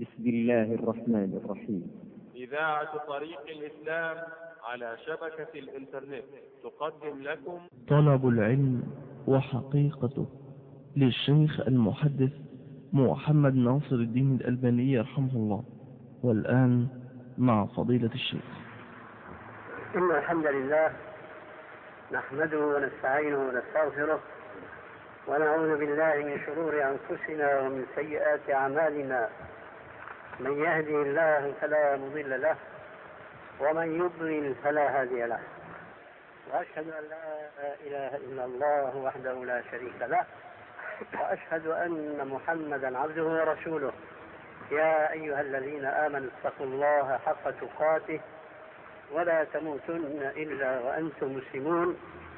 بسم الله الرحمن الرحيم. إذاعة طريق الإسلام على شبكة الإنترنت تقدم لكم طلب العلم وحقيقته للشيخ المحدث محمد ناصر الدين الألباني رحمه الله. والآن مع فضيلة الشيخ. إن الحمد لله نحمده ونستعينه ونستغفره ونعوذ بالله من شرور أنفسنا ومن سيئات أعمالنا. من يهدي الله فلا مضل له ومن يضلل فلا هادي له، وأشهد أن لا إله إلا الله وحده لا شريك له، وأشهد أن محمدا عبده ورسوله. يا أيها الذين آمنوا اتقوا الله حق تقاته ولا تموتن إلا وأنتم مسلمون.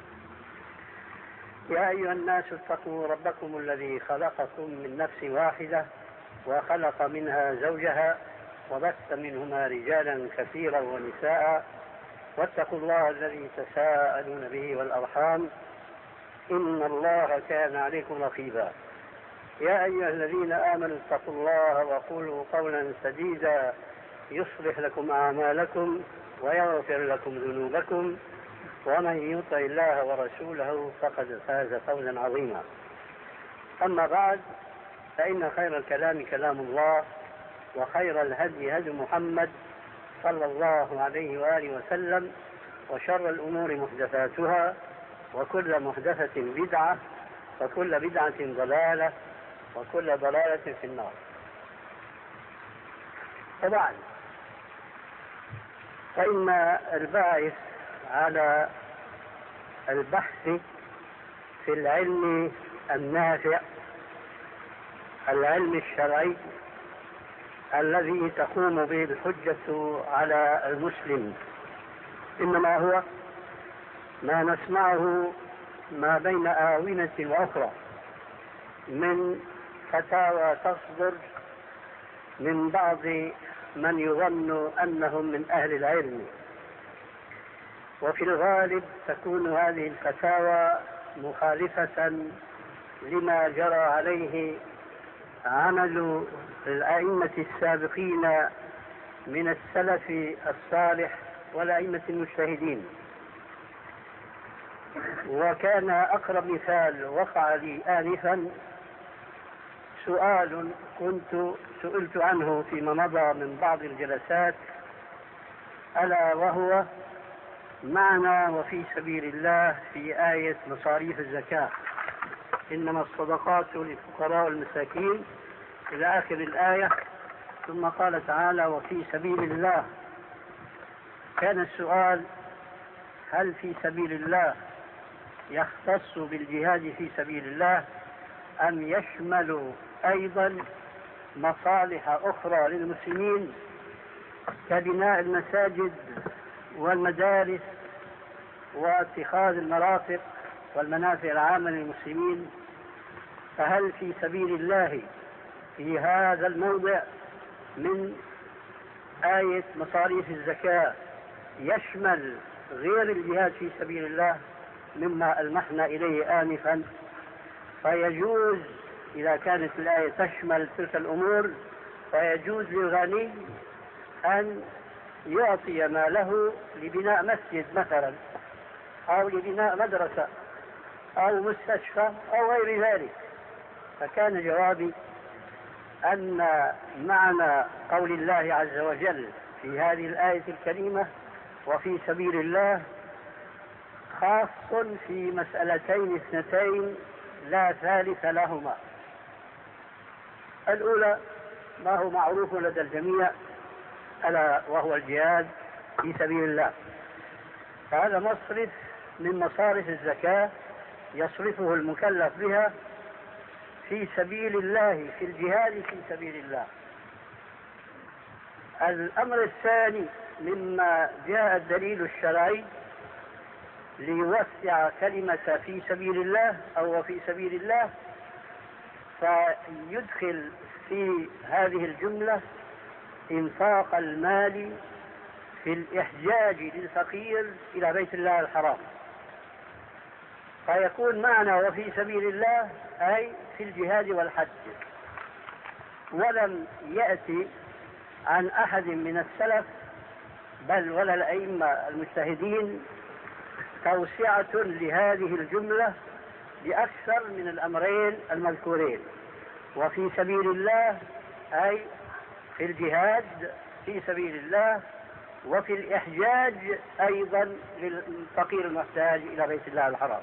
يا أيها الناس اتقوا ربكم الذي خلقكم من نفس واحدة وخلق منها زوجها وبث منهما رجالا كثيرا ونساء، واتقوا الله الذي تساءلون به والأرحام إن الله كان عليكم رقيبا. يا أيها الذين آمنوا اتقوا الله وقولوا قولا سديدا يصلح لكم أعمالكم ويغفر لكم ذنوبكم، ومن يطع الله ورسوله فقد فاز فوزا عظيما. أما بعد، فإن خير الكلام كلام الله، وخير الهدي هدي محمد صلى الله عليه وآله وسلم، وشر الأمور محدثاتها، وكل محدثة بدعة، وكل بدعة ضلالة، وكل ضلالة في النار. طبعا فإن الباعث على البحث في العلم النافع، العلم الشرعي الذي تقوم به الحجة على المسلم، إنما هو ما نسمعه ما بين آونة وأخرى من فتاوى تصدر من بعض من يظن أنهم من أهل العلم، وفي الغالب تكون هذه الفتاوى مخالفة لما جرى عليه عمل الأئمة السابقين من السلف الصالح والأئمة المجتهدين. وكان أقرب مثال وقع لي آنفا سؤال كنت سئلت عنه فيما مضى من بعض الجلسات، ألا وهو معنى وفي سبيل الله في آية مصاريف الزكاة، إنما الصدقات للفقراء والمساكين إلى آخر الآية، ثم قال تعالى وفي سبيل الله. كان السؤال: هل في سبيل الله يختص بالجهاد في سبيل الله أم يشمل أيضا مصالح أخرى للمسلمين كبناء المساجد والمدارس واتخاذ المرافق والمنافع العامة للمسلمين؟ فهل في سبيل الله في هذا الموضع من آية مصاريف الزكاة يشمل غير الجهاد في سبيل الله مما ألمحنا إليه آنفا؟ فيجوز إذا كانت الآية تشمل تلك الأمور فيجوز للغني أن يعطي ماله لبناء مسجد مثلا، أو لبناء مدرسة أو مستشفى أو غير ذلك. فكان جوابي أن معنى قول الله عز وجل في هذه الآية الكريمة وفي سبيل الله خاص في مسألتين اثنتين لا ثالث لهما. الأولى ما هو معروف لدى الجميع، ألا وهو الجهاد في سبيل الله. فهذا مصرف من مصارف الزكاة يصرفه المكلف بها في سبيل الله، في الجهاد في سبيل الله. الأمر الثاني مما جاء الدليل الشرعي ليوسع كلمة في سبيل الله أو في سبيل الله، فيدخل في هذه الجملة إنفاق المال في الإحجاج للفقير إلى بيت الله الحرام، فيكون معنى وفي سبيل الله أي في الجهاد والحج. ولم يأتي عن أحد من السلف بل ولا الأئمة المجتهدين توسعة لهذه الجملة بأكثر من الأمرين المذكورين. وفي سبيل الله أي في الجهاد في سبيل الله، وفي الإحجاج أيضا للفقير المحتاج إلى بيت الله الحرام.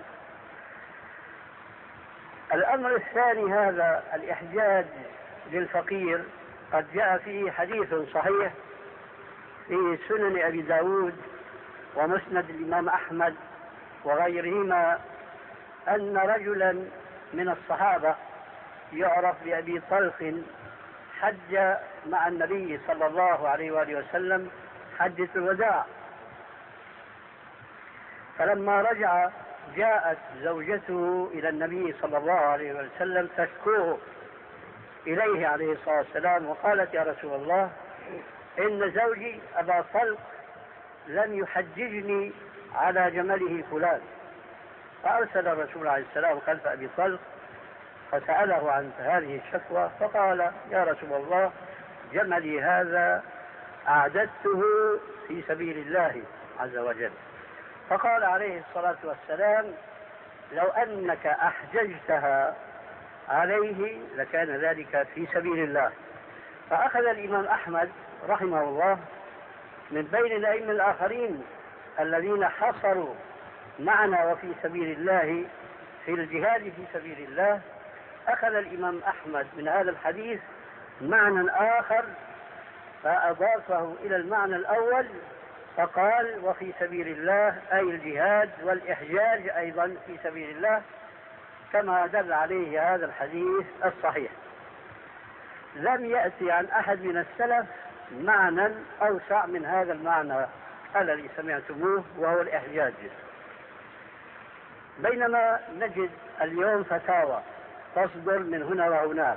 الأمر الثاني هذا الإحجاج للفقير قد جاء فيه حديث صحيح في سنن أبي داود ومسند الإمام أحمد وغيرهما أن رجلا من الصحابة يعرف بأبي طلق حج مع النبي صلى الله عليه وآله وسلم حجة الوداع، فلما رجع جاءت زوجته إلى النبي صلى الله عليه وسلم تشكوه إليه عليه الصلاة والسلام، وقالت: يا رسول الله، إن زوجي أبا طلق لم يحججني على جمله فلان. فأرسل الرسول عليه السلام خلف أبي طلق فسأله عن هذه الشكوى، فقال: يا رسول الله، جملي هذا أعددته في سبيل الله عز وجل. فقال عليه الصلاة والسلام: لو أنك أحججتها عليه لكان ذلك في سبيل الله. فأخذ الإمام أحمد رحمه الله من بين الأئمة الآخرين الذين حصروا معنى وفي سبيل الله في الجهاد في سبيل الله، أخذ الإمام أحمد من هذا الحديث معنى آخر فأضافه إلى المعنى الأول فقال: وفي سبيل الله أي الجهاد والإحجاج أيضا في سبيل الله، كما دل عليه هذا الحديث الصحيح. لم يأتي عن أحد من السلف معنى أوسع من هذا المعنى الذي سمعتموه وهو الإحجاج. بينما نجد اليوم فتاوى تصدر من هنا وهناك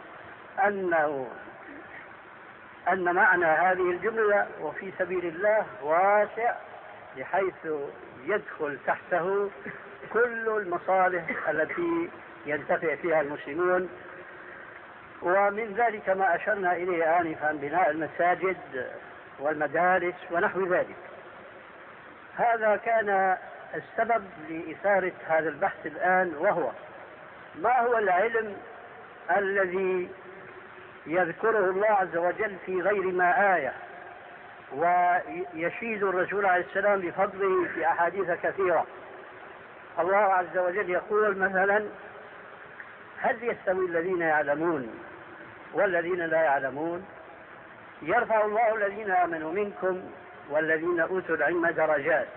أن معنى هذه الجملة وفي سبيل الله واسع بحيث يدخل تحته كل المصالح التي ينتفع فيها المسلمون، ومن ذلك ما أشرنا إليه آنفا: بناء المساجد والمدارس ونحو ذلك. هذا كان السبب لإثارة هذا البحث الآن، وهو: ما هو العلم الذي يذكره الله عز وجل في غير ما آية ويشيد الرسول عليه السلام بفضله في أحاديث كثيرة؟ الله عز وجل يقول مثلا: هل يستوي الذين يعلمون والذين لا يعلمون؟ يرفع الله الذين آمنوا منكم والذين أوتوا العلم درجات.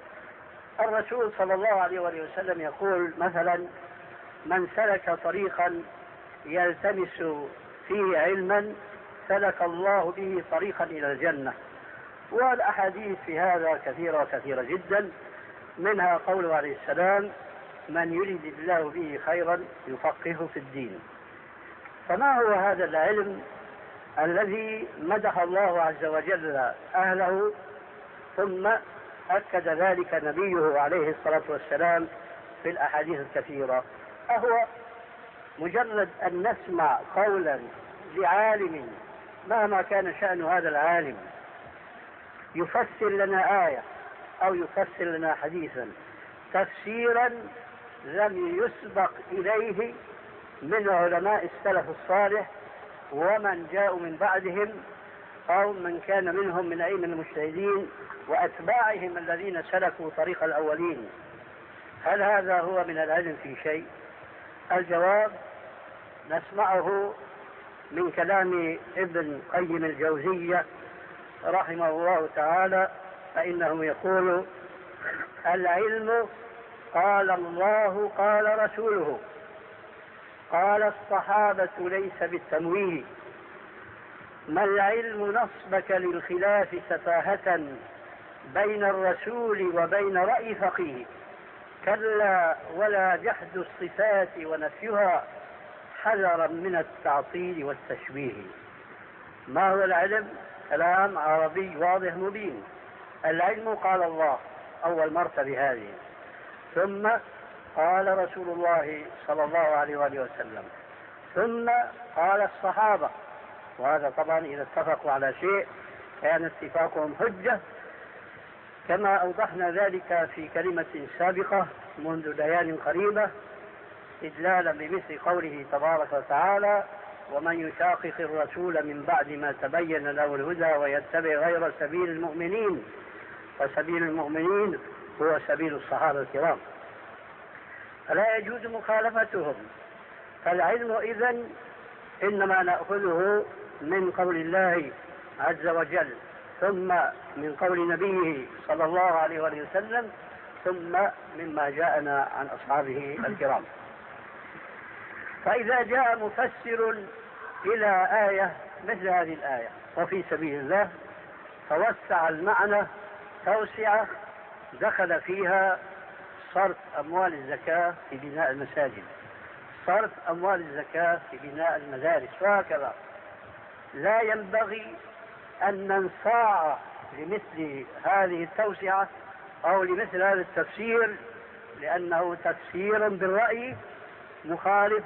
الرسول صلى الله عليه وسلم يقول مثلا: من سلك طريقا يلتمس فيه علما سلك الله به طريقا إلى الجنة. والأحاديث في هذا كثيرة كثيرة جدا، منها قوله عليه السلام: من يريد الله به خيرا يفقهه في الدين. فما هو هذا العلم الذي مدح الله عز وجل أهله ثم أكد ذلك نبيه عليه الصلاة والسلام في الأحاديث الكثيرة؟ أهو مجرد أن نسمع قولا لعالم مهما كان شأن هذا العالم يفسر لنا آية أو يفسر لنا حديثا تفسيرا لم يسبق إليه من علماء السلف الصالح ومن جاءوا من بعدهم أو من كان منهم من أئمة المجتهدين وأتباعهم الذين سلكوا طريق الأولين. هل هذا هو من العلم في شيء؟ الجواب نسمعه من كلام ابن قيم الجوزية رحمه الله تعالى، فإنه يقول: العلم قال الله قال رسوله قال الصحابة ليس بالتمويه. ما العلم نصبك للخلاف سفاهة بين الرسول وبين رأي فقيه؟ كلا ولا جحد الصفات ونفيها حذرا من التعطيل والتشبيه. ما هو العلم؟ كلام عربي واضح مبين. العلم قال الله أول مرتبة هذه، ثم قال رسول الله صلى الله عليه وآله وسلم، ثم قال الصحابة وهذا طبعا إذا اتفقوا على شيء كان اتفاقهم حجة، كما أوضحنا ذلك في كلمة سابقة منذ ليال قريبة، إدلالا بمثل قوله تبارك وتعالى: ومن يشاقق الرسول من بعد ما تبين له الهدى ويتبع غير سبيل المؤمنين فسبيل المؤمنين هو سبيل الصحابة الكرام، فلا يجوز مخالفتهم. فالعلم إذن إنما نأخذه من قول الله عز وجل، ثم من قول نبيه صلى الله عليه وسلم، ثم مما جاءنا عن أصحابه الكرام. فإذا جاء مفسر إلى آية مثل هذه الآية وفي سبيل الله فوسع المعنى توسعة دخل فيها صرف أموال الزكاة في بناء المساجد، صرف أموال الزكاة في بناء المدارس، وهكذا، لا ينبغي أن ننصاع لمثل هذه التوسعة أو لمثل هذا التفسير، لأنه تفسير بالرأي مخالف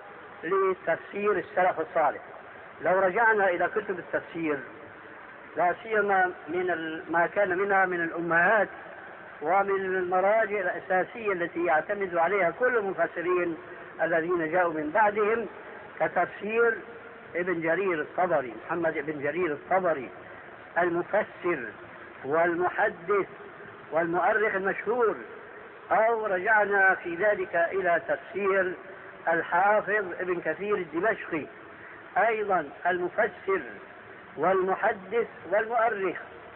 لتفسير السلف الصالح. لو رجعنا إلى كتب التفسير، لا سيما من ما كان منها من الأمهات ومن المراجع الأساسية التي يعتمد عليها كل المفسرين الذين جاءوا من بعدهم، كتفسير ابن جرير الطبري، محمد ابن جرير الطبري المفسر والمحدث والمؤرخ المشهور، أو رجعنا في ذلك إلى تفسير الحافظ ابن كثير الدمشقي أيضا المفسر والمحدث والمؤرخ،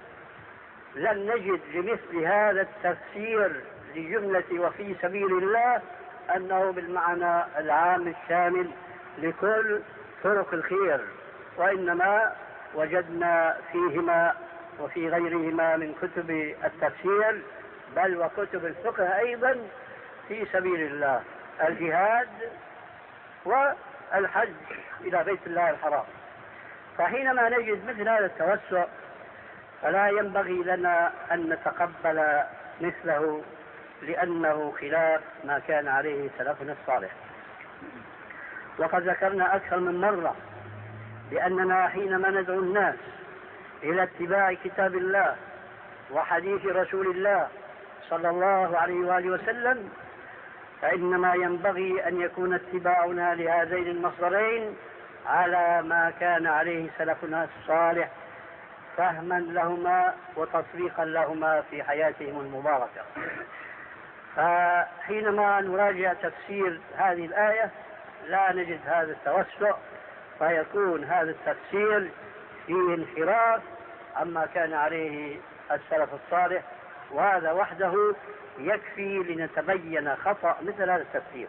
لن نجد لمثل هذا التفسير لجملة وفي سبيل الله أنه بالمعنى العام الشامل لكل طرق الخير، وإنما وجدنا فيهما وفي غيرهما من كتب التفسير بل وكتب الفقه أيضا في سبيل الله الجهاد والحج إلى بيت الله الحرام. فحينما نجد مثل هذا التوسع فلا ينبغي لنا أن نتقبل مثله، لأنه خلاف ما كان عليه سلفنا الصالح. وقد ذكرنا أكثر من مرة بأننا حينما ندعو الناس إلى اتباع كتاب الله وحديث رسول الله صلى الله عليه وآله وسلم، فإنما ينبغي أن يكون اتباعنا لهذين المصدرين على ما كان عليه سلفنا الصالح، فهما لهما وتطبيقا لهما في حياتهم المباركة. فحينما نراجع تفسير هذه الآية لا نجد هذا التوسع، فيكون هذا التفسير فيه انحراف عما كان عليه السلف الصالح، وهذا وحده يكفي لنتبين خطأ مثل هذا التفسير.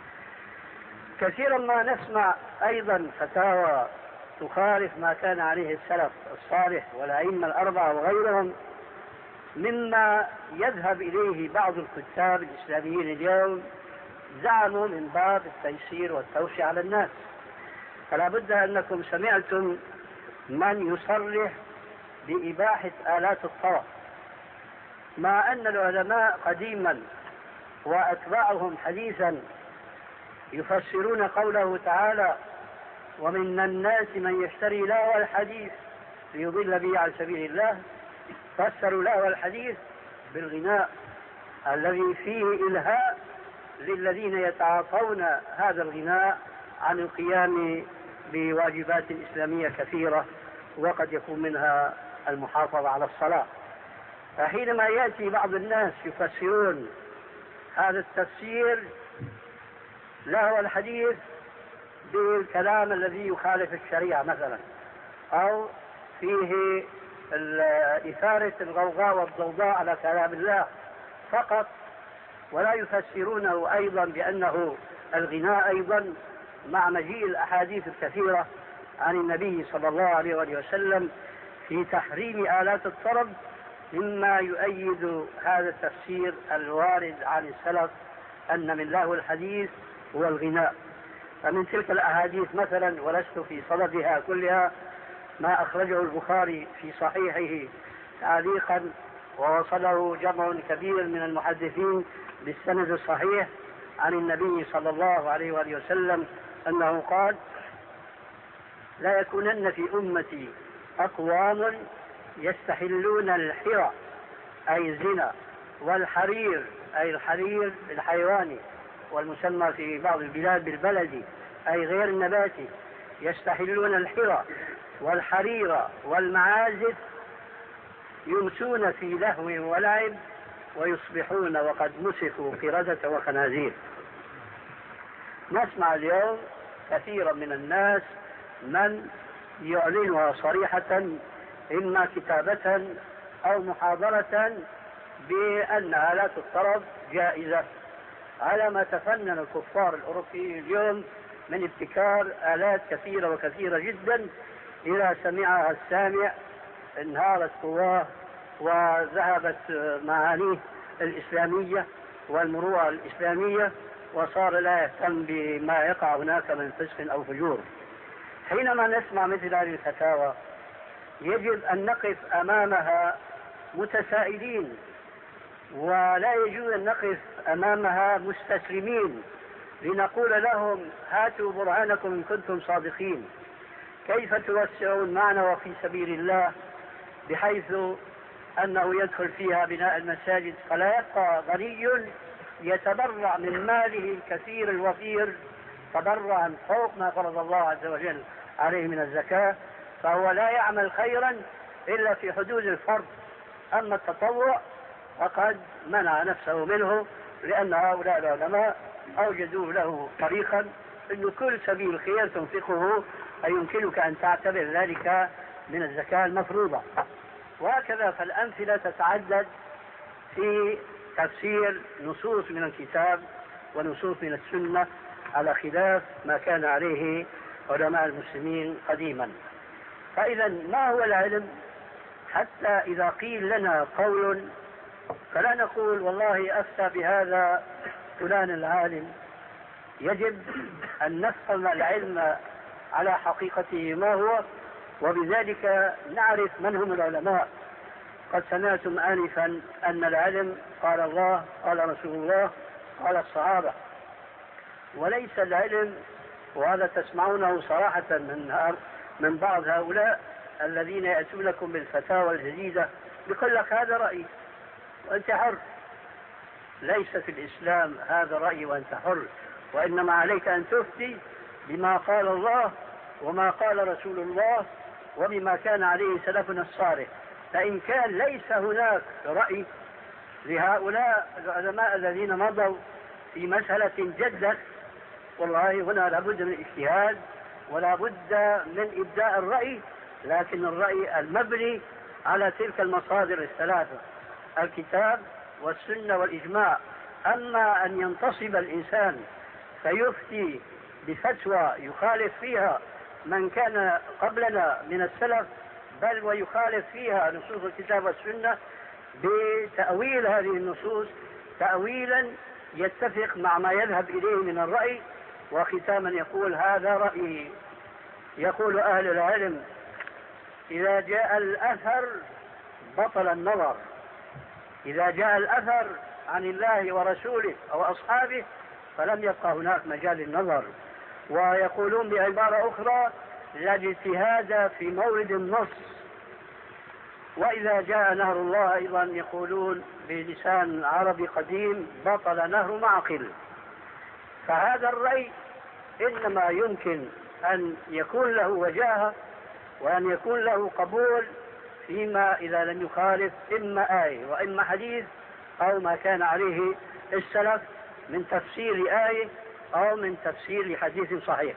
كثيرا ما نسمع أيضا فتاوى تخالف ما كان عليه السلف الصالح والأئمة الأربعة وغيرهم، مما يذهب إليه بعض الكتاب الإسلاميين اليوم، زعموا من باب التيسير والتوسعة على الناس. فلا بد أنكم سمعتم من يصرح بإباحة آلات الطرب، مع أن العلماء قديما وأتباعهم حديثا يفسرون قوله تعالى: ومن الناس من يشتري لهو الحديث ليضل به عن سبيل الله، فسروا لهو الحديث بالغناء الذي فيه إلهاء للذين يتعاطون هذا الغناء عن القيام بواجبات إسلامية كثيرة، وقد يكون منها المحافظة على الصلاة. فحينما يأتي بعض الناس يفسرون هذا التفسير لهو الحديث بالكلام الذي يخالف الشريعة مثلا، أو فيه إثارة الغوغاء والضوضاء على كلام الله فقط، ولا يفسرونه أيضا بأنه الغناء أيضا مع مجيء الأحاديث الكثيرة عن النبي صلى الله عليه وسلم في تحريم آلات الطرب، مما يؤيد هذا التفسير الوارد عن السلف أن من لهو الحديث هو الغناء. فمن تلك الأحاديث مثلا، ولست في صددها كلها، ما أخرجه البخاري في صحيحه تعليقا ووصله جمع كبير من المحدثين بالسند الصحيح عن النبي صلى الله عليه وسلم أنه قال: لا يكونن في أمتي أقوام يستحلون الحرى أي الزنا، والحرير أي الحرير الحيواني والمسمى في بعض البلاد بالبلدي أي غير النباتي، يستحلون الحرى والحرير والمعازف، يمسون في لهو ولعب ويصبحون وقد مسكوا قردة وخنازير. نسمع اليوم كثيرا من الناس من يعلنها صريحة إما كتابة أو محاضرة بأن آلات الطرب جائزة، على ما تفنن الكفار الأوروبيين اليوم من ابتكار آلات كثيرة وكثيرة جدا، إذا سمعها السامع انهارت قواه وذهبت معانيه الإسلامية والمروءة الإسلامية، وصار لا يهتم بما يقع هناك من فسق أو فجور. حينما نسمع مثل هذه الفتاوى يجب أن نقف أمامها متسائلين، ولا يجوز أن نقف أمامها مستسلمين لنقول لهم هاتوا برهانكم إن كنتم صادقين. كيف توسعون معنا وفي سبيل الله بحيث أنه يدخل فيها بناء المساجد، فلا يبقى غني يتبرع من ماله الكثير الوفير تبرعا فوق ما فرض الله عز وجل عليه من الزكاة، فهو لا يعمل خيرا إلا في حدود الفرض. أما التطوع فقد منع نفسه منه، لأن هؤلاء العلماء أوجدوا له طريقا أن كل سبيل خير تنفقه أي يمكنك أن تعتبر ذلك من الزكاة المفروضة. وهكذا فالأمثلة تتعدد في تفسير نصوص من الكتاب ونصوص من السنة على خلاف ما كان عليه علماء المسلمين قديما. فإذا ما هو العلم؟ حتى إذا قيل لنا قول فلا نقول والله أفتى بهذا فلان العالم، يجب أن نفهم العلم على حقيقته ما هو، وبذلك نعرف من هم العلماء. قد سمعتم آنفا أن العلم قال الله قال رسول الله قال الصحابة، وليس العلم، وهذا تسمعونه صراحة من بعض هؤلاء الذين يأتونكم بالفتاوى الجديدة، يقول لك هذا رأي وأنت حر. ليس في الإسلام هذا رأي وأنت حر، وإنما عليك أن تفتي بما قال الله وما قال رسول الله وبما كان عليه سلفنا الصالح. فإن كان ليس هناك رأي لهؤلاء العلماء الذين مضوا في مسألة جدت، والله هنا لابد من اجتهاد ولا بد من إبداء الرأي، لكن الرأي المبني على تلك المصادر الثلاثة: الكتاب والسنة والإجماع. أما أن ينتصب الإنسان فيفتي بفتوى يخالف فيها من كان قبلنا من السلف، بل ويخالف فيها نصوص الكتاب والسنة بتأويل هذه النصوص تأويلا يتفق مع ما يذهب إليه من الرأي، وختاما يقول هذا رأيي. يقول أهل العلم إذا جاء الأثر بطل النظر، إذا جاء الأثر عن الله ورسوله أو أصحابه فلم يبقى هناك مجال النظر. ويقولون بعبارة أخرى لا اجتهاد في مورد النص. وإذا جاء نهر الله أيضا يقولون بلسان عربي قديم بطل نهر معقل. فهذا الرأي إنما يمكن أن يكون له وجاهة وأن يكون له قبول فيما إذا لم يخالف إما آية وإما حديث أو ما كان عليه السلف من تفسير آية أو من تفسير حديث صحيح.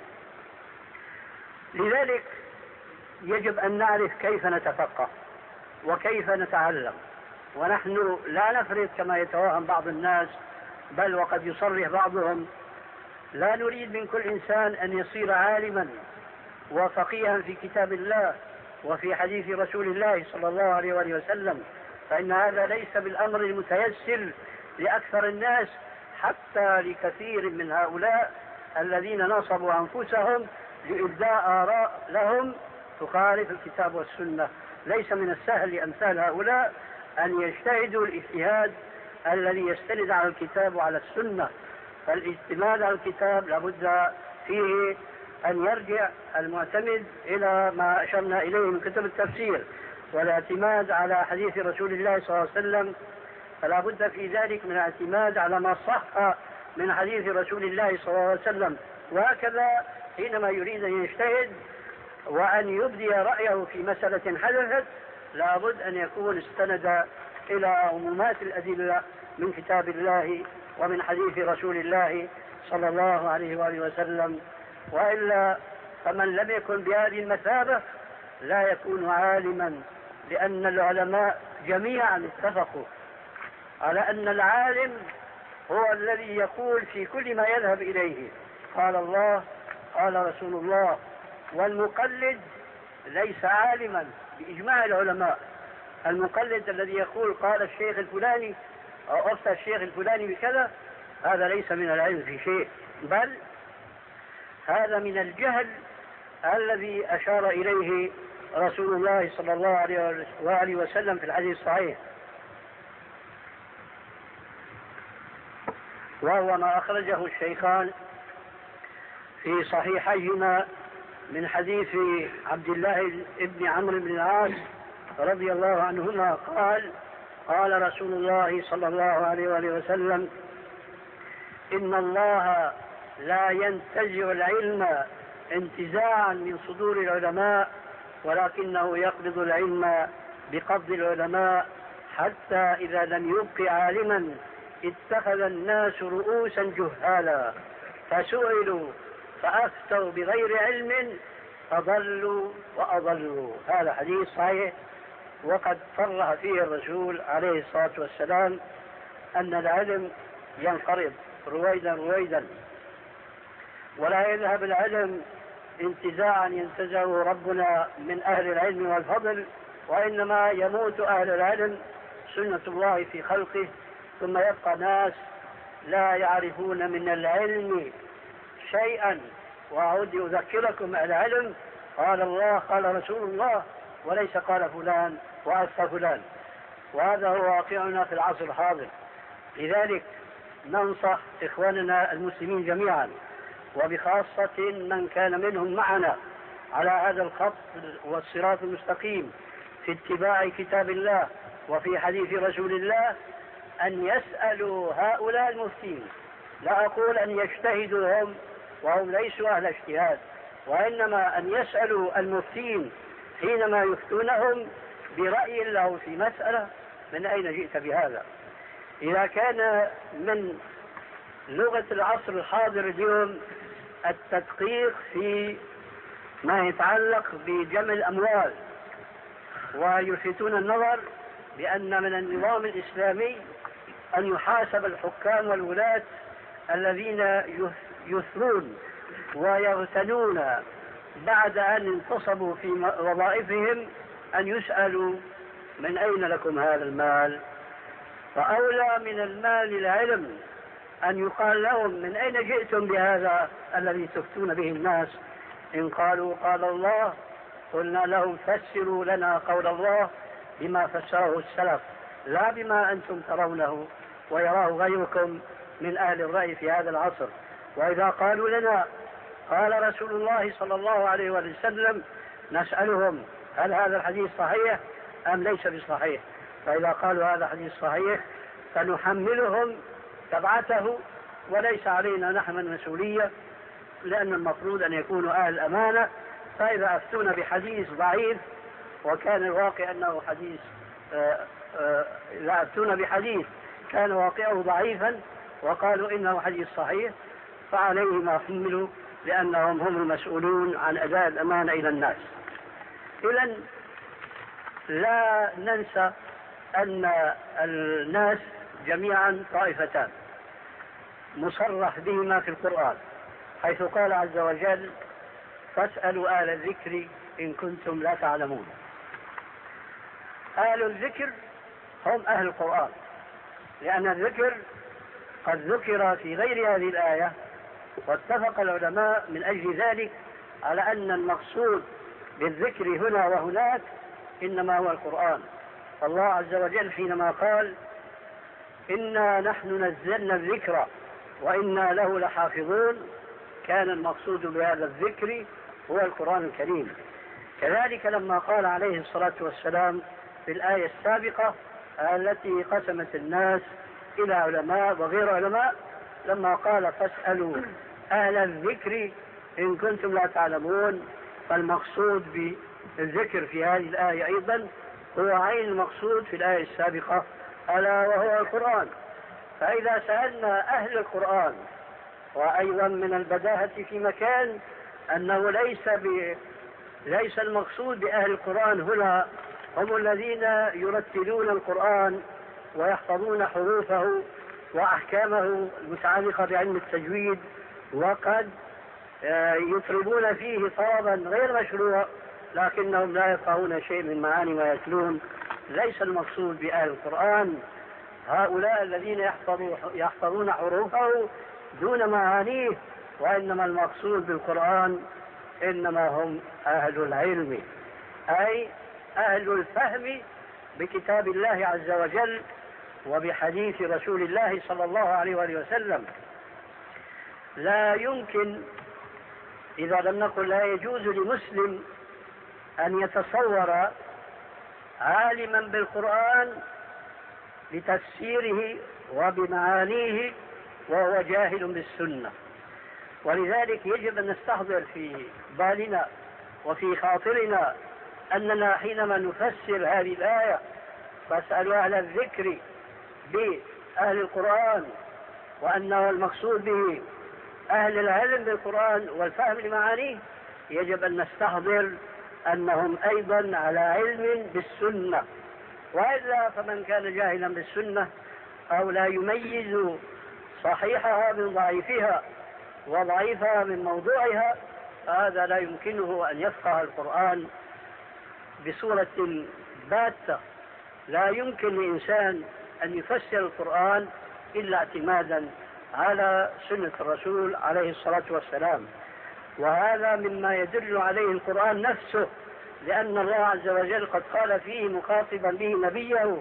لذلك يجب أن نعرف كيف نتفقه وكيف نتعلم، ونحن لا نفرض كما يتوهم بعض الناس، بل وقد يصرح بعضهم لا نريد من كل إنسان أن يصير عالما وفقيها في كتاب الله وفي حديث رسول الله صلى الله عليه وآله وسلم، فإن هذا ليس بالأمر المتيسر لأكثر الناس، حتى لكثير من هؤلاء الذين نصبوا أنفسهم لإبداء آراء لهم تخالف الكتاب والسنة. ليس من السهل لأمثال هؤلاء أن يجتهدوا الاجتهاد الذي يستند على الكتاب وعلى السنة. فالاعتماد على الكتاب لابد فيه أن يرجع المعتمد إلى ما أشرنا إليه من كتب التفسير والاعتماد على حديث رسول الله صلى الله عليه وسلم، فلا بد في ذلك من الاعتماد على ما صح من حديث رسول الله صلى الله عليه وسلم. وهكذا حينما يريد أن يجتهد وأن يبدي رأيه في مسألة حدثت لا بد أن يكون استند إلى عمومات الأدلة من كتاب الله ومن حديث رسول الله صلى الله عليه وآله وسلم، وإلا فمن لم يكن بهذه المثابة لا يكون عالما، لأن العلماء جميعا اتفقوا على أن العالم هو الذي يقول في كل ما يذهب إليه قال الله قال رسول الله، والمقلد ليس عالما بإجماع العلماء. المقلد الذي يقول قال الشيخ الفلاني أو أفتى الشيخ الفلاني بكذا هذا ليس من العلم في شيء، بل هذا من الجهل الذي أشار إليه رسول الله صلى الله عليه وآله وسلم في الحديث الصحيح، وهو ما أخرجه الشيخان في صحيحيهما من حديث عبد الله بن عمرو بن العاص رضي الله عنهما قال قال رسول الله صلى الله عليه وآله وسلم: إن الله لا ينتزع العلم انتزاعا من صدور العلماء، ولكنه يقبض العلم بقبض العلماء، حتى إذا لم يبق عالما اتخذ الناس رؤوسا جهالا فسئلوا فأفتوا بغير علم فضلوا وأضلوا. هذا حديث صحيح، وقد صرح فيه الرسول عليه الصلاة والسلام أن العلم ينقرض رويدا رويدا، ولا يذهب العلم انتزاعا ينتزعه ربنا من أهل العلم والفضل، وإنما يموت أهل العلم سنة الله في خلقه، ثم يبقى ناس لا يعرفون من العلم شيئا. وأعود أذكركم العلم قال الله قال رسول الله، وليس قال فلان وأفتى فلان، وهذا هو واقعنا في العصر الحاضر. لذلك ننصح إخواننا المسلمين جميعا، وبخاصة من كان منهم معنا على هذا الخط والصراط المستقيم في اتباع كتاب الله وفي حديث رسول الله، أن يسألوا هؤلاء المفتين. لا أقول أن يجتهدوا هم وهم ليسوا أهل اجتهاد، وإنما أن يسألوا المفتين حينما يفتونهم برأي له في مسألة: من أين جئت بهذا؟ إذا كان من لغة العصر الحاضر اليوم التدقيق في ما يتعلق بجمع الأموال، ويلفتون النظر بأن من النظام الإسلامي أن يحاسب الحكام والولاة الذين يثرون ويغتنون بعد أن انتصبوا في وظائفهم أن يسألوا: من أين لكم هذا المال؟ فأولى من المال العلم أن يقال لهم: من أين جئتم بهذا الذي تفتون به الناس؟ إن قالوا قال الله قلنا لهم: فسروا لنا قول الله بما فسره السلف، لا بما أنتم ترونه ويراه غيركم من أهل الرأي في هذا العصر. وإذا قالوا لنا قال رسول الله صلى الله عليه وسلم نسألهم: هل هذا الحديث صحيح أم ليس بصحيح؟ فإذا قالوا هذا حديث صحيح فنحملهم تبعته، وليس علينا نحن المسؤولية، لأن المفروض أن يكونوا أهل الأمانة. فإذا أفتون بحديث ضعيف وكان الواقع أنه حديث إذا أفتون بحديث كان واقعه ضعيفا وقالوا إنه حديث صحيح فعليهم ما حملوا، لأنهم هم المسؤولون عن أداء الأمانة إلى الناس. إذن لا ننسى أن الناس جميعا طائفتان مصرح بهما في القرآن، حيث قال عز وجل: فاسألوا أهل الذكر إن كنتم لا تعلمون. أهل الذكر هم أهل القرآن، لأن الذكر قد ذكر في غير هذه الآية، واتفق العلماء من أجل ذلك على أن المقصود بالذكر هنا وهناك إنما هو القرآن. الله عز وجل حينما قال: إنا نحن نزلنا الذكر وإنا له لحافظون، كان المقصود بهذا الذكر هو القرآن الكريم. كذلك لما قال عليه الصلاة والسلام في الآية السابقة التي قسمت الناس إلى علماء وغير علماء، لما قال فاسألوا أهل الذكر إن كنتم لا تعلمون، فالمقصود بالذكر في هذه الآية أيضا هو عين المقصود في الآية السابقة ألا وهو القرآن. فإذا سألنا أهل القرآن، وأيضا من البداهة في مكان أنه ليس المقصود بأهل القرآن هنا هم الذين يرتلون القرآن ويحفظون حروفه وأحكامه المتعلقة بعلم التجويد وقد يطربون فيه طربا غير مشروع لكنهم لا يفقهون شيء من معاني ما يتلون. ليس المقصود بأهل القرآن هؤلاء الذين يحفظون حروفه دون معانيه، وإنما المقصود بالقرآن إنما هم أهل العلم، أي أهل الفهم بكتاب الله عز وجل وبحديث رسول الله صلى الله عليه وسلم. لا يمكن، إذا لم نقل لا يجوز لمسلم أن يتصور عالما بالقرآن بتفسيره وبمعانيه وهو جاهل بالسنة. ولذلك يجب أن نستحضر في بالنا وفي خاطرنا أننا حينما نفسر هذه الآية فاسألوا أهل الذكر بأهل القرآن، وأنه المقصود به أهل العلم بالقرآن والفهم لمعانيه، يجب أن نستحضر أنهم أيضا على علم بالسنة، وإلا فمن كان جاهلا بالسنة أو لا يميز صحيحها من ضعيفها وضعيفها من موضوعها هذا لا يمكنه أن يفقه القرآن بصورة باتة. لا يمكن لإنسان أن يفسر القرآن إلا اعتمادا على سنة الرسول عليه الصلاة والسلام، وهذا مما يدل عليه القرآن نفسه، لأن الله عز وجل قد قال فيه مخاطبا به نبيه: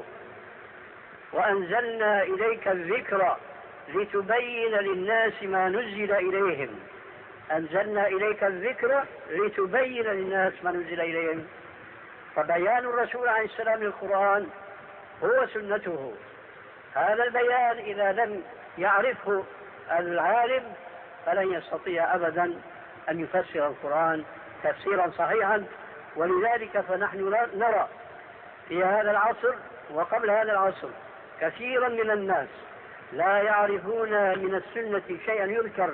وأنزلنا إليك الذكر لتبين للناس ما نزل إليهم. أنزلنا إليك الذكر لتبين للناس ما نزل إليهم. فبيان الرسول عليه السلام للقرآن هو سنته. هذا البيان إذا لم يعرفه العالم فلن يستطيع أبدا أن يفسر القرآن تفسيرا صحيحا. ولذلك فنحن نرى في هذا العصر وقبل هذا العصر كثيرا من الناس لا يعرفون من السنة شيئا يذكر.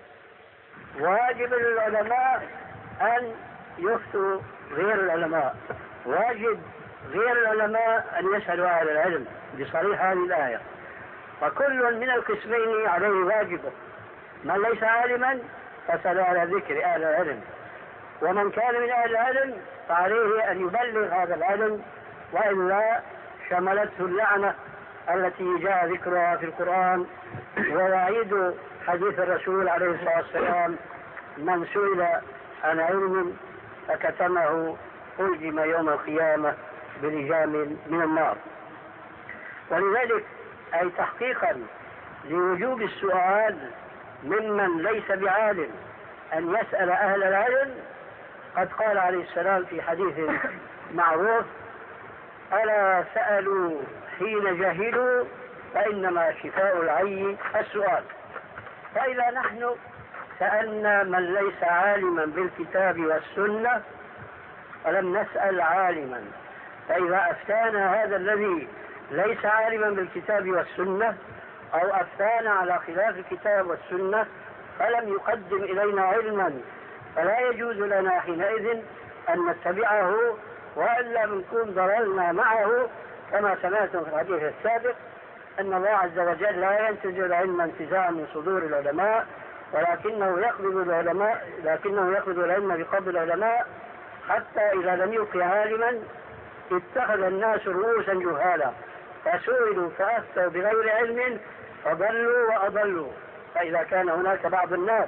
واجب للعلماء أن يفتوا غير العلماء، واجب غير العلماء أن يسألوا أهل العلم بصريح هذه الآية. فكل من القسمين عليه واجبه. من ليس عالما فسأل على ذكر أهل العلم، ومن كان من أهل العلم فعليه أن يبلغ هذا العلم، وإلا شملته اللعنة التي جاء ذكرها في القرآن ووعيد حديث الرسول عليه الصلاة والسلام: من سئل عن علم فكتمه ألجم يوم القيامة بلجام من النار. ولذلك أي تحقيقا لوجوب السؤال ممن ليس بعالم أن يسأل أهل العلم، قد قال عليه السلام في حديث معروف: ألا سألوا حين جهلوا فإنما شفاء العي السؤال. فإذا نحن سألنا من ليس عالما بالكتاب والسنة ولم نسأل عالما، فإذا أفتانا هذا الذي ليس عالما بالكتاب والسنة أو أفتانا على خلاف الكتاب والسنة فلم يقدم إلينا علما، فلا يجوز لنا حينئذ أن نتبعه، وإلا بنكون ضللنا معه. كما سمعتم في الحديث السابق أن الله عز وجل لا ينتزع العلم انتزاعا من صدور العلماء، ولكنه يقبض العلم بقبض العلماء، حتى إذا لم يبق عالما اتخذ الناس رؤوسا جهالا فسئلوا فأفتوا بغير علم فضلوا وأضلوا. فإذا كان هناك بعض الناس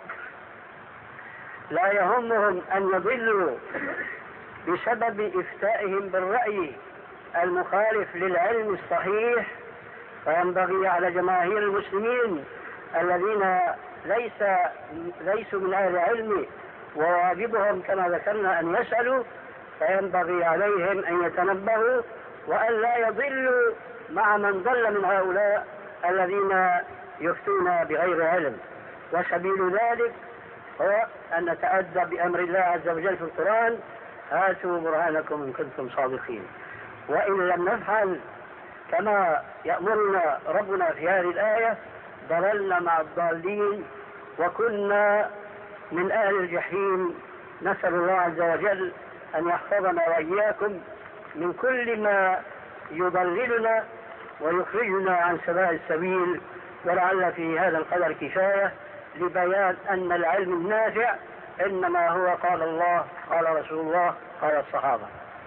لا يهمهم أن يضلوا بسبب إفتائهم بالرأي المخالف للعلم الصحيح، فينبغي على جماهير المسلمين الذين ليسوا من أهل العلم وواجبهم كما ذكرنا أن يسألوا، فينبغي عليهم أن يتنبهوا وأن لا يضلوا مع من ضل من هؤلاء الذين يفتون بغير علم. وسبيل ذلك هو أن نتأدى بأمر الله عز وجل في القرآن: هاتوا برهانكم إن كنتم صادقين. وإن لم نفعل كما يأمرنا ربنا في هذه الآية ضللنا مع الضالين وكنا من أهل الجحيم. نسأل الله عز وجل أن يحفظنا وإياكم من كل ما يضللنا ويخرجنا عن سواء السبيل. ولعل في هذا القدر كفاية لبيان أن العلم النافع إنما هو قال الله، قال رسول الله، قال الصحابة.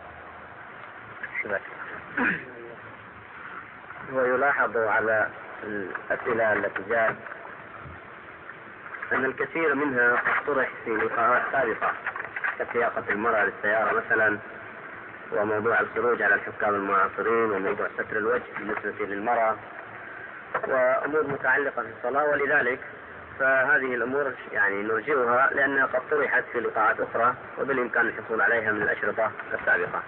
ويلاحظ على الأسئلة التي جاءت أن الكثير منها طرح في لقاءات سابقة كسياقة المرأة للسيارة مثلا، وموضوع الخروج على الحكام المعاصرين، وموضوع ستر الوجه بالنسبة للمرأة، وأمور متعلقة في الصلاة. ولذلك فهذه الأمور يعني نرجئها لأنها قد طرحت في لقاءات أخرى وبالإمكان الحصول عليها من الأشرطة السابقة.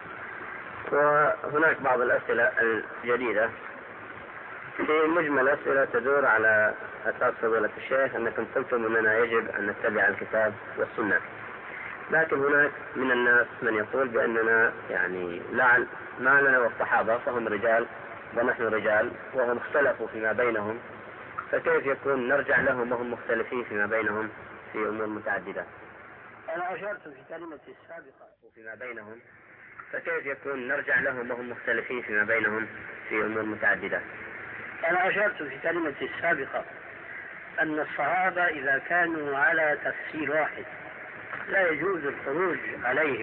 وهناك بعض الأسئلة الجديدة في مجمل أسئلة تدور على أساس فضيلة الشيخ أنكم قلتم أننا يجب أن نتبع الكتاب والسنة، لكن هناك من الناس من يقول بأننا يعني ما لنا والصحابة فهم رجال ونحن رجال وهم اختلفوا فيما بينهم، فكيف يكون نرجع لهم وهم مختلفين فيما بينهم في أمور متعددة؟ أنا أشرت في كلمتي السابقة فيما بينهم، فكيف يكون نرجع لهم وهم مختلفين فيما بينهم في أمور متعددة؟ أنا أشرت في كلمتي السابقة أن الصحابة إذا كانوا على تفسير واحد لا يجوز الخروج عليهم.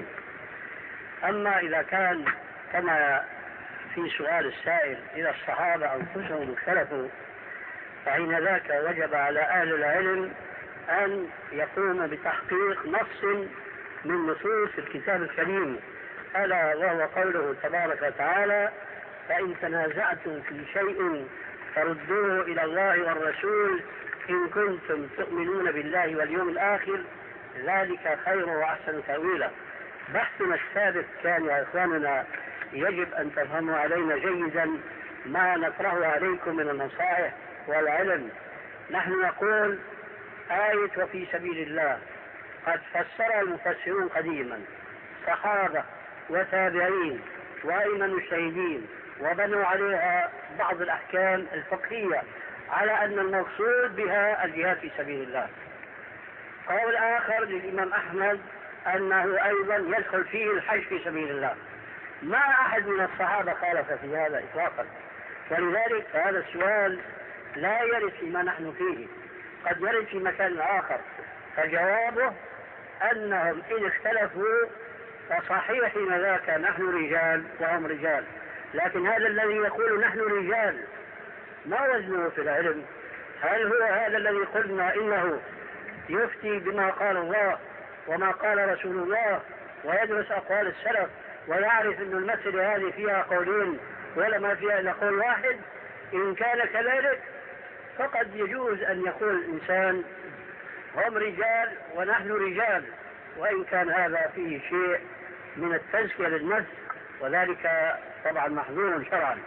أما إذا كان كما في سؤال السائل إذا الصحابة أنفسهم اختلفوا، فحين ذاك وجب على أهل العلم أن يقوم بتحقيق نص من نصوص الكتاب الكريم، ألا وهو قوله تبارك وتعالى: فإن تنازعتم في شيء فردوه إلى الله والرسول إن كنتم تؤمنون بالله واليوم الآخر ذلك خير وأحسن تأويلا. بحثنا السابق كان يا إخواننا يجب أن تفهموا علينا جيدا ما نطرحه عليكم من النصائح والعلم. نحن نقول آية وفي سبيل الله قد فسرها المفسرون قديما، صحابة وتابعين وأئمة المجتهدين، وبنوا عليها بعض الأحكام الفقهية على أن المقصود بها الجهاد في سبيل الله. قول آخر للإمام أحمد أنه أيضا يدخل فيه الحج في سبيل الله. ما أحد من الصحابة خالف في هذا إطلاقا، ولذلك هذا السؤال لا يرد فيما نحن فيه، قد يرد في مكان آخر. فجوابه أنهم إن اختلفوا فصحيح حين ذاك نحن رجال وهم رجال، لكن هذا الذي يقول نحن رجال ما وزنه في العلم؟ هل هو هذا الذي قلنا إنه يفتي بما قال الله وما قال رسول الله ويدرس أقوال السلف ويعرف أن المسألة هذه فيها قولين ولا ما فيها إلا قول واحد؟ إن كان كذلك فقد يجوز أن يقول الإنسان هم رجال ونحن رجال، وإن كان هذا فيه شيء من التزكية للنفس، وذلك طبعا محظور شرعا.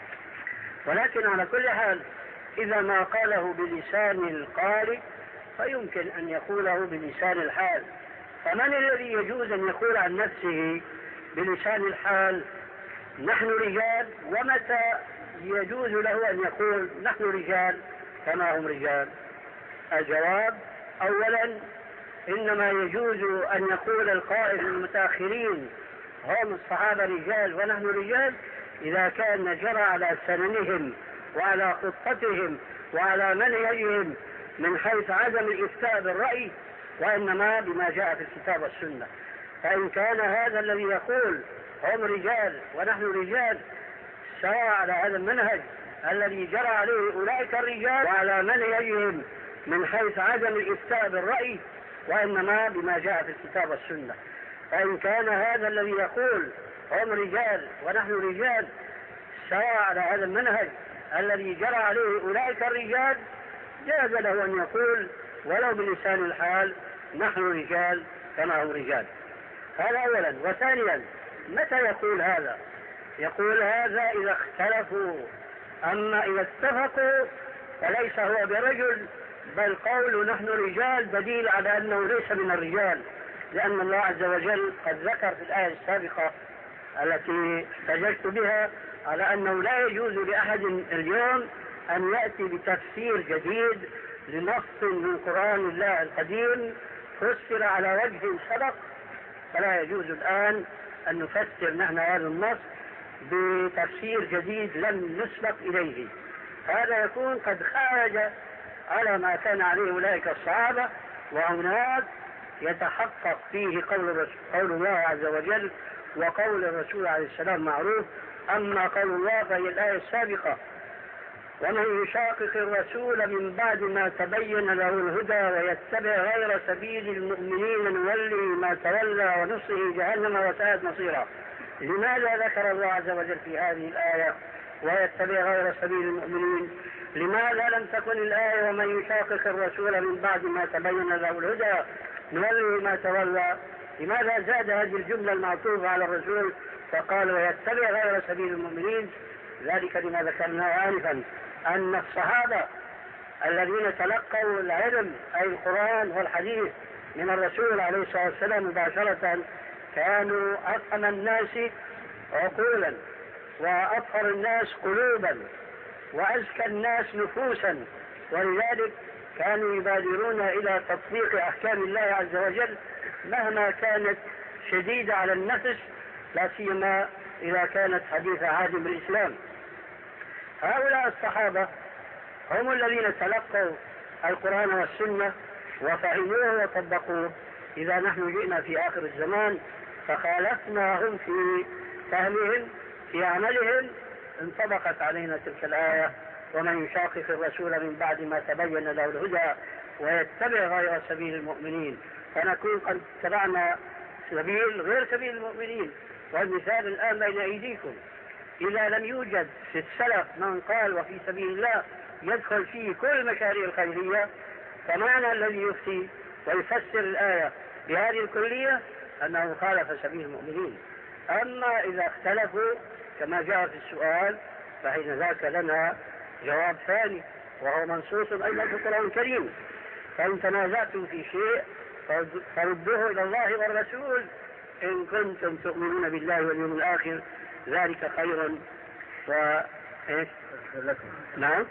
ولكن على كل حال إذا ما قاله بلسان القارئ فيمكن أن يقوله بلسان الحال. فمن الذي يجوز أن يقول عن نفسه بلسان الحال نحن رجال، ومتى يجوز له أن يقول نحن رجال كما هم رجال؟ الجواب: أولا إنما يجوز أن يقول القائل المتأخرين هم الصحابة رجال ونحن رجال إذا كان جرى على سننهم وعلى خطتهم وعلى منهجهم من حيث عدم الإفتاء بالرأي، وإنما بما جاء في الكتاب والسنة. فإن كان هذا الذي يقول هم رجال ونحن رجال سواء على هذا المنهج الذي جرى عليه أولئك الرجال وعلى منهجهم من حيث عدم الإفتاء بالرأي، وإنما بما جاء في الكتاب والسنة. فإن كان هذا الذي يقول هم رجال ونحن رجال سواء على هذا المنهج الذي جرى عليه أولئك الرجال جاز له أن يقول ولو بلسان الحال نحن رجال كما هم رجال. هذا أولا. وثانيا متى يقول هذا؟ يقول هذا إذا اختلفوا، أما إذا اتفقوا فليس هو برجل، بل قول نحن رجال دليل على أنه ليس من الرجال، لأن الله عز وجل قد ذكر في الآية السابقة التي احتججت بها على أنه لا يجوز لأحد اليوم أن يأتي بتفسير جديد لنص من قرآن الله القديم فسر على وجه سبق، فلا يجوز الآن أن نفسر نحن هذا النص بتفسير جديد لم نسبق إليه. هذا يكون قد خرج على ما كان عليه أولئك الصحابة، وهناك يتحقق فيه قول الله عز وجل وقول الرسول عليه السلام معروف. أما قول الله فهي الآية السابقة: ومن يشاقق الرسول من بعد ما تبين له الهدى ويتبع غير سبيل المؤمنين نوله ما تولى ونصره جهنم وساءت مصيرا. لماذا ذكر الله عز وجل في هذه الآية ويتبع غير سبيل المؤمنين؟ لماذا لم تكن الآية ومن يشاقق الرسول من بعد ما تبين له الهدى نوله ما تولى؟ لماذا زاد هذه الجملة المعطوفة على الرسول فقال ويتبع غير سبيل المؤمنين؟ ذلك لما ذكرناه آنفا، أن الصحابة الذين تلقوا العلم أي القرآن والحديث من الرسول عليه الصلاة والسلام مباشرة كانوا أفهم الناس عقولا وأطهر الناس قلوبا وأزكى الناس نفوسا، ولذلك كانوا يبادرون إلى تطبيق أحكام الله عز وجل مهما كانت شديدة على النفس، لا سيما إذا كانت حديث عهد بالإسلام. هؤلاء الصحابة هم الذين تلقوا القرآن والسنة وفهموه وطبقوه. إذا نحن جئنا في آخر الزمان فخالفناهم في فهمهم في عملهم، انطبقت علينا تلك الآية: ومن يشاقق الرسول من بعد ما تبين له الهدى ويتبع غير سبيل المؤمنين، فنكون قد اتبعنا سبيل غير سبيل المؤمنين. والمثال الآن بين أيديكم: إذا لم يوجد في السلف من قال وفي سبيل الله يدخل فيه كل المشاريع الخيرية، فمعنى الذي يفتي ويفسر الآية بهذه الكلية أنه خالف سبيل المؤمنين. أما إذا اختلفوا كما جاء في السؤال فحين ذاك لنا جواب ثاني وهو منصوص أيضا في القرآن الكريم: فإن تنازعتم في شيء فردوه إلى الله والرسول إن كنتم تؤمنون بالله واليوم الآخر ذلك خير نعم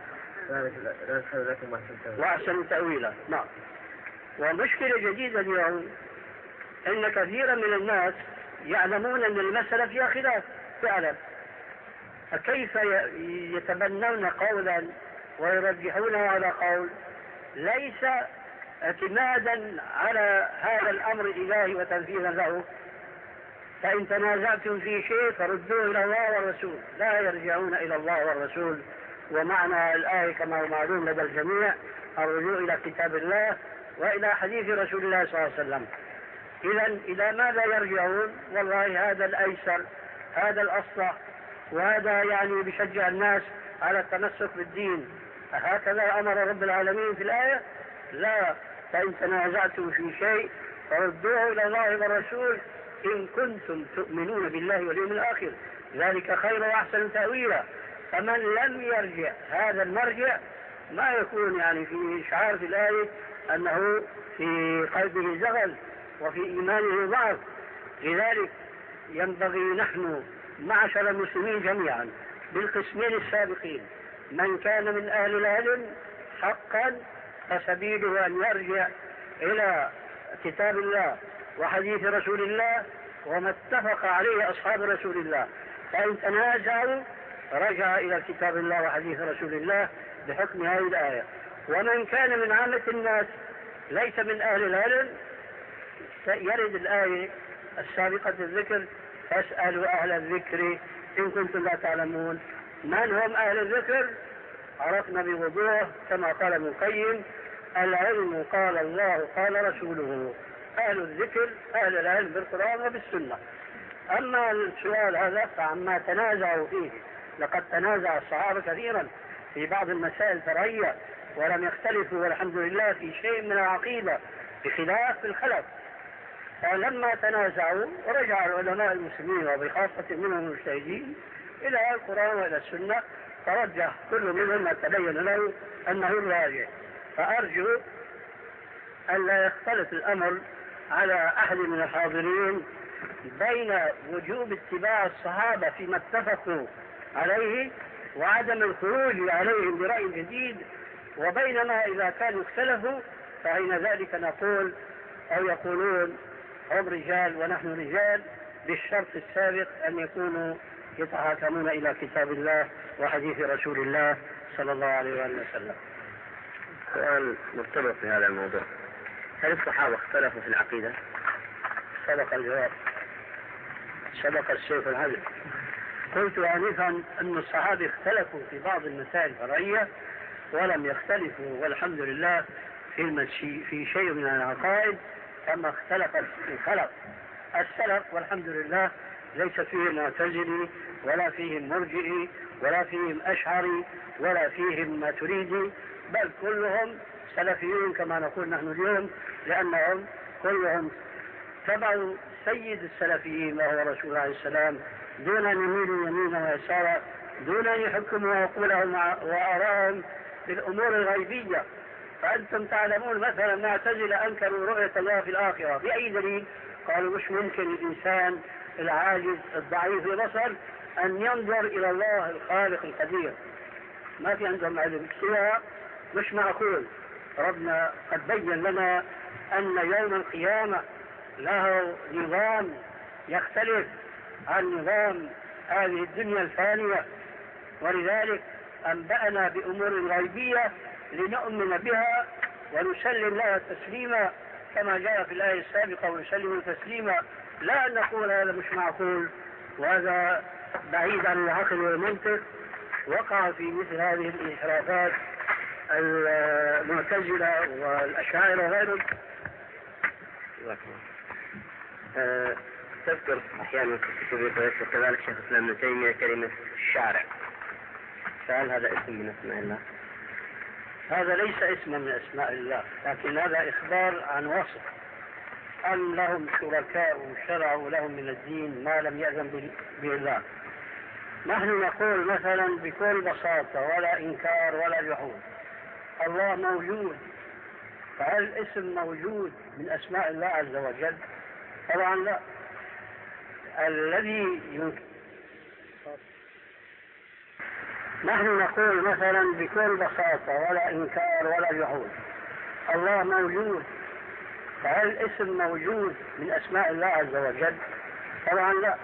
وأحسن تأويلا. نعم. ومشكلة جديدة اليوم إن كثيرا من الناس يعلمون أن المسألة فيها خلاف فعلا، فكيف يتبنون قولا ويرجحونه على قول ليس اعتمادا على هذا الأمر الإلهي وتنفيذا له. فإن تنازعتم في شيء فردوه إلى الله والرسول، لا يرجعون إلى الله والرسول. ومعنى الآية كما هو معلوم لدى الجميع الرجوع إلى كتاب الله وإلى حديث رسول الله صلى الله عليه وسلم. إذا إلى ماذا يرجعون؟ والله هذا الأيسر، هذا الأصلح، وهذا يعني بيشجع الناس على التمسك بالدين. هكذا أمر رب العالمين في الآية؟ لا. فإن تنازعتم في شيء فردوه إلى الله والرسول إن كنتم تؤمنون بالله واليوم الآخر ذلك خير وأحسن تأويلا. فمن لم يرجع هذا المرجع ما يكون يعني في إشعار في الآية أنه في قلبه زغل وفي إيمانه ضعف. لذلك ينبغي نحن معشر المسلمين جميعا بالقسمين السابقين: من كان من أهل العلم حقا فسبيله أن يرجع إلى كتاب الله وحديث رسول الله وما اتفق عليه أصحاب رسول الله، فإن تنازعوا رجع إلى كتاب الله وحديث رسول الله بحكم هذه الآية. ومن كان من عامة الناس ليس من أهل العلم يرد الآية السابقة الذكر: فاسألوا أهل الذكر إن كنتم لا تعلمون. من هم أهل الذكر؟ عرفنا بوضوح كما قال ابن القيم: العلم قال الله قال رسوله. أهل الذكر أهل العلم بالقرآن وبالسنة. أما السؤال هذا فعما تنازعوا فيه، لقد تنازع الصحابة كثيرا في بعض المسائل الفرعية ولم يختلفوا والحمد لله في شيء من العقيدة بخلاف الخلف. فلما تنازعوا رجع العلماء المسلمين وبخاصة منهم المجتهدين إلى القرآن وإلى السنة، فرجح كل منهم ما تبين له أنه الراجح. فأرجو أن لا يختلف الأمر على أحد من الحاضرين بين وجوب اتباع الصحابة فيما اتفقوا عليه وعدم الخروج عليهم برأي جديد، وبينما إذا كانوا اختلفوا فحين ذلك نقول أو يقولون هم رجال ونحن رجال، بالشرط السابق أن يكونوا يتحاكمون إلى كتاب الله وحديث رسول الله صلى الله عليه وسلم. سؤال مرتبط في هذا الموضوع: هل الصحابة اختلفوا في العقيدة؟ سبق الجواب، سبق السيف العدل. قلت آنفا أن الصحابة اختلفوا في بعض المسائل الفرعية ولم يختلفوا والحمد لله في شيء من العقائد كما اختلف الخلف. السلف والحمد لله ليس فيهم معتزلي ولا فيهم مرجئي ولا فيهم أشعري ولا فيهم ماتريدي، بل كلهم سلفيون كما نقول نحن اليوم، لأنهم كلهم تبعوا سيد السلفيين وهو رسول الله عليه السلام دون أن يميلوا يمينا ويسارا، دون أن يحكموا عقولهم وآراءهم في الأمور الغيبية. فأنتم تعلمون مثلا معتزلة أنكروا رؤية الله في الآخرة بأي دليل؟ قالوا مش ممكن الإنسان العاجز الضعيف البصر أن ينظر إلى الله الخالق القدير، ما في عندهم علم سوى مش معقول. ربنا قد بين لنا أن يوم القيامة له نظام يختلف عن نظام هذه الدنيا الفانية، ولذلك أنبأنا بأمور غيبية لنؤمن بها ونسلم لها تسليما كما جاء في الآية السابقة: ونسلم تسليما. لا أن نقول هذا مش معقول وهذا بعيد عن العقل والمنطق. وقع في مثل هذه الانحرافات المعتزلة والأشاعرة وغيرهم. تذكر أحيانا في كذلك شيخ الإسلام ابن تيمية كلمة الشارع، فهل هذا اسم من أسماء الله؟ هذا ليس اسما من أسماء الله، لكن هذا إخبار عن وصف أن لهم شركاء شرعوا لهم من الدين ما لم يأذن به الله. نحن نقول مثلا بكل بساطة ولا إنكار ولا جحود: الله موجود. فهل الاسم موجود من أسماء الله عز وجل؟ طبعا لا. نحن نقول مثلا بكل بساطة ولا إنكار ولا جحود: الله موجود. فهل الاسم موجود من أسماء الله عز وجل؟ طبعا لا.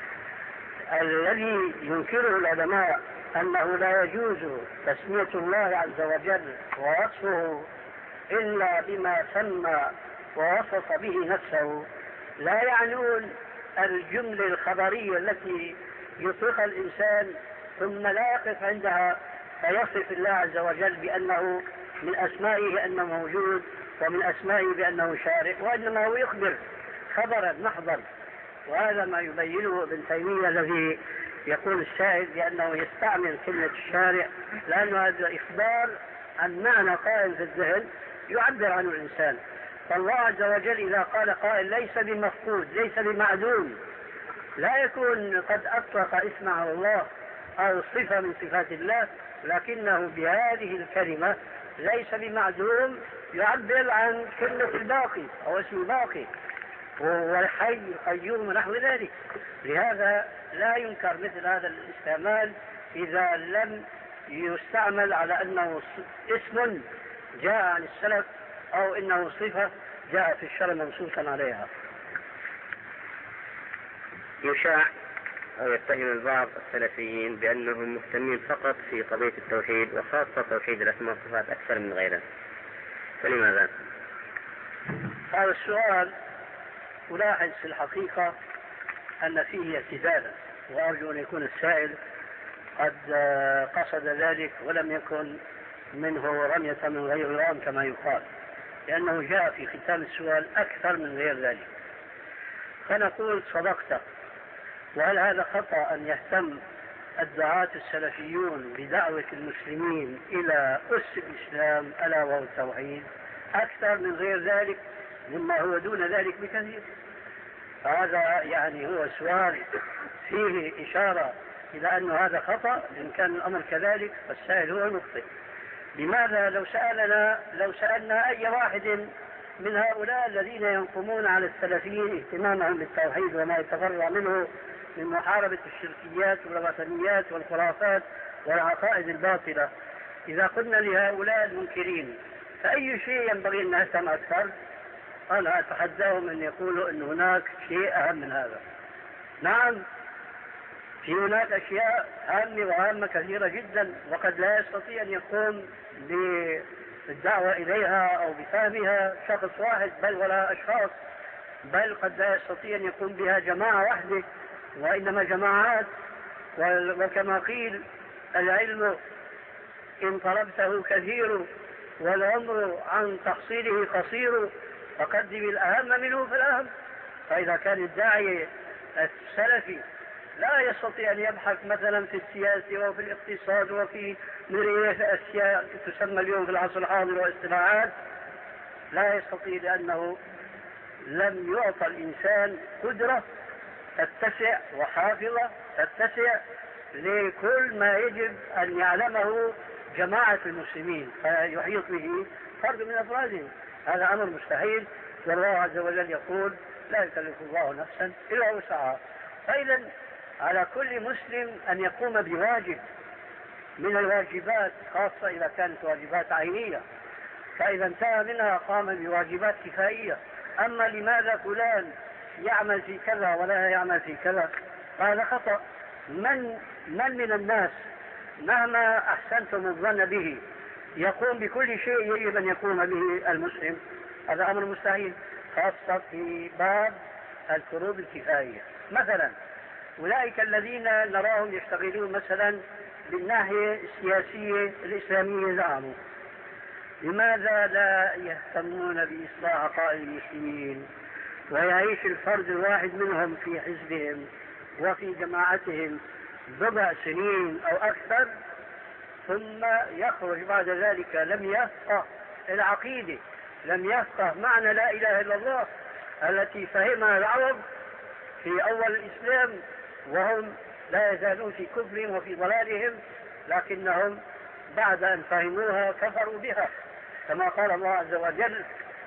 الذي ينكره العلماء أنه لا يجوز تسمية الله عز وجل ووصفه إلا بما سمى ووصف به نفسه لا يعنون الجملة الخبرية التي يطلقها الإنسان ثم لا يقف عندها فيصف الله عز وجل بأنه من أسمائه أنه موجود ومن أسمائه بأنه شارع، وإنما هو يخبر خبرا محضا. وهذا ما يبينه ابن تيمية الذي يقول الشاهد بأنه يستعمل كلمة الشارع، لأن هذا إخبار عن معنى قائم في الذهن يعبر عنه الإنسان. فالله عز وجل إذا قال قائل ليس بمفقود ليس بمعدوم، لا يكون قد أطلق اسمه على الله أو صفة من صفات الله، لكنه بهذه الكلمة ليس بمعدوم يعبر عن كلمة الباقي أو اسم الباقي والحي القيوم ونحو ذلك. لهذا لا ينكر مثل هذا الاستعمال إذا لم يستعمل على أنه اسم جاء عن السلف أو إنه صفة جاء في الشرع منصوصا عليها. يشاع أو يتهم البعض السلفيين بأنهم مهتمين فقط في قضية التوحيد وخاصة توحيد الأسماء والصفات أكثر من غيره، فلماذا؟ هذا السؤال ألاحظ في الحقيقة أن فيه اعتدالا، وأرجو أن يكون السائل قد قصد ذلك ولم يكن منه رمية من غير رام كما يقال، لأنه جاء في ختام السؤال أكثر من غير ذلك. فنقول صدقت. وهل هذا خطأ أن يهتم الدعاة السلفيون بدعوة المسلمين إلى أس الإسلام ألا وهو التوحيد أكثر من غير ذلك مما هو دون ذلك بكثير. هذا يعني هو سؤال فيه إشارة إلى أن هذا خطأ. إن كان الأمر كذلك فالسائل هو المخطئ. لماذا لو سألنا أي واحد من هؤلاء الذين ينقمون على السلفيين اهتمامهم بالتوحيد وما يتفرع منه من محاربة الشركيات والوثنيات والخرافات والعقائد الباطلة، إذا قلنا لهؤلاء المنكرين فأي شيء ينبغي أن نهتم أكثر؟ أنا أتحداهم أن يقولوا أن هناك شيء أهم من هذا. نعم، في هناك أشياء هامة وهامة كثيرة جدا، وقد لا يستطيع أن يقوم بالدعوة إليها أو بفهمها شخص واحد بل ولا أشخاص، بل قد لا يستطيع أن يقوم بها جماعة واحدة وإنما جماعات. وكما قيل العلم إن طلبته كثير والعمر عن تحصيله قصير فقدم الأهم منه فالأهم. فإذا كان الداعية السلفي لا يستطيع أن يبحث مثلا في السياسة وفي الاقتصاد وفي أشياء تسمى اليوم في العصر الحاضر واصطلاحات، لا يستطيع لأنه لم يعطى الإنسان قدرة تتسع وحافظة تتسع لكل ما يجب أن يعلمه جماعة المسلمين فيحيط به فرد من أفرادهم. هذا أمر مستحيل، والله عز وجل يقول لا يكلف الله نفسا إلا وسعها. فإذا على كل مسلم أن يقوم بواجب من الواجبات، خاصة إذا كانت واجبات عينية، فإذا انتهى منها قام بواجبات كفائية. أما لماذا فلان يعمل في كذا ولا يعمل في كذا هذا خطأ. من الناس مهما أحسنتم الظن به يقوم بكل شيء يجب أن يقوم به المسلم؟ هذا أمر مستحيل، خاصة في باب الفروض الكفائية. مثلا أولئك الذين نراهم يشتغلون مثلا بالناحية السياسية الإسلامية زعموا، لماذا لا يهتمون بإصلاح عقائد المسلمين ويعيش الفرد الواحد منهم في حزبهم وفي جماعتهم بضع سنين أو أكثر ثم يخرج بعد ذلك لم يفقه العقيدة، لم يفقه معنى لا إله إلا الله التي فهمها العرب في أول الإسلام وهم لا يزالون في كفرهم وفي ضلالهم، لكنهم بعد أن فهموها كفروا بها، كما قال الله عز وجل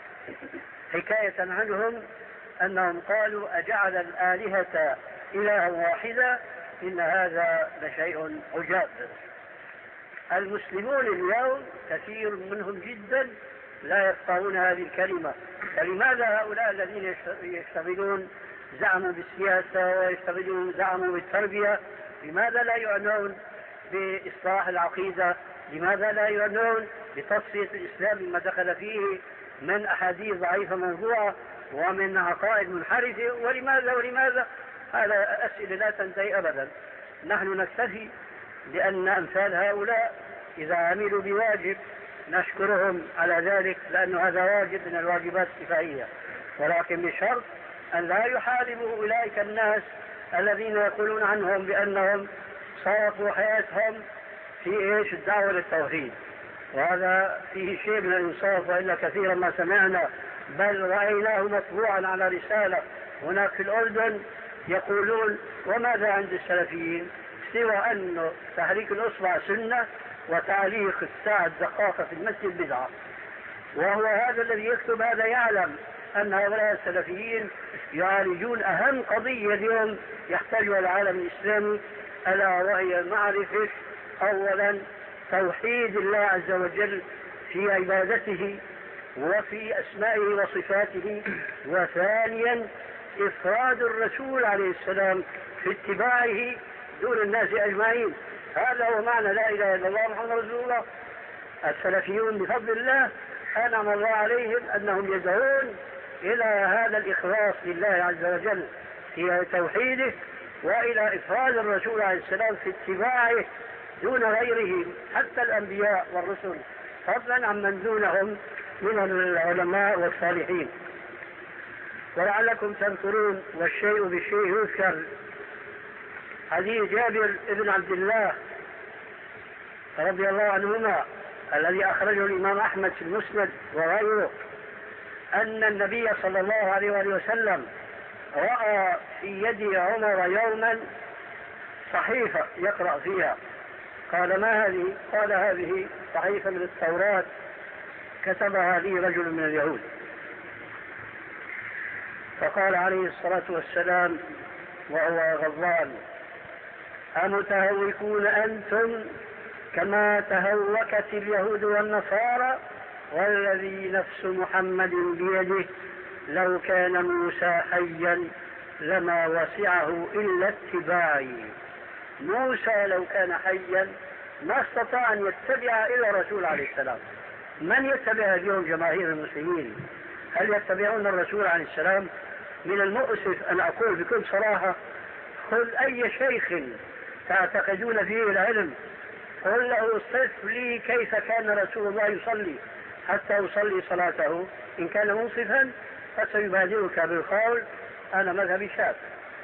حكاية عنهم أنهم قالوا أجعل الآلهة إلها واحدة إن هذا لشيء عجاب. المسلمون اليوم كثير منهم جدا لا يفقهون هذه الكلمة. فلماذا هؤلاء الذين يشتغلون زعموا بالسياسة ويشتغلون زعموا بالتربية لماذا لا يعنون بإصلاح العقيدة؟ لماذا لا يعنون بتصفية الإسلام مما دخل فيه من أحاديث ضعيفة موضوعة ومن عقائد منحرفة؟ ولماذا هذا أسئلة لا تنتهي أبدا. نحن نكتفي بأن أمثال هؤلاء إذا عملوا بواجب نشكرهم على ذلك لأن هذا واجب من الواجبات الكفائية، ولكن بشرط أن لا يحاربوا أولئك الناس الذين يقولون عنهم بأنهم صرفوا حياتهم في الدعوة للتوحيد، وهذا فيه شيء من الإنصاف، وإلا كثيرا ما سمعنا بل رأيناه مطبوعا على رسالة هناك في الأردن يقولون وماذا عند السلفيين سوى أن تحريك الأصبع سنة وتعليق الساعة الدقاقة في المسجد بدعة. وهو هذا الذي يكتب هذا يعلم أن هؤلاء السلفيين يعالجون أهم قضية اليوم يحتاجها العالم الإسلامي، ألا وهي معرفة أولا توحيد الله عز وجل في عبادته وفي أسمائه وصفاته، وثانيا إفراد الرسول عليه السلام في اتباعه دون الناس أجمعين. هذا هو معنى لا إله إلا الله محمد رسول الله. السلفيون بفضل الله أنعم الله عليهم أنهم يدعون إلى هذا الإخلاص لله عز وجل في توحيده وإلى إفراد الرسول عليه السلام في اتباعه دون غيره حتى الأنبياء والرسل، فضلا عمن دونهم من العلماء والصالحين. ولعلكم تذكرون والشيء بالشيء يذكر حديث جابر بن عبد الله رضي الله عنهما الذي أخرجه الإمام أحمد في المسند وغيره أن النبي صلى الله عليه وسلم رأى في يد عمر يوما صحيفة يقرأ فيها. قال: ما هذه؟ قال: هذه صحيفة من التوراة كتبها لي رجل من اليهود. فقال عليه الصلاة والسلام وهو غضبان: أمتهوكون أنتم كما تهوكت اليهود والنصارى؟ والذي نفس محمد بيده لو كان موسى حيا لما وسعه إلا اتباعي. موسى لو كان حيا ما استطاع أن يتبع إلا الرسول عليه السلام. من يتبع اليوم جماهير المسلمين؟ هل يتبعون الرسول عليه السلام؟ من المؤسف أن أقول بكل صراحة: خذ أي شيخ تعتقدون فيه العلم، قل له: صف لي كيف كان رسول الله يصلي حتى يصلي صلاته. إن كان منصفا فسيبادرك بالقول: أنا مذهبي شافعي.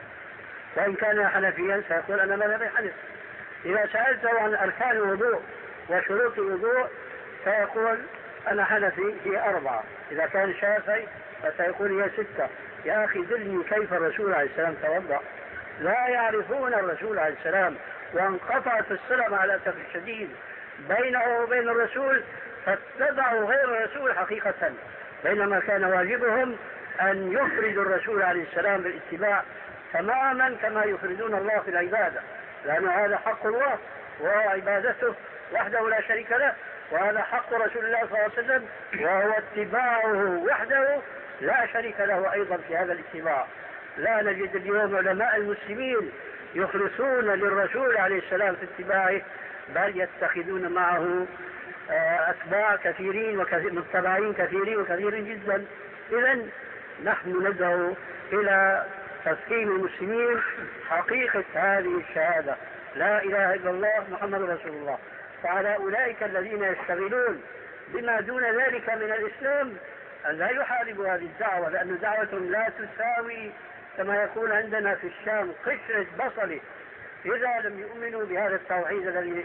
وإن كان حنفيا سيقول: أنا مذهبي حنفي. إذا سألته عن أركان الوضوء وشروط الوضوء سيقول: أنا حنفي هي 4. إذا كان شافعي فسيقول: هي 6. يا أخي دلني كيف الرسول عليه السلام توضأ. لا يعرفون الرسول عليه السلام، وانقطعت الصلة على الأسف الشديد بينه وبين الرسول، فاتبعوا غير الرسول حقيقة، بينما كان واجبهم أن يفردوا الرسول عليه السلام بالاتباع تماما كما يفردون الله في العبادة، لأن هذا حق الله وهو عبادته وحده لا شريك له، وهذا حق رسول الله صلى الله عليه وسلم وهو اتباعه وحده لا شريك له أيضا في هذا الاتباع. لا نجد اليوم علماء المسلمين يخلصون للرسول عليه السلام في اتباعه، بل يتخذون معه أتباع كثيرين ومتبعين كثيرين جدا. إذن نحن ندعو إلى تفهيم المسلمين حقيقة هذه الشهادة: لا إله إلا الله محمد رسول الله. فعلى أولئك الذين يشتغلون بما دون ذلك من الإسلام أن لا يحاربوا هذه الدعوة، لأن دعوة لا تساوي كما يقول عندنا في الشام قشرة بصل إذا لم يؤمنوا بهذا التوحيد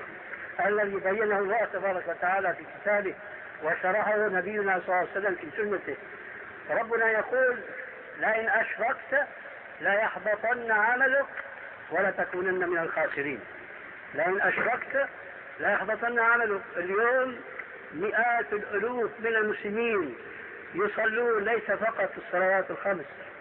الذي بينه الله تبارك وتعالى في كتابه وشرحه نبينا صلى الله عليه وسلم في سنته. ربنا يقول: لئن أشركت لا يحبطن عملك ولا تكونن من الخاسرين. لئن أشركت لا يحبطن عملك. اليوم مئات الألوف من المسلمين يصلون ليس فقط الصلوات ال5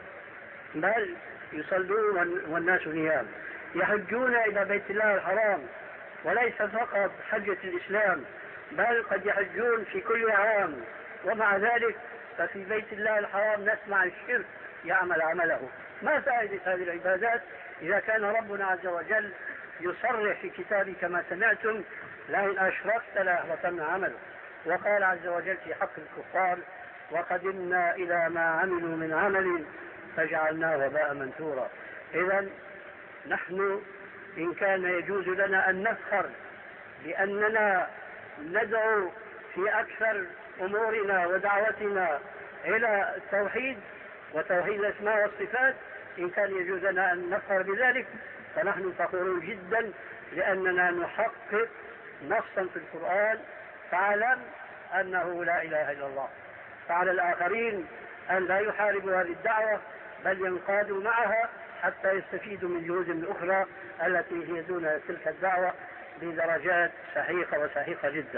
بل يصلون والناس نيام، يحجون إلى بيت الله الحرام وليس فقط حجة الإسلام بل قد يحجون في كل عام، ومع ذلك ففي بيت الله الحرام نسمع الشرك يعمل عمله. ما فائدة هذه العبادات إذا كان ربنا عز وجل يصرح في كتابه كما سمعتم: لئن أشركت لا يحبطن عمله. وقال عز وجل في حق الكفار: وقدمنا إلى ما عملوا من عمل فجعلناه هباء منثورا. إذن نحن إن كان يجوز لنا أن نفخر بأننا ندعو في أكثر أمورنا ودعوتنا إلى التوحيد وتوحيد الأسماء والصفات، إن كان يجوز لنا أن نفخر بذلك فنحن فخورون جدا، لأننا نحقق نصا في القرآن: فاعلم أنه لا إله إلا الله. فعلى الآخرين أن لا يحاربوا هذه الدعوة بل ينقادوا معها حتى يستفيدوا من جهود أخرى التي هي دون تلك الدعوة بدرجات وسحيقة جدا.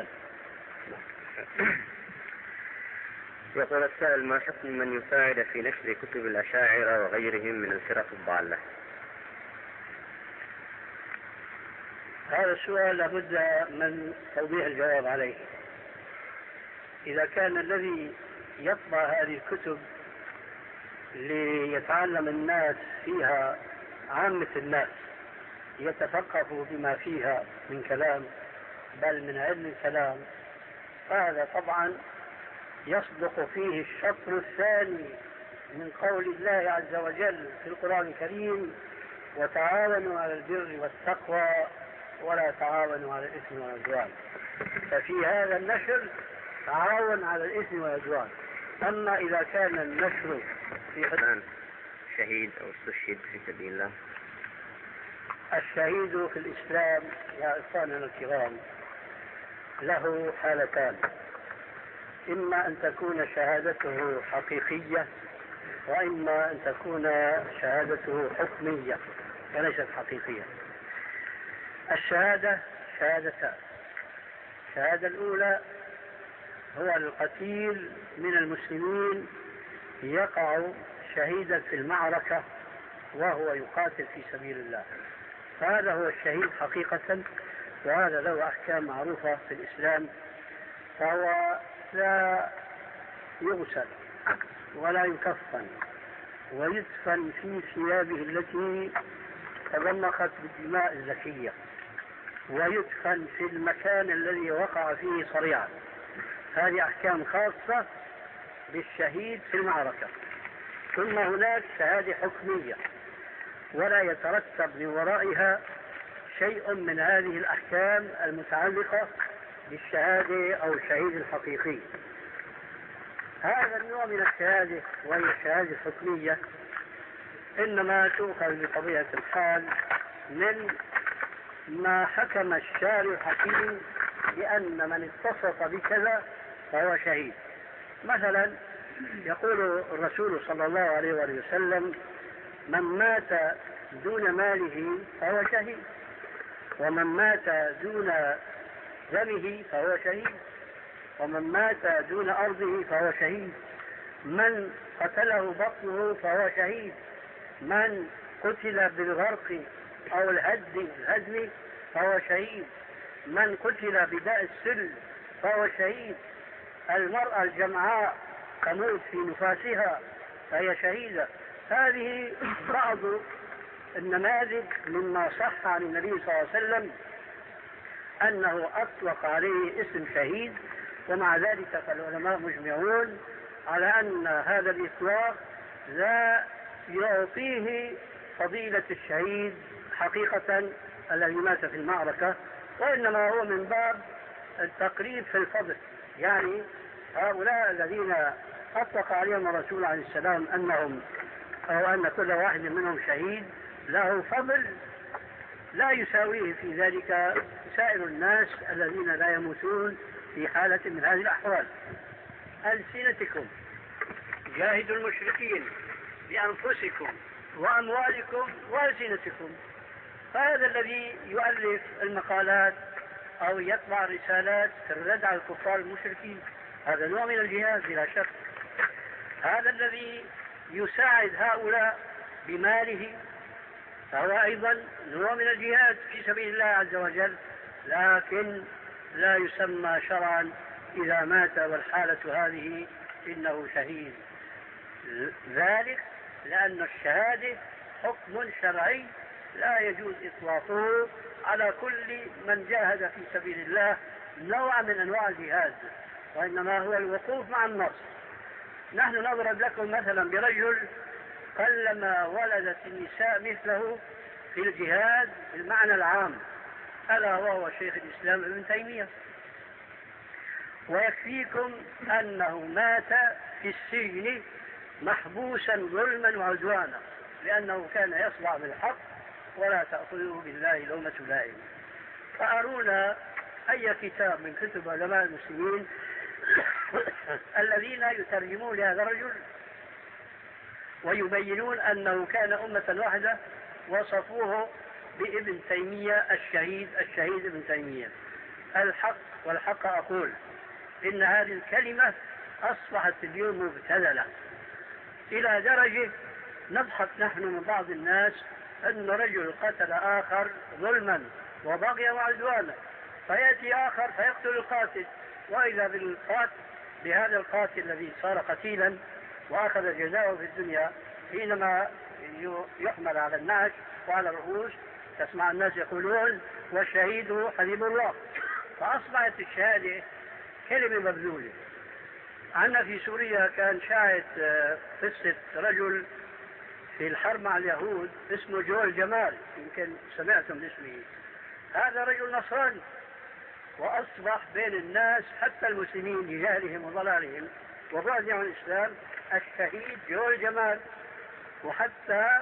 يقول السائل: ما حكم من يساعد في نشر كتب الأشاعرة وغيرهم من الفرق الضالة؟ هذا السؤال لابد من توضيح الجواب عليه. إذا كان الذي يطبع هذه الكتب ليتعلم الناس فيها، عامة الناس يتفقهوا بما فيها من كلام بل من علم الكلام، فهذا طبعا يصدق فيه الشطر الثاني من قول الله عز وجل في القرآن الكريم: وتعاونوا على البر والتقوى ولا تعاونوا على الإثم والعدوان. ففي هذا النشر تعاون على الإثم والعدوان. أما إذا كان النشر في حدان شهيد أو استشهد في سبيل الله، الشهيد في الإسلام يا إخواننا الكرام له حالتان: إما أن تكون شهادته حقيقية، وإما أن تكون شهادته حكمية وليست حقيقية. الشهادة شهادتان: الشهادة الأولى هو القتيل من المسلمين يقع شهيدا في المعركة وهو يقاتل في سبيل الله، فهذا هو الشهيد حقيقة، وهذا له أحكام معروفة في الإسلام، فهو لا يغسل ولا يكفن ويدفن في ثيابه التي تضمخت بالدماء الزكية، ويدفن في المكان الذي وقع فيه صريعا. هذه أحكام خاصة بالشهيد في المعركة. ثم هناك شهادة حكمية ولا يترتب من ورائها شيء من هذه الأحكام المتعلقة بالشهادة أو الشهيد الحقيقي. هذا النوع من الشهادة وهي الشهادة الحكمية إنما تؤخذ بطبيعة الحال من ما حكم الشارع الحكيم بأن من اتصف بكذا فهو شهيد. مثلا يقول الرسول صلى الله عليه وسلم: من مات دون ماله فهو شهيد، ومن مات دون دمه فهو شهيد، ومن مات دون أرضه فهو شهيد، من قتله بطنه فهو شهيد، من قتل بالغرق أو الهدم فهو شهيد، من قتل بداء السل فهو شهيد، المرأة الجمعاء تموت في نفاسها فهي شهيدة. هذه بعض النماذج مما صح عن النبي صلى الله عليه وسلم أنه أطلق عليه اسم شهيد، ومع ذلك فالعلماء مجمعون على أن هذا الإطلاق لا يعطيه فضيلة الشهيد حقيقة الذي مات في المعركة، وإنما هو من باب التقريب في الفضل. يعني هؤلاء الذين أطلق عليهم الرسول عليه السلام أنهم أو أن كل واحد منهم شهيد له فضل لا يساويه في ذلك سائر الناس الذين لا يموتون في حالة من هذه الأحوال. ألسنتكم جاهدوا المشركين بأنفسكم وأموالكم وألسنتكم. فهذا الذي يؤلف المقالات أو يطبع رسالات في الرد على الكفار المشركين هذا نوع من الجهاد بلا شك. هذا الذي يساعد هؤلاء بماله فهو أيضا نوع من الجهاد في سبيل الله عز وجل، لكن لا يسمى شرعا إذا مات والحالة هذه إنه شهيد. ذلك لأن الشهادة حكم شرعي لا يجوز إطلاقه على كل من جاهد في سبيل الله نوع من أنواع الجهاد، وإنما هو الوقوف مع النص. نحن نضرب لكم مثلا برجل قلما ولدت النساء مثله في الجهاد بالمعنى العام، ألا وهو شيخ الإسلام ابن تيمية. ويكفيكم أنه مات في السجن محبوسا ظلما وعدوانا لأنه كان يصدع بالحق ولا تأخذه بالله لومة لائم. فأرونا أي كتاب من كتب علماء المسلمين الذين يترجمون لهذا الرجل ويبينون أنه كان أمة واحدة وصفوه بابن تيمية الشهيد ابن تيمية. الحق والحق أقول إن هذه الكلمة أصبحت اليوم مبتذلة إلى درجة نضحك نحن من بعض الناس أن رجل قتل آخر ظلما وبغيا وعدوانا، فيأتي آخر فيقتل القاتل، وإذا بهذا القاتل الذي صار قتيلا وأخذ جزاءه في الدنيا حينما يحمل على النعش وعلى الرؤوس تسمع الناس يقولون والشهيد حبيب الله. فأصبحت الشهادة كلمة مبذولة. عندنا في سوريا كان شاهد قصة رجل في الحرب مع اليهود اسمه جول جمال، يمكن سمعتم باسمه. هذا رجل نصراني وأصبح بين الناس حتى المسلمين لجهلهم وضلالهم وبعدهم عن الإسلام الشهيد جول جمال. وحتى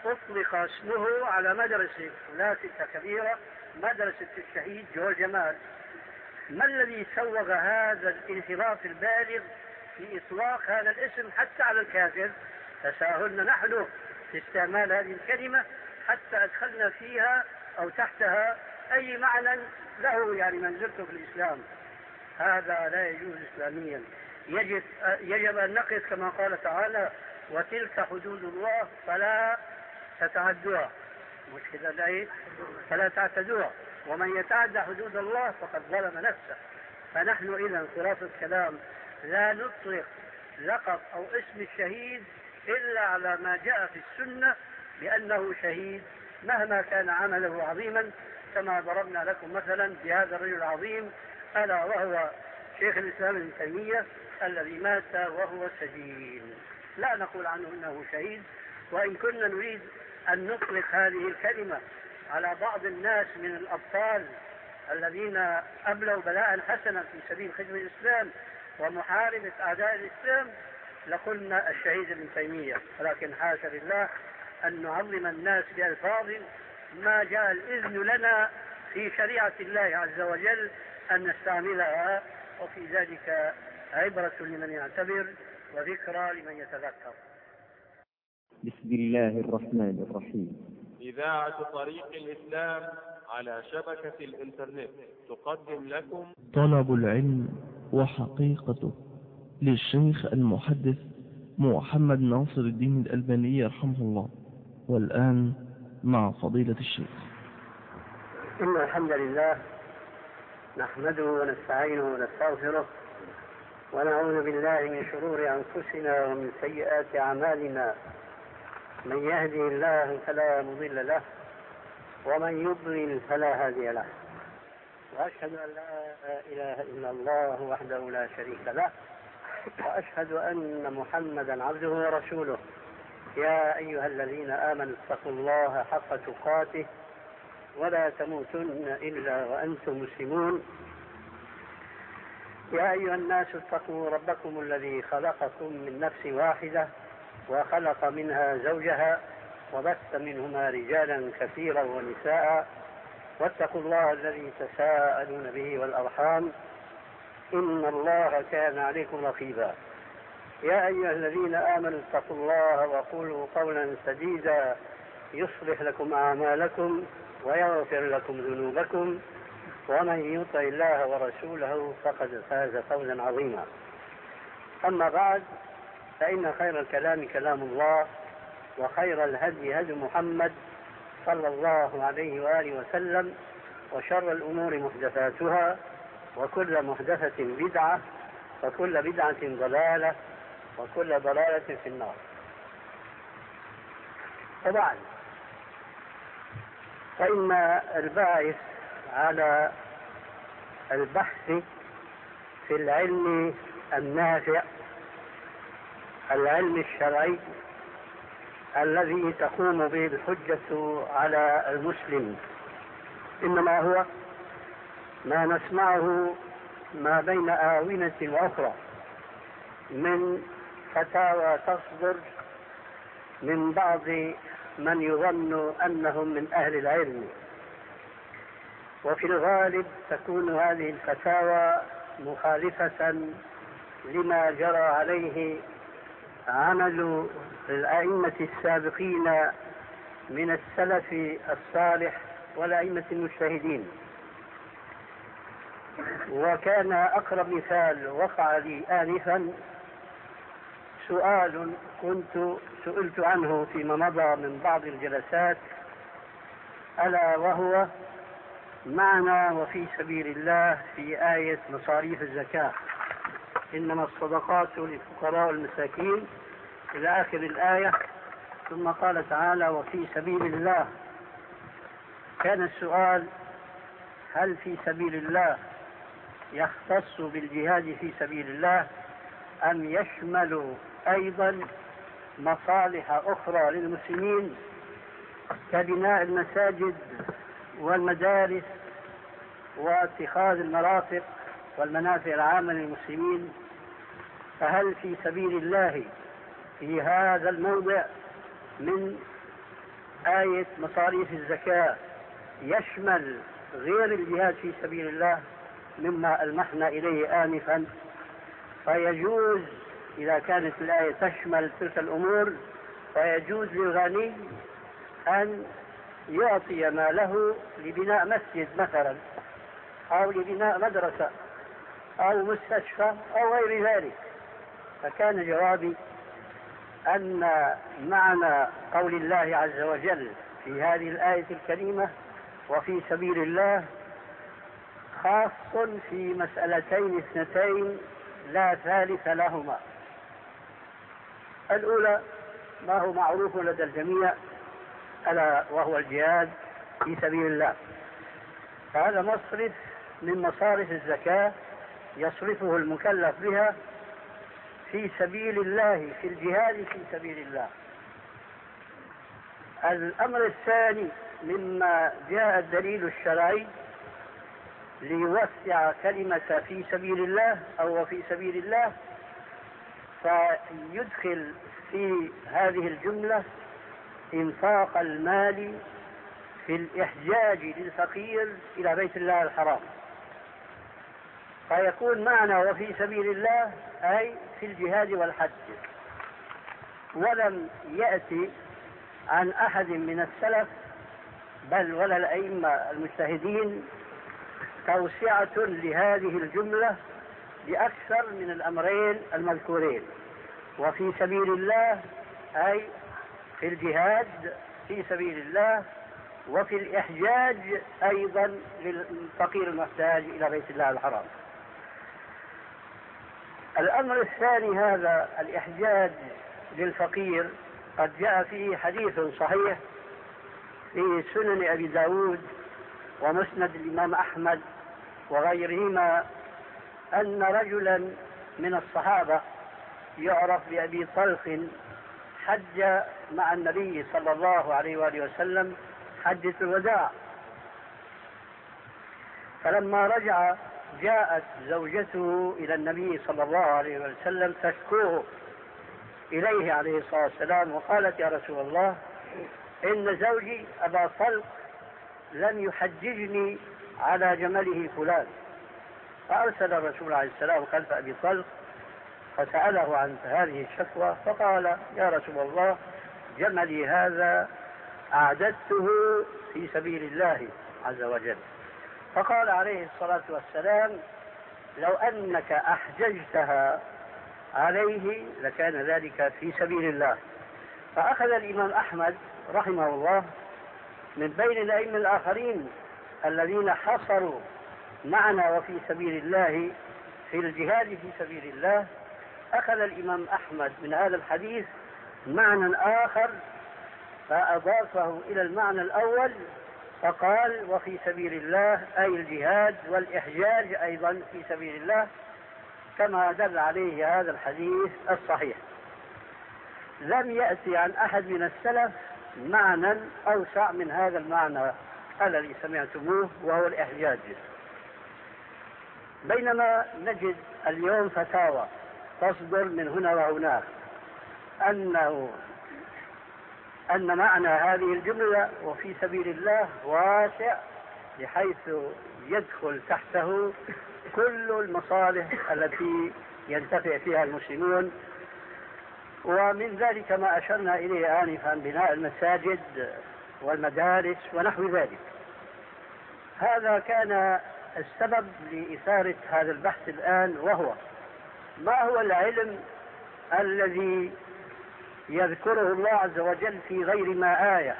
أطلق اسمه على مدرسة ثلاثة كبيرة، مدرسة الشهيد جورج جمال. ما الذي سوغ هذا الانحراف البالغ في إطلاق هذا الاسم حتى على الكافر؟ تساهلنا نحن في استعمال هذه الكلمة حتى أدخلنا فيها أو تحتها أي معنى له يعني منزلته في الإسلام. هذا لا يجوز إسلاميا. يجب أن نقف كما قال تعالى: وتلك حدود الله فلا تتعدوها. مش كده؟ فلا تعتدوها، ومن يتعدى حدود الله فقد ظلم نفسه. فنحن إذا خلاصة الكلام لا نطلق لقب أو اسم الشهيد إلا على ما جاء في السنة بأنه شهيد مهما كان عمله عظيما، كما ضربنا لكم مثلا بهذا الرجل العظيم ألا وهو شيخ الإسلام ابن تيمية الذي مات وهو سجين. لا نقول عنه إنه شهيد، وإن كنا نريد أن نطلق هذه الكلمة على بعض الناس من الأبطال الذين أبلوا بلاء حسنا في سبيل خدمة الإسلام ومحاربة أعداء الإسلام لقلنا الشهيد ابن تيمية، ولكن حاشا لله أن نعظم الناس بألفاظ ما جاء الإذن لنا في شريعة الله عز وجل أن نستعملها، وفي ذلك عبرة لمن يعتبر وذكرى لمن يتذكر. بسم الله الرحمن الرحيم. إذاعة طريق الإسلام على شبكة الإنترنت تقدم لكم طلب العلم وحقيقته للشيخ المحدث محمد ناصر الدين الألباني رحمه الله. والآن مع فضيلة الشيخ. إن الحمد لله نحمده ونستعينه ونستغفره ونعوذ بالله من شرور أنفسنا ومن سيئات أعمالنا. من يهدي الله فلا مضل له ومن يضلل فلا هادي له، وأشهد أن لا إله إلا الله وحده لا شريك له، وأشهد أن محمدا عبده ورسوله. يا أيها الذين آمنوا اتقوا الله حق تقاته ولا تموتن إلا وأنتم مسلمون. يا أيها الناس اتقوا ربكم الذي خلقكم من نفس واحدة وخلق منها زوجها وبث منهما رجالا كثيرا ونساء، واتقوا الله الذي تساءلون به والأرحام إن الله كان عليكم رقيبا. يا أيها الذين آمنوا اتقوا الله وقولوا قولا سديدا يصلح لكم أعمالكم ويغفر لكم ذنوبكم، ومن يطع الله ورسوله فقد فاز فوزا عظيما. أما بعد، فإن خير الكلام كلام الله، وخير الهدي هدي محمد صلى الله عليه وآله وسلم، وشر الأمور محدثاتها، وكل محدثة بدعة، وكل بدعة ضلالة، وكل ضلالة في النار. طبعا فإن الباعث على البحث في العلم النافع، العلم الشرعي الذي تقوم به الحجة على المسلم، إنما هو ما نسمعه ما بين آونة وأخرى من فتاوى تصدر من بعض من يظن أنهم من أهل العلم، وفي الغالب تكون هذه الفتاوى مخالفة لما جرى عليه عمل الأئمة السابقين من السلف الصالح والأئمة المجتهدين. وكان أقرب مثال وقع لي آنفا سؤال كنت سئلت عنه فيما مضى من بعض الجلسات، ألا وهو معنى وفي سبيل الله في آية مصاريف الزكاة، إنما الصدقات للفقراء والمساكين إلى آخر الآية، ثم قال تعالى وفي سبيل الله. كان السؤال: هل في سبيل الله يختص بالجهاد في سبيل الله أم يشمل أيضا مصالح أخرى للمسلمين كبناء المساجد والمدارس واتخاذ المرافق والمنافع العامة للمسلمين؟ فهل في سبيل الله في هذا الموضع من آية مصاريف الزكاة يشمل غير الجهاد في سبيل الله مما ألمحنا إليه آنفا، فيجوز إذا كانت الآية تشمل تلك الأمور فيجوز للغني أن يعطي ماله لبناء مسجد مثلا، أو لبناء مدرسة أو مستشفى أو غير ذلك. فكان جوابي أن معنى قول الله عز وجل في هذه الآية الكريمة وفي سبيل الله خاص في مسألتين اثنتين لا ثالث لهما. الأولى ما هو معروف لدى الجميع ألا وهو الجهاد في سبيل الله، فهذا مصرف من مصارف الزكاة يصرفه المكلف بها في سبيل الله، في الجهاد في سبيل الله. الأمر الثاني مما جاء الدليل الشرعي ليوسع كلمة في سبيل الله أو في سبيل الله، فيدخل في هذه الجملة إنفاق المال في الإحجاج للفقير إلى بيت الله الحرام، فيكون معنى وفي سبيل الله أي في الجهاد والحج. ولم يأتي عن أحد من السلف بل ولا الأئمة المجتهدين توسعة لهذه الجملة بأكثر من الأمرين المذكورين، وفي سبيل الله أي في الجهاد في سبيل الله، وفي الإحجاج أيضا للفقير المحتاج إلى بيت الله الحرام. الأمر الثاني هذا الإحجاج للفقير قد جاء فيه حديث صحيح في سنن أبي داود ومسند الإمام أحمد وغيرهما أن رجلا من الصحابة يعرف بأبي طلق حج مع النبي صلى الله عليه وآله وسلم حجة الوداع، فلما رجع جاءت زوجته إلى النبي صلى الله عليه وسلم تشكوه إليه عليه الصلاة والسلام، وقالت يا رسول الله إن زوجي أبا طلق لم يحججني على جمله فلان. فأرسل الرسول عليه السلام خلف أبي طلق فسأله عن هذه الشكوى، فقال يا رسول الله جملي هذا أعددته في سبيل الله عز وجل. فقال عليه الصلاة والسلام لو أنك أحججتها عليه لكان ذلك في سبيل الله. فأخذ الإمام أحمد رحمه الله من بين الأئمة الآخرين الذين حصروا معنى وفي سبيل الله في الجهاد في سبيل الله، أخذ الإمام أحمد من هذا الحديث معنى آخر فأضافه إلى المعنى الأول فقال وفي سبيل الله أي الجهاد والإحجاج أيضا في سبيل الله، كما دل عليه هذا الحديث الصحيح. لم يأتي عن أحد من السلف معنى أوسع من هذا المعنى الذي سمعتموه وهو الإحجاج. بينما نجد اليوم فتاوى تصدر من هنا وهناك أن معنى هذه الجملة وفي سبيل الله واسع بحيث يدخل تحته كل المصالح التي ينتفع فيها المسلمون، ومن ذلك ما أشرنا إليه آنفا بناء المساجد والمدارس ونحو ذلك. هذا كان السبب لإثارة هذا البحث الآن، وهو ما هو العلم الذي يذكره الله عز وجل في غير ما آية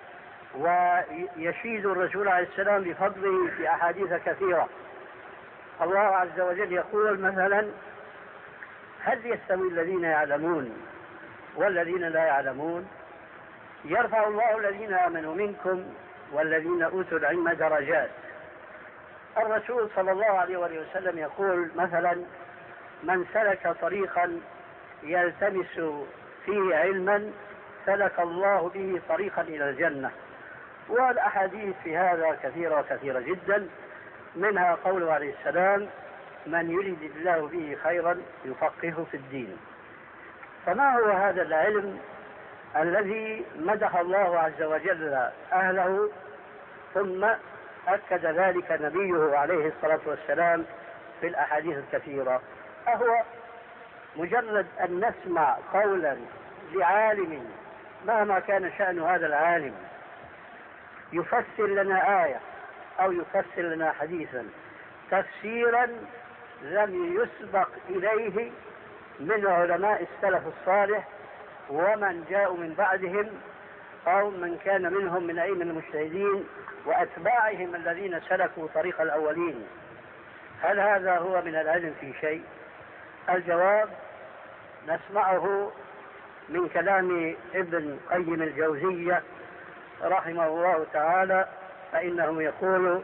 ويشيد الرسول عليه السلام بفضله في أحاديث كثيرة. الله عز وجل يقول مثلا هل يستوي الذين يعلمون والذين لا يعلمون؟ يرفع الله الذين آمنوا منكم والذين أوتوا العلم درجات. الرسول صلى الله عليه وسلم يقول مثلا من سلك طريقا يلتمس فيه علما سلك الله به طريقا إلى الجنة. والأحاديث في هذا كثيرة جدا، منها قوله عليه السلام من يريد الله به خيرا يفقهه في الدين. فما هو هذا العلم الذي مدح الله عز وجل أهله، ثم أكد ذلك نبيه عليه الصلاة والسلام في الأحاديث الكثيرة. أهو مجرد أن نسمع قولا لعالم مهما كان شأن هذا العالم يفسر لنا آية أو يفسر لنا حديثا تفسيرا لم يسبق إليه من علماء السلف الصالح ومن جاءوا من بعدهم أو من كان منهم من أئمة المجتهدين وأتباعهم الذين سلكوا طريق الأولين، هل هذا هو من العلم في شيء؟ الجواب نسمعه من كلام ابن قيم الجوزية رحمه الله تعالى، فإنه يقول: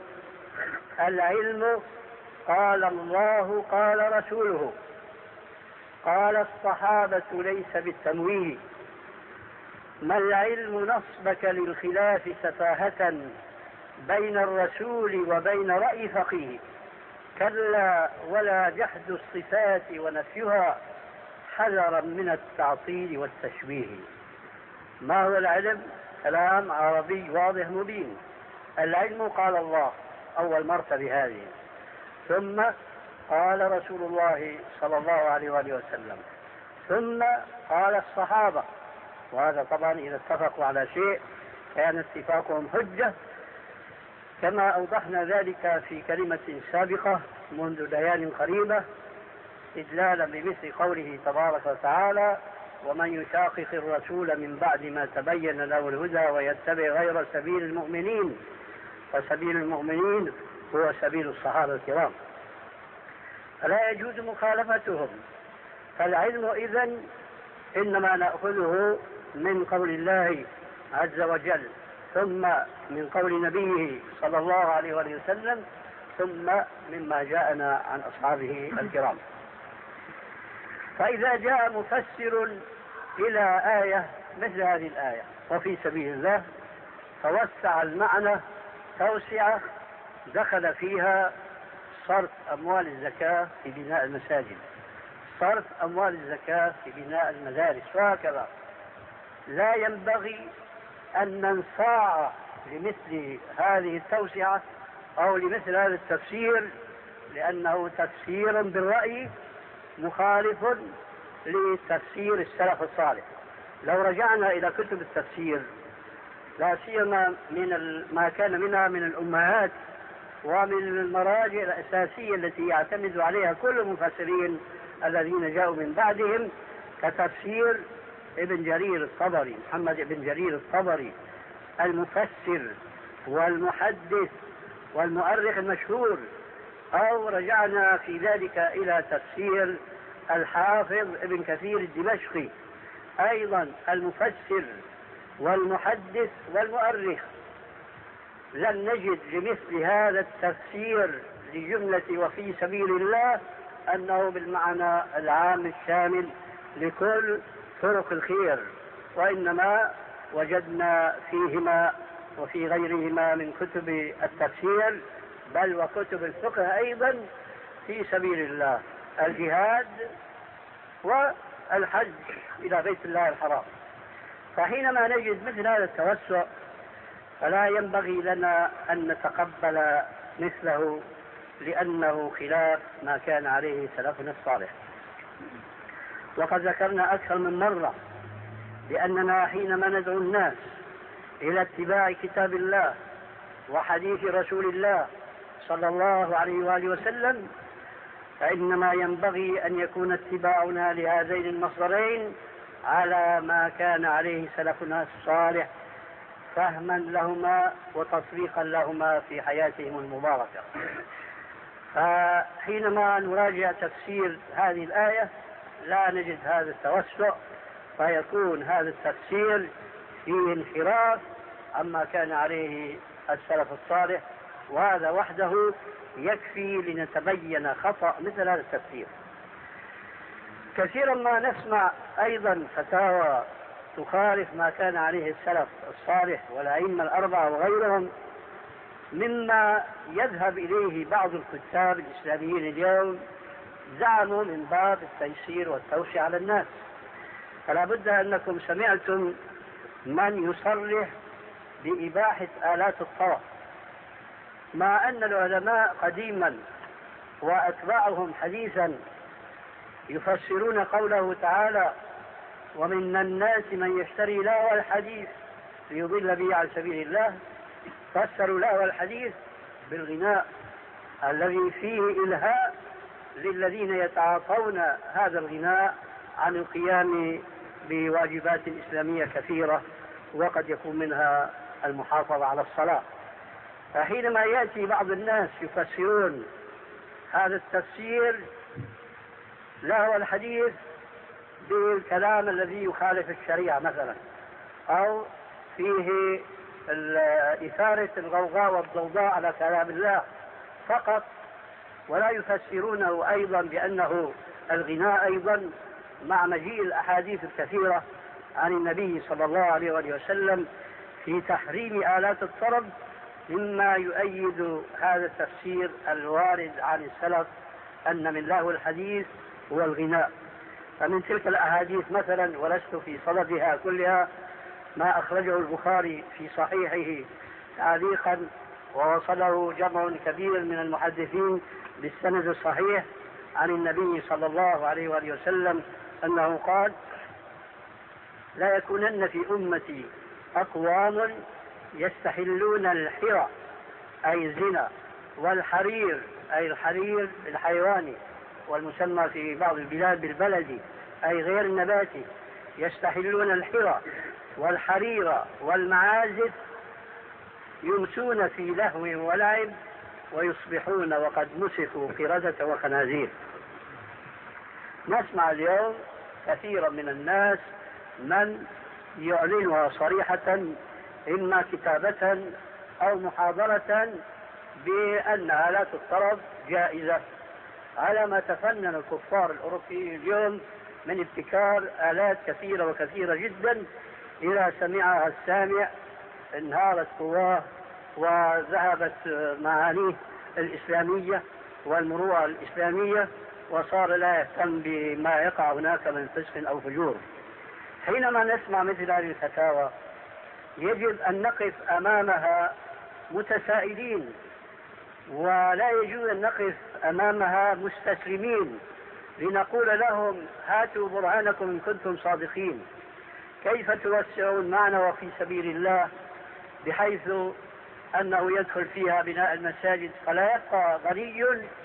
العلم قال الله قال رسوله قال الصحابة ليس بالتمويه، ما العلم نصبك للخلاف سفاهة بين الرسول وبين رأي فقيه، كلا ولا جحد الصفات ونفيها حذرا من التعطيل والتشبيه. ما هو العلم؟ كلام عربي واضح مبين. العلم قال الله أول مرتبة هذه، ثم قال رسول الله صلى الله عليه وآله وسلم، ثم قال الصحابة، وهذا طبعا إذا اتفقوا على شيء كان اتفاقهم حجة، كما أوضحنا ذلك في كلمة سابقة منذ ليال قريبة استدلالا بمثل قوله تبارك وتعالى: ومن يشاقق الرسول من بعد ما تبين له الهدى ويتبع غير سبيل المؤمنين فسبيل المؤمنين هو سبيل الصحابة الكرام، فلا يجوز مخالفتهم. فالعلم إذن إنما نأخذه من قول الله عز وجل، ثم من قول نبيه صلى الله عليه وسلم، ثم مما جاءنا عن أصحابه الكرام. فإذا جاء مفسر إلى آية مثل هذه الآية وفي سبيل الله فوسع المعنى توسعة دخل فيها صرف أموال الزكاة في بناء المساجد، صرف أموال الزكاة في بناء المدارس، وهكذا، لا ينبغي أن ننصاع لمثل هذه التوسعة أو لمثل هذا التفسير، لأنه تفسير بالرأي مخالف لتفسير السلف الصالح. لو رجعنا إلى كتب التفسير لا سيما من ما كان منها من الأمهات ومن المراجع الأساسية التي يعتمد عليها كل المفسرين الذين جاءوا من بعدهم، كتفسير ابن جرير الطبري، محمد بن جرير الطبري المفسر والمحدث والمؤرخ المشهور، أو رجعنا في ذلك إلى تفسير الحافظ ابن كثير الدمشقي أيضا المفسر والمحدث والمؤرخ، لن نجد لمثل هذا التفسير لجملة وفي سبيل الله أنه بالمعنى العام الشامل لكل طرق الخير، وإنما وجدنا فيهما وفي غيرهما من كتب التفسير بل وكتب الفقه أيضا في سبيل الله الجهاد والحج إلى بيت الله الحرام. فحينما نجد مثل هذا التوسع فلا ينبغي لنا أن نتقبل مثله، لأنه خلاف ما كان عليه سلفنا الصالح. وقد ذكرنا أكثر من مرة بأننا حينما ندعو الناس إلى اتباع كتاب الله وحديث رسول الله صلى الله عليه وآله وسلم، فإنما ينبغي أن يكون اتباعنا لهذين المصدرين على ما كان عليه سلفنا الصالح فهما لهما وتطبيقا لهما في حياتهم المباركة. فحينما نراجع تفسير هذه الآية لا نجد هذا التوسع، فيكون هذا التفسير فيه انحراف عما كان عليه السلف الصالح، وهذا وحده يكفي لنتبين خطأ مثل هذا التفسير. كثيرا ما نسمع أيضا فتاوى تخالف ما كان عليه السلف الصالح والأئمة الأربعة وغيرهم، مما يذهب إليه بعض الكتاب الإسلاميين اليوم زعموا من باب التيسير والتوسعة على الناس. فلا بد أنكم سمعتم من يصرح بإباحة آلات الطرب، مع أن العلماء قديما وأتباعهم حديثا يفسرون قوله تعالى: ومن الناس من يشتري لهو الحديث ليضل به عن سبيل الله. فسروا لهو الحديث بالغناء الذي فيه إلهاء للذين يتعاطون هذا الغناء عن القيام بواجبات إسلامية كثيرة، وقد يكون منها المحافظة على الصلاة. فحينما يأتي بعض الناس يفسرون هذا التفسير لهو الحديث بالكلام الذي يخالف الشريعة مثلا، أو فيه إثارة الغوغاء والضوضاء على كلام الله فقط، ولا يفسرونه أيضا بأنه الغناء أيضا، مع مجيء الأحاديث الكثيرة عن النبي صلى الله عليه وسلم في تحريم آلات الطرب، مما يؤيد هذا التفسير الوارد عن السلف أن من لهو الحديث هو الغناء. فمن تلك الأحاديث مثلا، ولست في صددها كلها، ما أخرجه البخاري في صحيحه تعليقا ووصله جمع كبير من المحدثين بالسند الصحيح عن النبي صلى الله عليه وسلم أنه قال: لا يكونن في أمتي أقوام يستحلون الحرى أي الزنا، والحرير أي الحرير الحيواني والمسمى في بعض البلاد بالبلدي أي غير النباتي، يستحلون الحرى والحرير والمعازف، يمسون في لهو ولعب ويصبحون وقد مسكوا قردة وخنازير. نسمع اليوم كثيرا من الناس من يعلنها صريحة إما كتابة أو محاضرة بأن آلات الطرب جائزة، على ما تفنن الكفار الأوروبيين اليوم من ابتكار آلات كثيرة وكثيرة جدا، إذا سمعها السامع انهارت قواه وذهبت معانيه الإسلامية والمروءة الإسلامية، وصار لا يهتم بما يقع هناك من فسق أو فجور. حينما نسمع مثل هذه الفتاوى يجب أن نقف أمامها متسائلين، ولا يجوز أن نقف أمامها مستسلمين لنقول لهم: هاتوا برهانكم إن كنتم صادقين. كيف توسعون معنا وفي سبيل الله بحيث أنه يدخل فيها بناء المساجد، فلا يبقى غني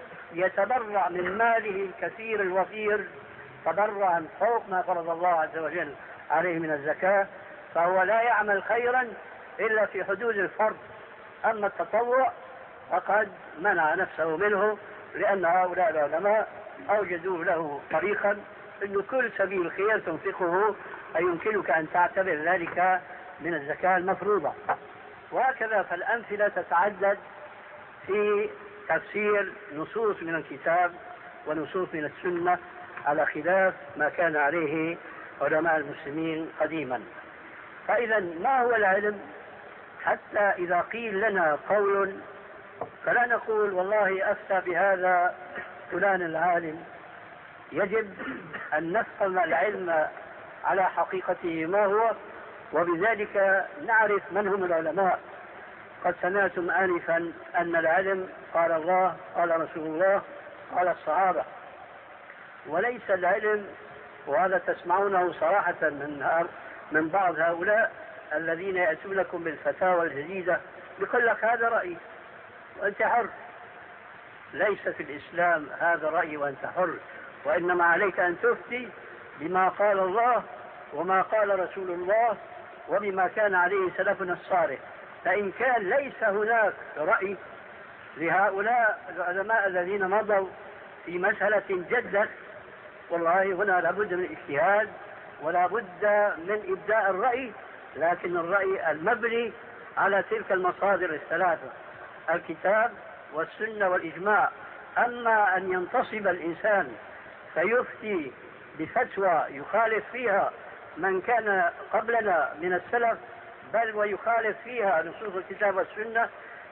يتبرع من ماله الكثير الوفير تبرعا فوق ما فرض الله عز وجل عليه من الزكاة، فهو لا يعمل خيرا إلا في حدود الفرض. أما التطوع فقد منع نفسه منه، لأن هؤلاء العلماء أوجدوا له طريقا أن كل سبيل خير تنفقه أي يمكنك أن تعتبر ذلك من الزكاة المفروضة. وهكذا فالأمثلة تتعدد في تفسير نصوص من الكتاب ونصوص من السنة على خلاف ما كان عليه علماء المسلمين قديما. فإذا ما هو العلم؟ حتى إذا قيل لنا قول فلا نقول والله أفتى بهذا فلان العالم، يجب أن نفهم العلم على حقيقته ما هو، وبذلك نعرف من هم العلماء. قد سمعتم آنفا أن العلم قال الله قال رسول الله قال الصحابة، وليس العلم، وهذا تسمعونه صراحة من بعض هؤلاء الذين يأتونكم بالفتاوى الجديدة، يقول لك هذا رأي وأنت حر. ليس في الإسلام هذا رأي وأنت حر، وإنما عليك أن تفتي بما قال الله وما قال رسول الله وبما كان عليه سلفنا الصالح. فإن كان ليس هناك رأي لهؤلاء العلماء الذين مضوا في مسألة جدت، والله هنا لابد من اجتهاد ولا بد من إبداء الرأي، لكن الرأي المبني على تلك المصادر الثلاثة: الكتاب والسنة والإجماع. أما أن ينتصب الإنسان فيفتي بفتوى يخالف فيها من كان قبلنا من السلف، بل ويخالف فيها نصوص الكتاب والسنة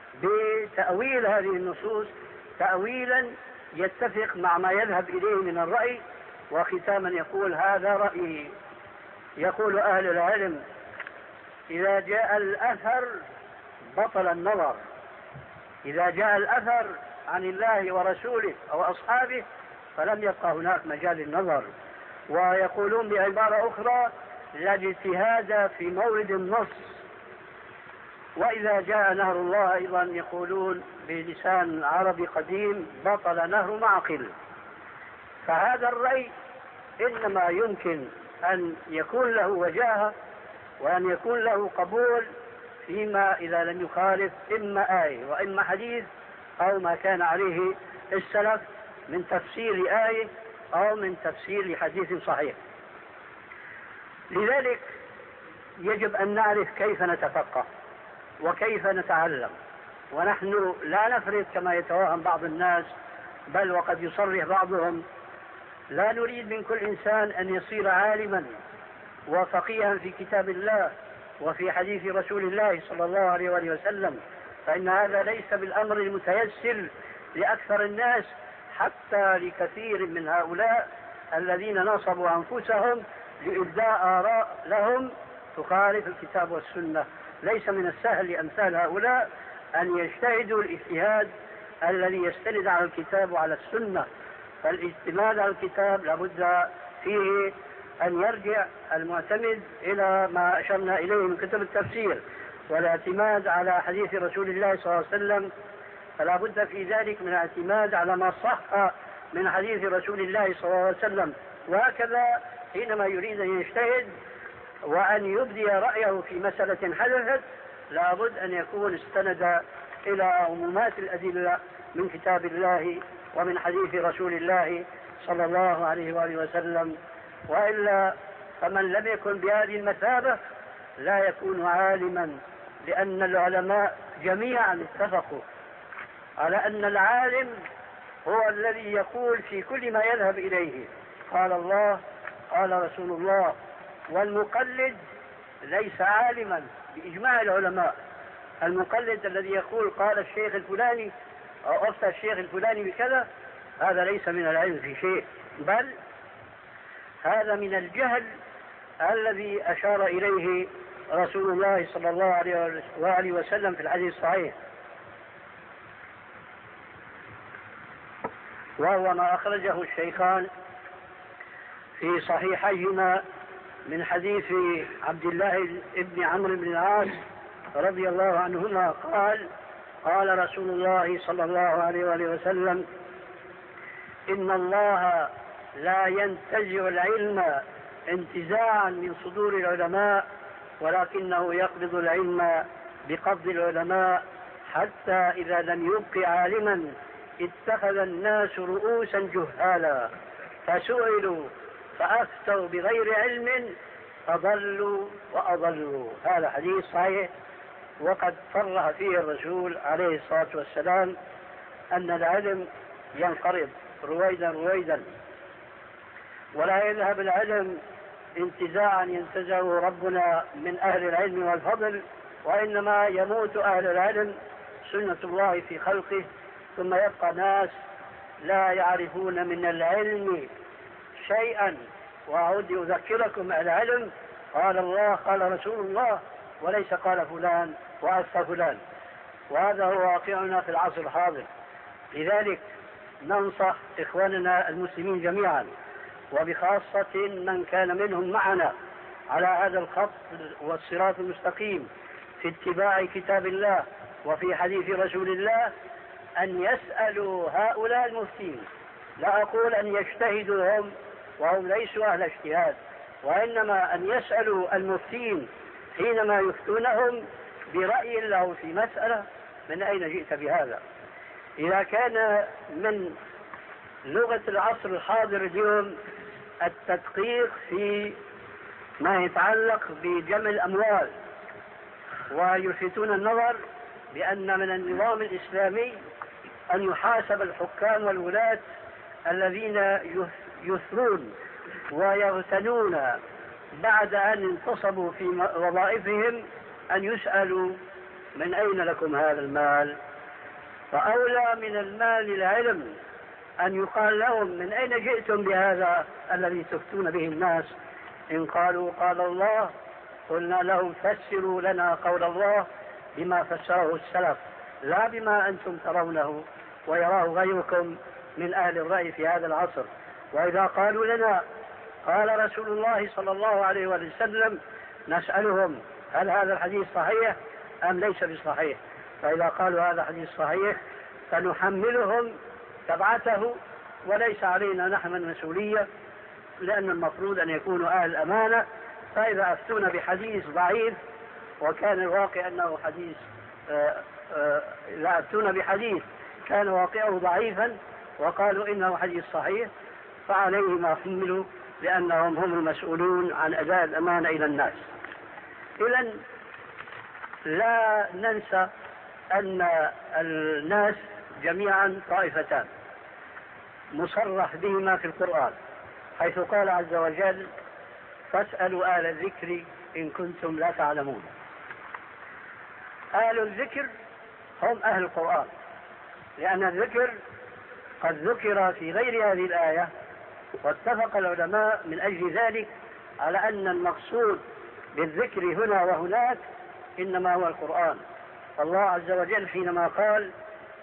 بتأويل هذه النصوص تأويلا يتفق مع ما يذهب إليه من الرأي، وختاما يقول هذا رأيي. يقول أهل العلم إذا جاء الأثر بطل النظر. إذا جاء الأثر عن الله ورسوله أو أصحابه فلم يبقى هناك مجال للنظر. ويقولون بعبارة أخرى: لا اجتهاد في مورد النص. وإذا جاء نهر الله أيضا يقولون بلسان عربي قديم: بطل نهر معقل. فهذا الرأي إنما يمكن أن يكون له وجاهة وأن يكون له قبول فيما إذا لم يخالف إما آية وإما حديث أو ما كان عليه السلف من تفسير آية أو من تفسير حديث صحيح. لذلك يجب أن نعرف كيف نتفقه وكيف نتعلم. ونحن لا نفرض كما يتوهم بعض الناس، بل وقد يصرح بعضهم: لا نريد من كل إنسان أن يصير عالما وفقيها في كتاب الله وفي حديث رسول الله صلى الله عليه وآله وسلم، فإن هذا ليس بالأمر المتيسر لأكثر الناس، حتى لكثير من هؤلاء الذين نصبوا أنفسهم لإبداء آراء لهم تخالف الكتاب والسنة. ليس من السهل لأمثال هؤلاء أن يجتهدوا الاجتهاد الذي يستند على الكتاب وعلى السنة. فالاعتماد على الكتاب لابد فيه أن يرجع المعتمد إلى ما أشرنا إليه من كتب التفسير، والاعتماد على حديث رسول الله صلى الله عليه وسلم فلا بد في ذلك من الاعتماد على ما صح من حديث رسول الله صلى الله عليه وسلم. وهكذا حينما يريد أن يجتهد وأن يبدي رأيه في مسألة حدثت لا بد أن يكون استند إلى عمومات الأدلة من كتاب الله ومن حديث رسول الله صلى الله عليه وآله وسلم. وإلا فمن لم يكن بهذه المثابة لا يكون عالما، لأن العلماء جميعا اتفقوا على أن العالم هو الذي يقول في كل ما يذهب إليه قال الله قال رسول الله. والمقلد ليس عالما بإجماع العلماء. المقلد الذي يقول قال الشيخ الفلاني أو أفتى الشيخ الفلاني بكذا هذا ليس من العلم في شيء، بل هذا من الجهل الذي أشار إليه رسول الله صلى الله عليه وآله وسلم في الحديث الصحيح، وهو ما أخرجه الشيخان في صحيحيهما من حديث عبد الله بن عمرو بن العاص رضي الله عنهما قال: قال رسول الله صلى الله عليه وآله وسلم: إن الله لا ينتزع العلم انتزاعا من صدور العلماء، ولكنه يقبض العلم بقبض العلماء، حتى إذا لم يبق عالما اتخذ الناس رؤوسا جهالا فسئلوا فأفتوا بغير علم فضلوا وأضلوا. هذا حديث صحيح، وقد صرح فيه الرسول عليه الصلاة والسلام أن العلم ينقرض رويدا رويدا، ولا يذهب العلم انتزاعا ينتزعه ربنا من أهل العلم والفضل، وإنما يموت أهل العلم سنة الله في خلقه، ثم يبقى ناس لا يعرفون من العلم شيئا. وأعود أذكركم العلم قال الله قال رسول الله، وليس قال فلان وأفتى فلان، وهذا هو واقعنا في العصر الحاضر. لذلك ننصح إخواننا المسلمين جميعا، وبخاصة من كان منهم معنا على هذا الخط والصراط المستقيم في اتباع كتاب الله وفي حديث رسول الله، أن يسألوا هؤلاء المفتين. لا أقول أن يجتهدوا هم وهم ليسوا أهل اجتهاد، وإنما أن يسألوا المفتين حينما يفتونهم برأي له في مسألة: من أين جئت بهذا؟ إذا كان من لغة العصر الحاضر اليوم التدقيق في ما يتعلق بجمع الأموال، ويلفتون النظر بأن من النظام الإسلامي أن يحاسب الحكام والولاة الذين يثرون ويغتنون بعد أن انتصبوا في وظائفهم أن يسألوا: من أين لكم هذا المال؟ فأولى من المال العلم أن يقال لهم: من أين جئتم بهذا الذي تفتون به الناس؟ إن قالوا قال الله قلنا لهم فسروا لنا قول الله بما فسره السلف لا بما أنتم ترونه ويراه غيركم من أهل الرأي في هذا العصر. وإذا قالوا لنا قال رسول الله صلى الله عليه وسلم نسألهم هل هذا الحديث صحيح أم ليس بصحيح؟ فإذا قالوا هذا حديث صحيح فنحملهم تبعته وليس علينا نحن المسؤولية، لأن المفروض أن يكونوا أهل الأمانة. فإذا أفتون بحديث ضعيف وكان الواقع أنه حديث لا أفتون بحديث كان واقعه ضعيفا وقالوا إنه حديث صحيح فعليهم ما حملوا، لأنهم هم المسؤولون عن أداء الأمانة إلى الناس. إذن لا ننسى أن الناس جميعا طائفتان مصرح بهما في القرآن، حيث قال عز وجل فاسألوا أهل الذكر إن كنتم لا تعلمون. أهل الذكر هم أهل القرآن، لأن الذكر قد ذكر في غير هذه الآية، واتفق العلماء من أجل ذلك على أن المقصود بالذكر هنا وهناك إنما هو القرآن. الله عز وجل حينما قال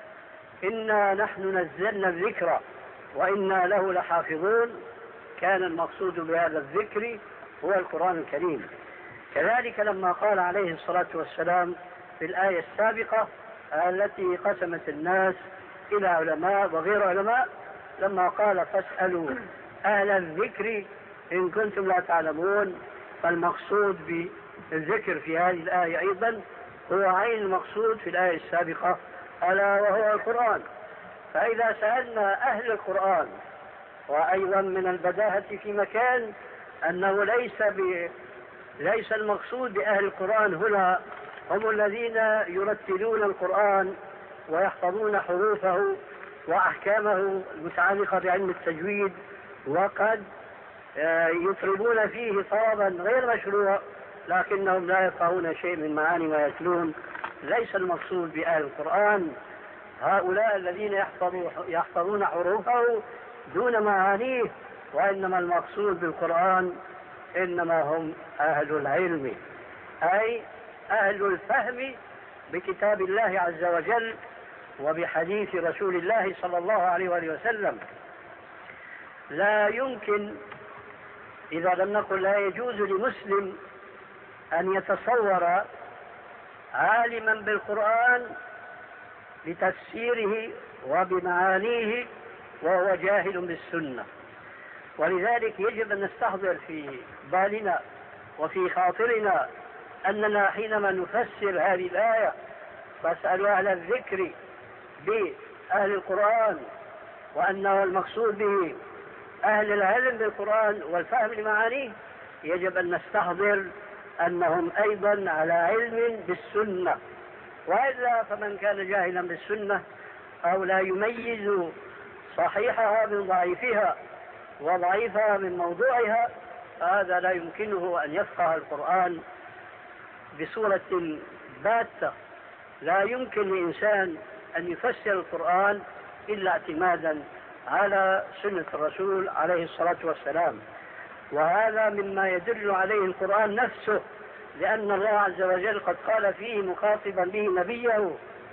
إنا نحن نزلنا الذكر وإنا له لحافظون كان المقصود بهذا الذكر هو القرآن الكريم. كذلك لما قال عليه الصلاة والسلام في الآية السابقة التي قسمت الناس إلى علماء وغير علماء، لما قال فاسألوا أهل الذكر إن كنتم لا تعلمون، فالمقصود بالذكر في هذه الآية أيضا هو عين المقصود في الآية السابقة ألا وهو القرآن. فإذا سألنا أهل القرآن، وأيضا من البداهة في مكان أنه ليس المقصود بأهل القرآن هنا هم الذين يرتلون القرآن ويحفظون حروفه وأحكامه المتعلقة بعلم التجويد وقد يطربون فيه طربا غير مشروع لكنهم لا يفقهون شيء من معاني ما يتلون. ليس المقصود بأهل القرآن هؤلاء الذين يحفظون حروفه دون معانيه، وإنما المقصود بالقرآن إنما هم أهل العلم، أي أهل الفهم بكتاب الله عز وجل وبحديث رسول الله صلى الله عليه وسلم. لا يمكن، إذا لم نقل لا يجوز لمسلم أن يتصور عالما بالقرآن بتفسيره وبمعانيه وهو جاهل بالسنة. ولذلك يجب أن نستحضر في بالنا وفي خاطرنا أننا حينما نفسر هذه الآية فاسألوا أهل الذكر بأهل القرآن وأنه المقصود به أهل العلم بالقرآن والفهم لمعانيه، يجب أن نستحضر أنهم أيضا على علم بالسنة، وإلا فمن كان جاهلا بالسنة أو لا يميز صحيحها من ضعيفها وضعيفها من موضوعها فهذا لا يمكنه أن يفقه القرآن بصورة باتة. لا يمكن لإنسان أن يفسر القرآن إلا اعتمادا على سنة الرسول عليه الصلاة والسلام، وهذا مما يدل عليه القرآن نفسه، لأن الله عز وجل قد قال فيه مخاطبا به نبيه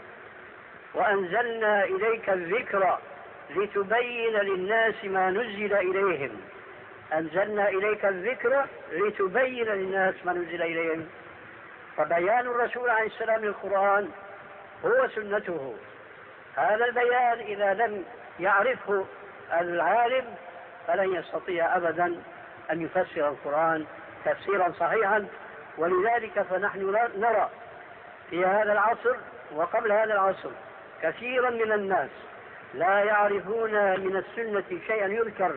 وأنزلنا إليك الذكر لتبين للناس ما نزل إليهم. أنزلنا إليك الذكر لتبين للناس ما نزل إليهم، فبيان الرسول عليه السلام للقرآن هو سنته. هذا البيان إذا لم يعرفه العالم فلن يستطيع أبدا أن يفسر القرآن تفسيرا صحيحا. ولذلك فنحن نرى في هذا العصر وقبل هذا العصر كثيرا من الناس لا يعرفون من السنة شيئا يذكر.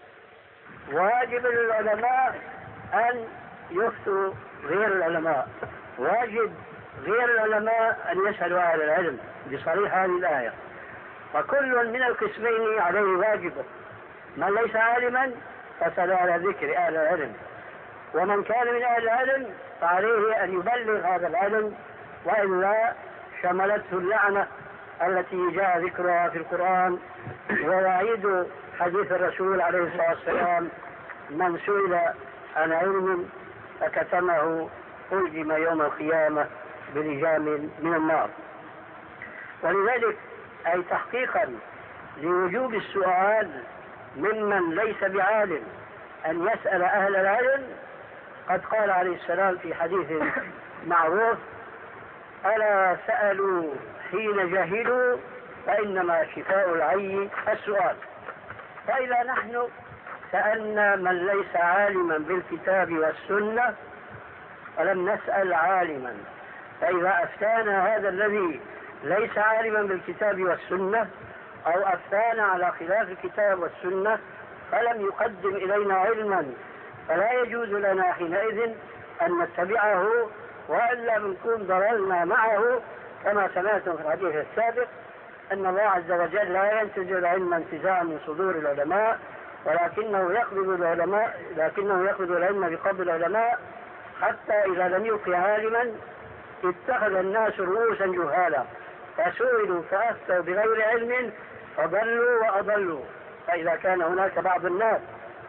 واجب للعلماء أن يفتوا غير العلماء، واجب غير العلماء أن يسألوا أهل العلم بصريح هذه الآية، فكل من القسمين عليه واجبه. من ليس عالما فسأل أهل الذكر أهل العلم، ومن كان من أهل العلم فعليه أن يبلغ هذا العلم، وإلا شملته اللعنة التي جاء ذكرها في القرآن ووعيد حديث الرسول عليه الصلاة والسلام من سئل عن علم فكتمه ألجم يوم القيامة بلجام من النار. ولذلك أي تحقيقا لوجوب السؤال ممن ليس بعالم أن يسأل أهل العلم، قد قال عليه السلام في حديث معروف: ألا سألوا حين جهلوا فإنما شفاء العي السؤال. فإذا نحن سألنا من ليس عالما بالكتاب والسنة ولم نسأل عالما، فإذا أفتانا هذا الذي ليس عالما بالكتاب والسنة أو أفتانا على خلاف الكتاب والسنة فلم يقدم إلينا علما، فلا يجوز لنا حينئذ أن نتبعه، وإلا بنكون ضللنا معه. كما سمعتم في الحديث السابق أن الله عز وجل لا ينتزع العلم انتزاعا من صدور العلماء، ولكنه يقبض العلم بقبض العلماء، حتى إذا لم يبق عالما اتخذ الناس رؤوسا جهالا فسئلوا فأفتوا بغير علم فضلوا وأضلوا. فإذا كان هناك بعض الناس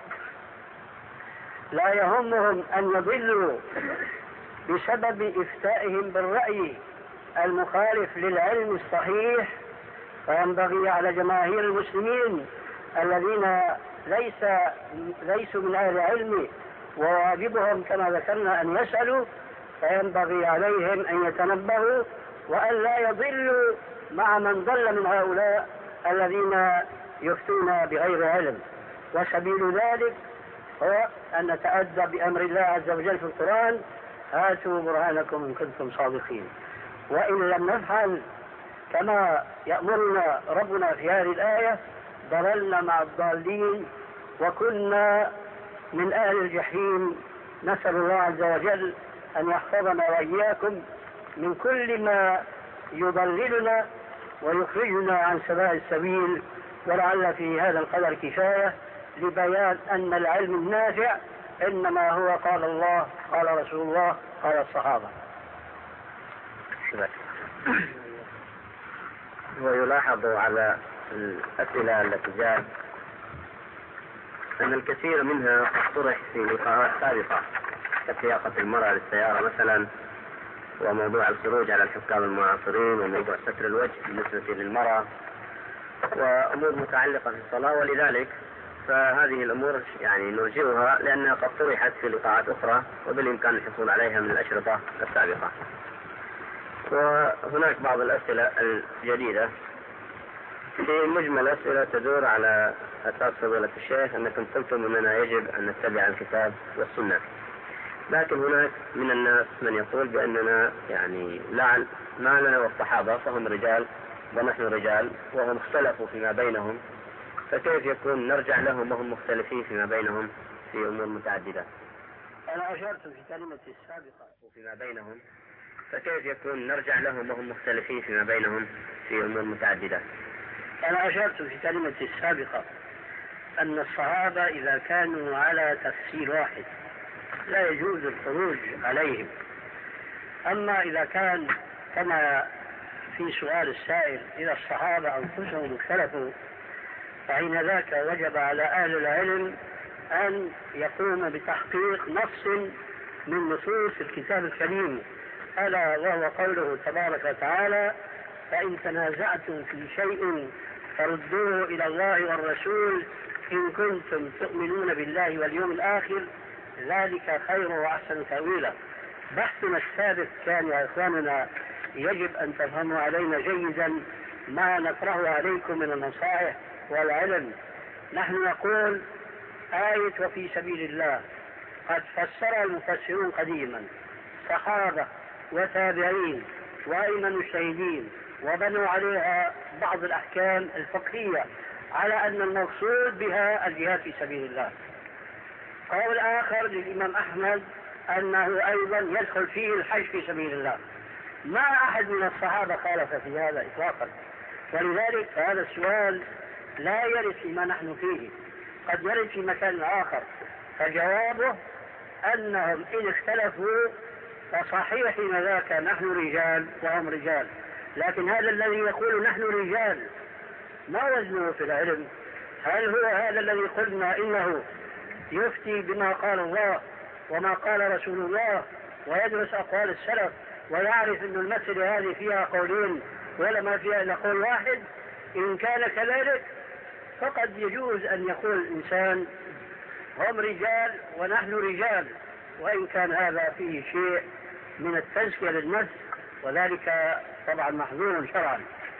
لا يهمهم أن يضلوا بسبب إفتائهم بالرأي المخالف للعلم الصحيح، فينبغي على جماهير المسلمين الذين ليسوا من أهل العلم وواجبهم كما ذكرنا أن يسألوا، فينبغي عليهم أن يتنبهوا وأن لا يضلوا مع من ضل من هؤلاء الذين يفتون بغير علم. وسبيل ذلك هو أن نتأدى بأمر الله عز وجل في القرآن: هاتوا برهانكم إن كنتم صادقين. وإن لم نفعل كما يأمرنا ربنا في هذه الآية ضللنا مع الضالين وكنا من أهل الجحيم. نسأل الله عز وجل أن يحفظنا وإياكم من كل ما يضللنا ويخرجنا عن سواء السبيل. ولعل في هذا القدر كفاية لبيان أن العلم النافع إنما هو قال الله قال رسول الله قال الصحابة. ويلاحظ على الأسئلة التي جاءت أن الكثير منها طرح في لقاءات سابقة كسياقة المرأة للسيارة مثلا، وموضوع الخروج على الحكام المعاصرين، وموضوع ستر الوجه بالنسبة للمرأة، وأمور متعلقة في الصلاة. ولذلك فهذه الأمور يعني نرجئها لأنها قد طرحت في لقاءات أخرى وبالإمكان الحصول عليها من الأشرطة السابقة. وهناك بعض الأسئلة الجديدة في مجمل أسئلة تدور على أساس فضيلة الشيخ أنكم قلتم أننا يجب أن نتبع الكتاب والسنة، لكن هناك من الناس من يقول بأننا يعني ما لنا والصحابة فهم رجال ونحن رجال وهم اختلفوا فيما بينهم، فكيف يكون نرجع لهم وهم مختلفين فيما بينهم في أمور متعددة؟ أنا أشرت في كلمتي السابقة فيما بينهم، فكيف يكون نرجع لهم وهم مختلفين فيما بينهم في أمور متعددة؟ أنا أشرت في كلمتي السابقة أن الصحابة إذا كانوا على تفسير واحد لا يجوز الخروج عليهم. أما إذا كان كما في سؤال السائل إذا الصحابة أنفسهم اختلفوا، فحين ذاك وجب على أهل العلم أن يقوم بتحقيق نص من نصوص الكتاب الكريم، ألا وهو قوله تبارك وتعالى: فإن تنازعتم في شيء فردوه إلى الله والرسول إن كنتم تؤمنون بالله واليوم الآخر ذلك خير وأحسن تأويلا. بحثنا السابق كان يا إخواننا يجب أن تفهموا علينا جيدا ما نطرحه عليكم من النصائح والعلم. نحن نقول آية وفي سبيل الله قد فسرها المفسرون قديما، صحابة وتابعين وأئمة مجتهدين، وبنوا عليها بعض الأحكام الفقهية على أن المقصود بها الجهاد في سبيل الله. قول آخر للإمام أحمد أنه أيضا يدخل فيه الحج في سبيل الله. ما أحد من الصحابة خالف في هذا إطلاقا، ولذلك هذا السؤال لا يرد فيما نحن فيه، قد يرد في مكان آخر. فجوابه أنهم إن اختلفوا فصحيح حين ذاك نحن رجال وهم رجال، لكن هذا الذي يقول نحن رجال ما وزنه في العلم؟ هل هو هذا الذي قلنا إنه يفتي بما قال الله وما قال رسول الله ويدرس أقوال السلف ويعرف أن المسألة هذه فيها قولين ولا ما فيها إلا قول واحد، إن كان كذلك فقد يجوز أن يقول الإنسان هم رجال ونحن رجال، وإن كان هذا فيه شيء من التزكية للنفس، وذلك طبعا محظور شرعا.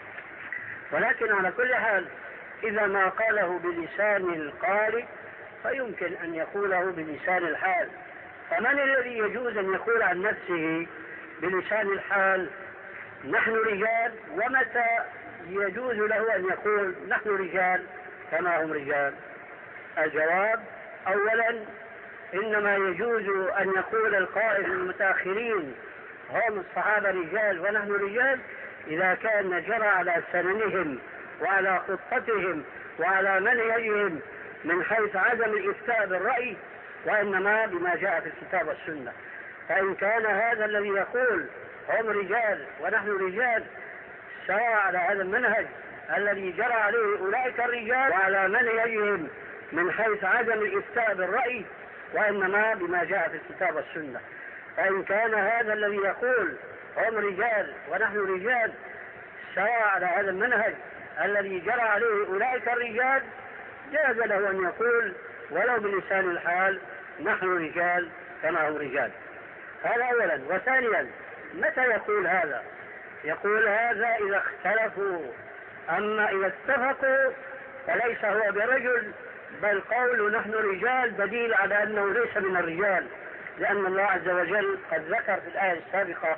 ولكن على كل حال إذا ما قاله بلسان القارئ فيمكن أن يقوله بلسان الحال. فمن الذي يجوز أن يقول عن نفسه بلسان الحال نحن رجال، ومتى يجوز له أن يقول نحن رجال كما هم رجال؟ الجواب: أولا إنما يجوز أن يقول القائل المتأخرين هم الصحابة رجال ونحن رجال إذا كان جرى على سننهم وعلى خطتهم وعلى منهجهم من حيث عدم الإفتاء بالرأي، وإنما بما جاء في الكتاب والسنة. فإن كان هذا الذي يقول هم رجال ونحن رجال سواء على هذا المنهج الذي جرى عليه أولئك الرجال وعلى منهجهم من حيث عدم الإفتاء بالرأي، وإنما بما جاء في الكتاب والسنة. فإن كان هذا الذي يقول هم رجال ونحن رجال سواء على هذا المنهج الذي جرى عليه أولئك الرجال جاز له أن يقول ولو بلسان الحال نحن رجال كما هم رجال. هذا أولا. وثانيا متى يقول هذا؟ يقول هذا إذا اختلفوا، أما إذا اتفقوا فليس هو برجل، بل قول نحن رجال دليل على أنه ليس من الرجال، لأن الله عز وجل قد ذكر في الآية السابقة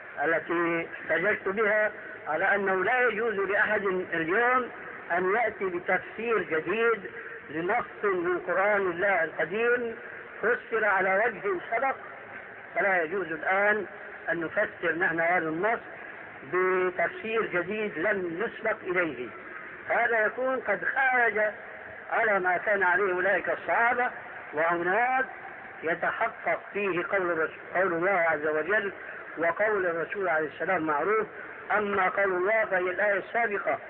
التي احتججت بها على أنه لا يجوز لأحد اليوم أن يأتي بتفسير جديد لنص من قرآن الله القديم فسر على وجه سبق، فلا يجوز الآن أن نفسر نحن هذا النص بتفسير جديد لم نسبق إليه. هذا يكون قد خرج على ما كان عليه أولئك الصحابة، وهناك يتحقق فيه قول الله عز وجل وقول الرسول عليه السلام معروف. أما قول الله فهي الآية السابقة: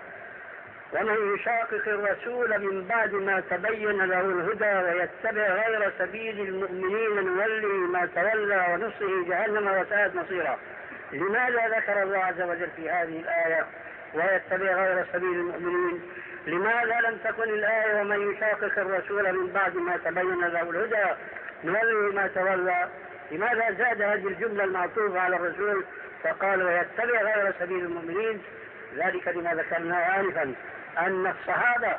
ومن يشاقق الرسول من بعد ما تبين له الهدى ويتبع غير سبيل المؤمنين نوله ما تولى ونصره جهنم وساءت مصيرا. لماذا ذكر الله عز وجل في هذه الآية ويتبع غير سبيل المؤمنين؟ لماذا لم تكن الآية ومن يشاقق الرسول من بعد ما تبين له الهدى نوله ما تولى؟ لماذا زاد هذه الجملة المعطوفة على الرسول فقال ويتبع غير سبيل المؤمنين؟ ذلك لما ذكرناه آنفا، أن الصحابة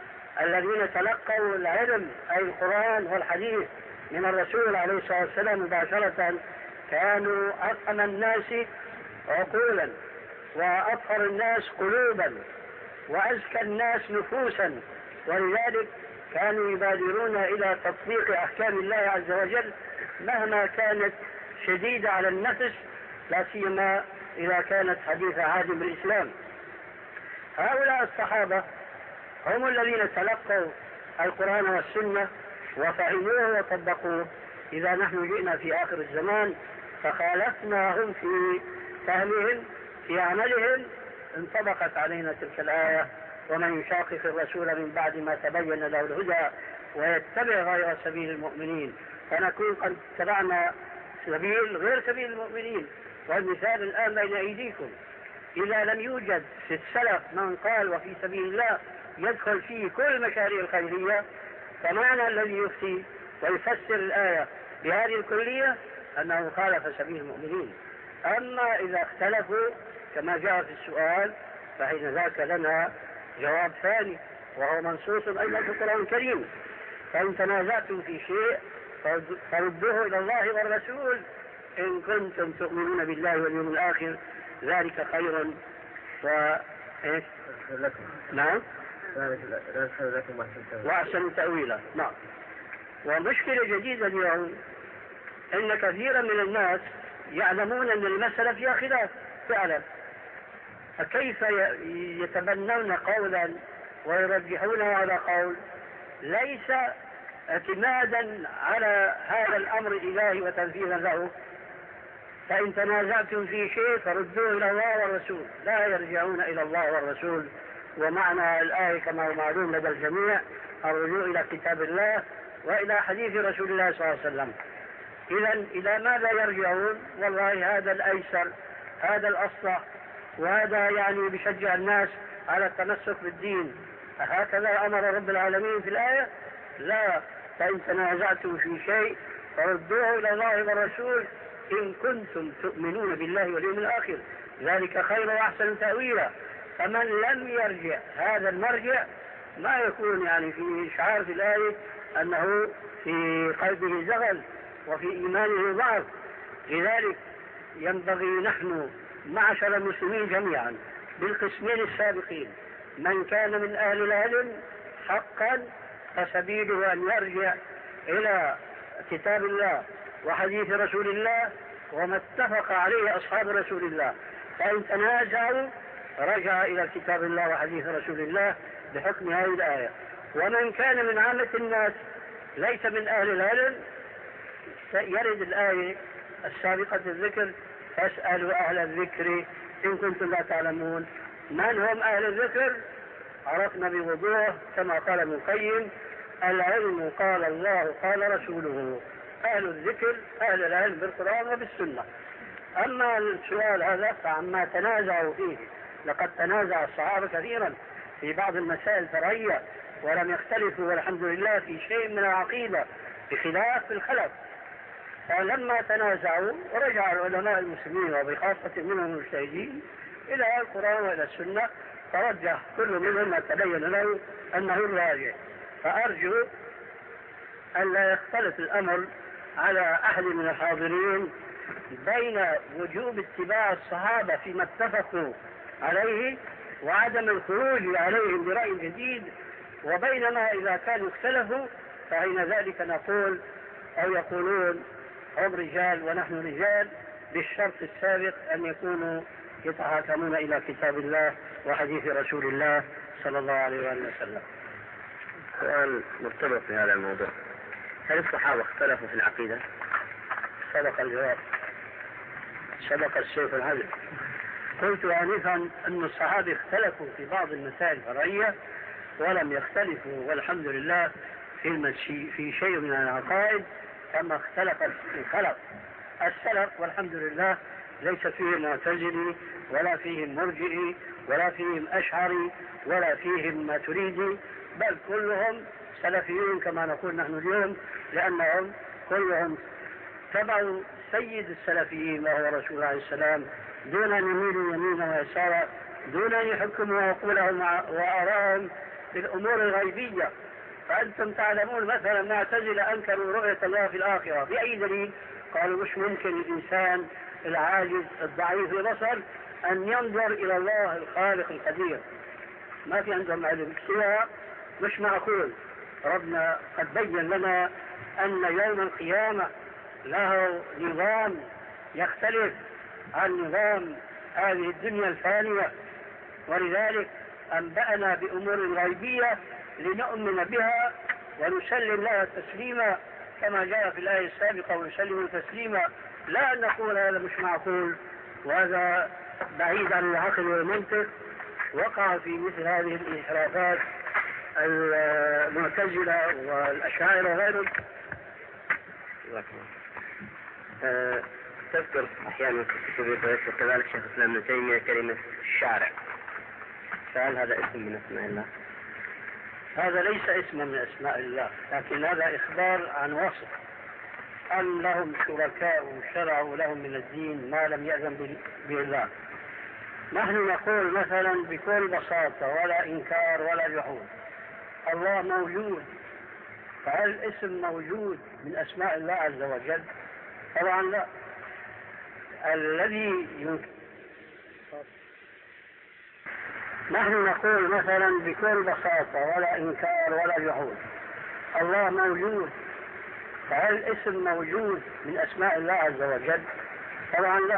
الذين تلقوا العلم أي القرآن والحديث من الرسول عليه الصلاة والسلام مباشرة كانوا أفهم الناس عقولا وأطهر الناس قلوبا وأزكى الناس نفوسا، ولذلك كانوا يبادرون إلى تطبيق أحكام الله عز وجل مهما كانت شديدة على النفس، لا سيما إذا كانت حديث عهد بالإسلام. هؤلاء الصحابة هم الذين تلقوا القرآن والسنة وفهموه وطبقوه. إذا نحن جئنا في آخر الزمان فخالفناهم في فهمهم في عملهم انطبقت علينا تلك الآية: ومن يشاقق الرسول من بعد ما تبين له الهدى ويتبع غير سبيل المؤمنين، فنكون قد اتبعنا سبيل غير سبيل المؤمنين. والمثال الآن بين أيديكم: إذا لم يوجد في السلف من قال وفي سبيل الله يدخل فيه كل مشاريع الخيرية، فمعنى الذي يفتي ويفسر الآية بهذه الكلية أنه خالف سبيل المؤمنين. أما إذا اختلفوا كما جاء في السؤال فحين ذاك لنا جواب ثاني وهو منصوص أيضا في القرآن الكريم: فإن تنازعتم في شيء فردوه إلى الله والرسول إن كنتم تؤمنون بالله واليوم الآخر ذلك خير نعم وأحسن تأويلا. نعم. ومشكلة جديدة اليوم إن كثيرا من الناس يعلمون أن المسألة فيها خلاف فعلا، فكيف يتبنون قولا ويرجحونه على قول ليس اعتمادا على هذا الأمر الإلهي وتنفيذا له؟ فإن تنازعتم في شيء فردوه إلى الله والرسول، لا يرجعون إلى الله والرسول. ومعنى الآية كما هو معلوم لدى الجميع الرجوع إلى كتاب الله وإلى حديث رسول الله صلى الله عليه وسلم. إذا إلى ماذا يرجعون؟ والله هذا الأيسر، هذا الأصلح، وهذا يعني بشجع الناس على التمسك بالدين. هكذا أمر رب العالمين في الآية؟ لا، فإن تنازعتم في شيء فردوه إلى الله والرسول إن كنتم تؤمنون بالله واليوم الآخر، ذلك خير وأحسن تأويلا. فمن لم يرجع هذا المرجع ما يكون يعني في إشعار في الآية أنه في قلبه زغل وفي إيمانه ضعف. لذلك ينبغي نحن معشر المسلمين جميعا بالقسمين السابقين، من كان من أهل العلم حقا فسبيله أن يرجع إلى كتاب الله وحديث رسول الله وما اتفق عليه أصحاب رسول الله، فإن تنازعوا رجع إلى كتاب الله وحديث رسول الله بحكم هذه الآية. ومن كان من عامة الناس ليس من أهل العلم يرد الآية السابقة الذكر فاسألوا أهل الذكر إن كنتم لا تعلمون. من هم أهل الذكر؟ عرفنا بوضوح كما قال ابن القيم: العلم قال الله قال رسوله. أهل الذكر أهل العلم بالقرآن وبالسنة. أما السؤال هذا فعما تنازعوا فيه، لقد تنازع الصحابة كثيرا في بعض المسائل الفرعية ولم يختلفوا والحمد لله في شيء من العقيدة بخلاف الخلف. فلما تنازعوا رجع العلماء المسلمين وبخاصة منهم المجتهدين إلى القرآن وإلى السنة، فرجح كل منهم ما تبين له أنه الراجع. فأرجو أن لا يختلف الأمر على أحد من الحاضرين بين وجوب اتباع الصحابة فيما اتفقوا عليه وعدم الخروج عليهم برأي جديد، وبينما إذا كانوا اختلفوا فحين ذلك نقول أو يقولون هم رجال ونحن رجال، بالشرط السابق أن يكونوا يتحاكمون إلى كتاب الله وحديث رسول الله صلى الله عليه وسلم. سؤال مرتبط بهذا الموضوع: هل الصحابة اختلفوا في العقيدة؟ سبق الجواب، سبق السيف العدل. قلت آنفا أن الصحابة اختلفوا في بعض المسائل الفرعية ولم يختلفوا والحمد لله في شيء من العقائد كما اختلف الخلف. السلف والحمد لله ليس فيهم معتزلي ولا فيهم مرجئي ولا فيهم أشعري ولا فيهم ماتريدي، بل كلهم سلفيون كما نقول نحن اليوم، لأنهم كلهم تبعوا سيد السلفيين وهو رسول الله عليه السلام دون أن يميلوا يمينا ويسارا، دون أن يحكموا عقولهم وآراءهم بالأمور الغيبية. فأنتم تعلمون مثلا معتزلة أنكروا رؤية الله في الآخرة بأي دليل؟ قالوا مش ممكن الإنسان العاجز الضعيف البصر أن ينظر إلى الله الخالق القدير، ما في عندهم علم سوى مش معقول. ربنا قد بين لنا أن يوم القيامة له نظام يختلف عن نظام هذه الدنيا الفانية، ولذلك أنبأنا بأمور غيبية لنؤمن بها ونسلم لها تسليما كما جاء في الآية السابقة: ونسلم تسليما. لا نقول هذا مش معقول وهذا بعيد عن العقل والمنطق. وقع في مثل هذه الانحرافات المعتزلة والأشاعرة وغيرهم. تذكر أحيانا في كذلك شيخ الإسلام ابن تيمية كلمة الشارع، فهل هذا اسم من أسماء الله؟ هذا ليس اسما من أسماء الله، لكن هذا إخبار عن وصف أن لهم شركاء شرعوا لهم من الدين ما لم يأذن به الله. نحن نقول مثلا بكل بساطة ولا إنكار ولا جحود: الله موجود. فهل اسم موجود من أسماء الله عز وجل؟ طبعا لا. الذي نحن نقول مثلا بكل بساطة ولا إنكار ولا جحود: الله موجود. فهل اسم موجود من أسماء الله عز وجل؟ طبعا لا.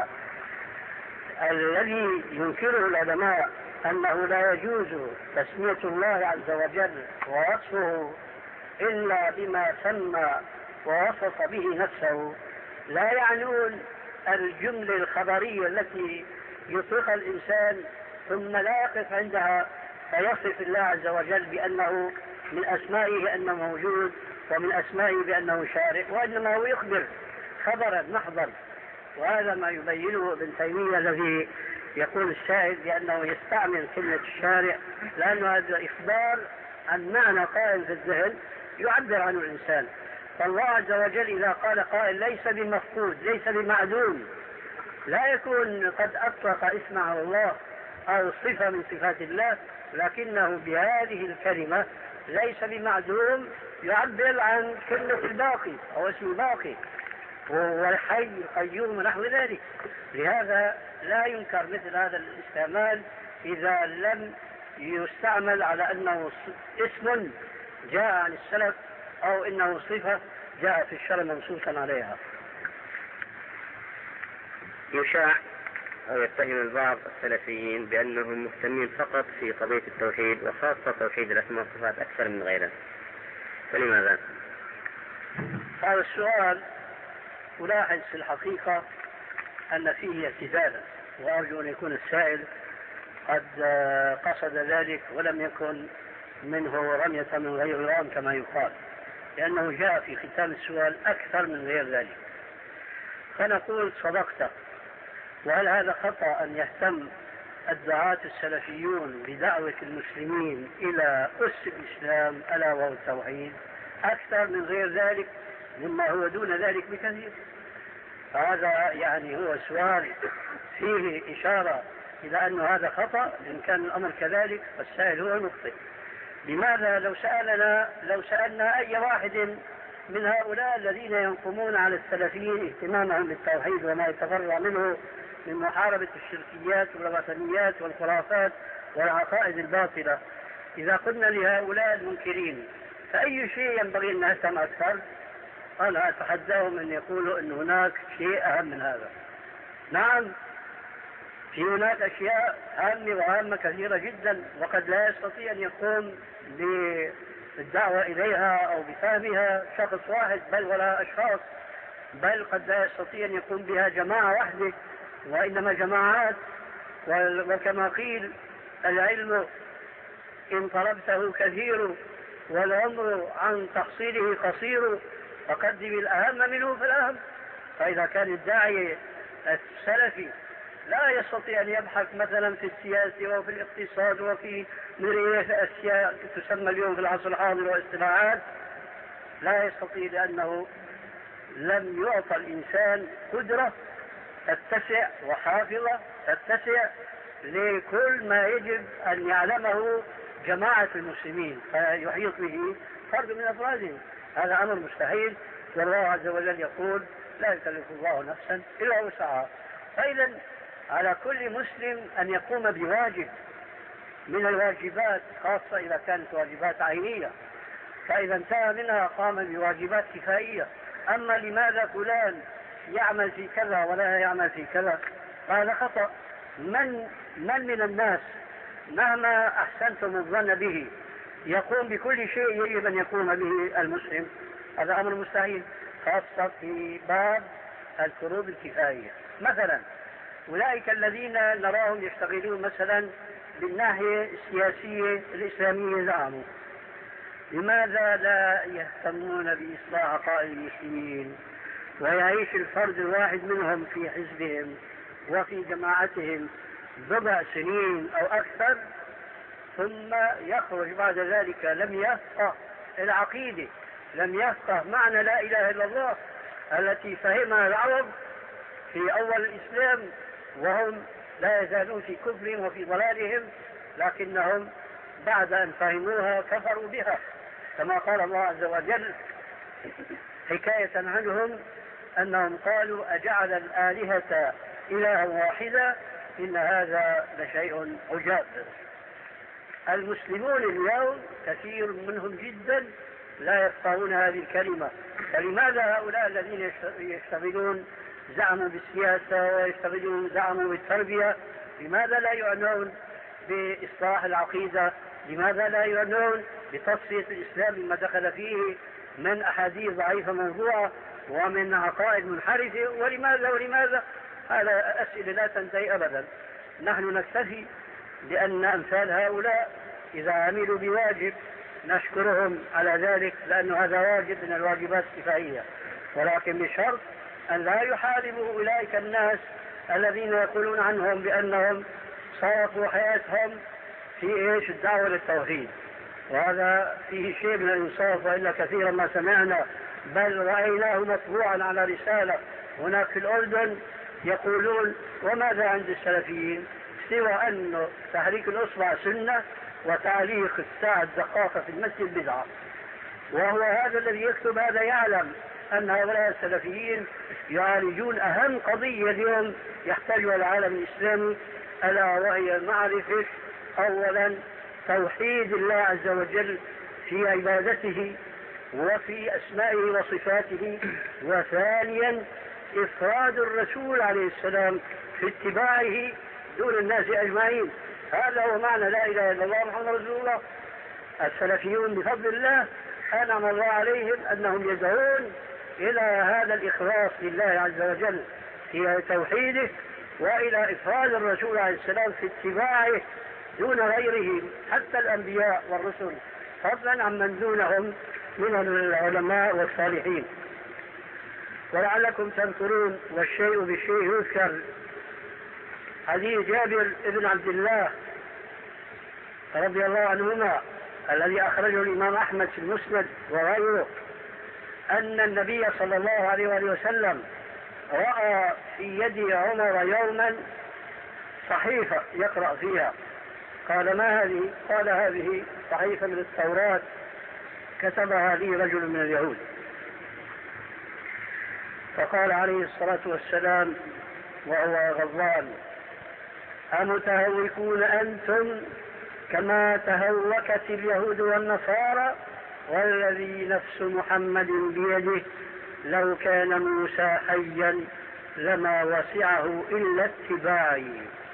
الذي ينكره العلماء أنه لا يجوز تسمية الله عز وجل ووصفه إلا بما سمى ووصف به نفسه لا يعنون الجملة الخبرية التي يطلقها الإنسان ثم لا يقف عندها فيصف الله عز وجل بأنه من أسمائه أنه موجود ومن أسمائه بأنه شارع، وإنما هو يخبر خبرا محضا. وهذا ما يبينه ابن تيمية الذي يقول السائل بأنه يستعمل كلمة الشارع، لأن هذا إخبار عن معنى قائم في الذهن يعبر عنه الإنسان. فالله عز وجل إذا قال قائل ليس بمفقود ليس بمعدوم، لا يكون قد أطلق اسمه الله أو صفة من صفات الله، لكنه بهذه الكلمة ليس بمعدوم يعبر عن كلمة الباقي أو اسم الباقي والحي القيوم ونحو ذلك. لهذا لا ينكر مثل هذا الاستعمال إذا لم يستعمل على أنه اسم جاء عن السلف أو إنه صفة جاء في الشرع منصوصا عليها. يشاع أو يتهم البعض السلفيين بأنهم مهتمين فقط في قضية التوحيد وخاصة توحيد الأسماء والصفات أكثر من غيره، فلماذا؟ هذا السؤال ألاحظ في الحقيقة أن فيه اعتدالا، وأرجو أن يكون السائل قد قصد ذلك ولم يكن منه رمية من غير رام كما يقال، لأنه جاء في ختام السؤال أكثر من غير ذلك. فنقول صدقت. وهل هذا خطأ أن يهتم الدعاة السلفيون بدعوة المسلمين إلى أس الإسلام ألا وهو التوحيد أكثر من غير ذلك مما هو دون ذلك بكثير؟ فهذا يعني هو سؤال فيه إشارة إلى أن هذا خطأ. إن كان الأمر كذلك فالسائل هو المخطئ. لماذا لو سألنا أي واحد من هؤلاء الذين ينقمون على السلفيين اهتمامهم بالتوحيد وما يتفرع منه من محاربة الشركيات والوثنيات والخرافات والعقائد الباطلة، إذا قلنا لهؤلاء المنكرين فأي شيء ينبغي أن نهتم أكثر؟ أنا أتحداهم أن يقولوا أن هناك شيء أهم من هذا. نعم، في هناك أشياء هامة وهامة كثيرة جدا، وقد لا يستطيع أن يقوم بالدعوة إليها أو بفهمها شخص واحد بل ولا أشخاص، بل قد لا يستطيع أن يقوم بها جماعة واحدة، وإنما جماعات. وكما قيل العلم إن طلبته كثير والعمر عن تحصيله قصير فقدم الأهم منه فالأهم. فإذا كان الداعية السلفي لا يستطيع أن يبحث مثلا في السياسة وفي الاقتصاد وفي مرية أشياء تسمى اليوم في العصر الحاضر واصطلاحات، لا يستطيع لأنه لم يعطى الإنسان قدرة تتسع وحافظة تتسع لكل ما يجب أن يعلمه جماعة المسلمين فيحيط به فرد من أفرادهم. هذا أمر مستحيل، والله عز وجل يقول لا يكلف الله نفسا إلا وسعها. فإذا على كل مسلم أن يقوم بواجب من الواجبات، خاصة إذا كانت واجبات عينية، فإذا انتهى منها قام بواجبات كفائية. أما لماذا فلان يعمل في كذا ولا يعمل في كذا، هذا خطأ. من الناس مهما أحسنتم الظن به يقوم بكل شيء يجب أن يقوم به المسلم؟ هذا أمر مستحيل، خاصة في باب الفروض الكفائية. مثلا أولئك الذين نراهم يشتغلون مثلا بالناحية السياسية الإسلامية زعموا، لماذا لا يهتمون بإصلاح عقائد المسلمين ويعيش الفرد الواحد منهم في حزبهم وفي جماعتهم بضع سنين أو أكثر ثم يخرج بعد ذلك لم يفقه العقيدة، لم يفقه معنى لا إله إلا الله التي فهمها العرب في أول الإسلام وهم لا يزالون في كفرهم وفي ضلالهم، لكنهم بعد أن فهموها كفروا بها، كما قال الله عز وجل حكاية عنهم أنهم قالوا أجعل الآلهة إلها واحدا إن هذا لشيء عجاب. المسلمون اليوم كثير منهم جدا لا يفقهون هذه الكلمة. فلماذا هؤلاء الذين يشتغلون زعموا بالسياسة ويشتغلون زعموا بالتربية لماذا لا يعنون بإصلاح العقيدة؟ لماذا لا يعنون بتصفية الإسلام مما دخل فيه من أحاديث ضعيفة موضوعة ومن عقائد منحرفة؟ ولماذا هذا أسئلة لا تنتهي أبدا. نحن نكتفي بأن أمثال هؤلاء إذا عملوا بواجب نشكرهم على ذلك، لأن هذا واجب من الواجبات الكفائية، ولكن بشرط أن لا يحاربوا أولئك الناس الذين يقولون عنهم بأنهم صرفوا حياتهم في الدعوة للتوحيد. وهذا فيه شيء من الإنصاف، وإلا كثيرا ما سمعنا بل رأيناه مطبوعا على رسالة هناك في الأردن يقولون وماذا عند السلفيين سوى أن تحريك الأصبع سنة وتعليق الساعة دقائق في المسجد بدعة. وهو هذا الذي يكتب هذا يعلم أن هؤلاء السلفيين يعالجون أهم قضية اليوم يحتاجها العالم الإسلامي، ألا وهي معرفة أولا توحيد الله عز وجل في عبادته وفي أسمائه وصفاته، وثانيا إفراد الرسول عليه السلام في اتباعه دون الناس أجمعين. هذا هو معنى لا إله إلا الله محمد رسول الله. السلفيون بفضل الله أنعم الله عليهم أنهم يدعون إلى هذا الإخلاص لله عز وجل في توحيده، وإلى إفراد الرسول عليه السلام في اتباعه دون غيره حتى الأنبياء والرسل، فضلا عمن دونهم من العلماء والصالحين. ولعلكم تذكرون والشيء بالشيء يذكر حديث جابر بن عبد الله رضي الله عنهما الذي أخرجه الإمام أحمد في المسند وغيره، أن النبي صلى الله عليه وسلم رأى في يد عمر يوما صحيفة يقرأ فيها. قال ما هذه؟ قال هذه صحيفة من التوراة كتبها لي رجل من اليهود. فقال عليه الصلاة والسلام وهو غضبان أمتهوكون أنتم كما تهوكت اليهود والنصارى والذي نفس محمد بيده لو كان موسى حيا لما وسعه إلا اتباعي.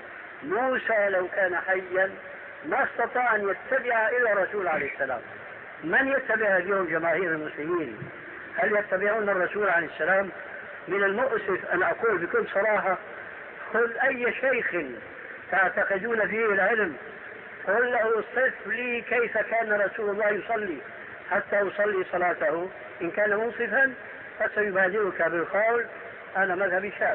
موسى لو كان حيا ما استطاع أن يتبع إلا الرسول عليه السلام. من يتبع اليوم جماهير المسلمين؟ هل يتبعون الرسول عليه السلام؟ من المؤسف أن أقول بكل صراحة قل أي شيخ تعتقدون فيه العلم قل له صف لي كيف كان رسول الله يصلي حتى أصلي صلاته، إن كان منصفا فسيبادرك بالقول أنا مذهبي شاذ،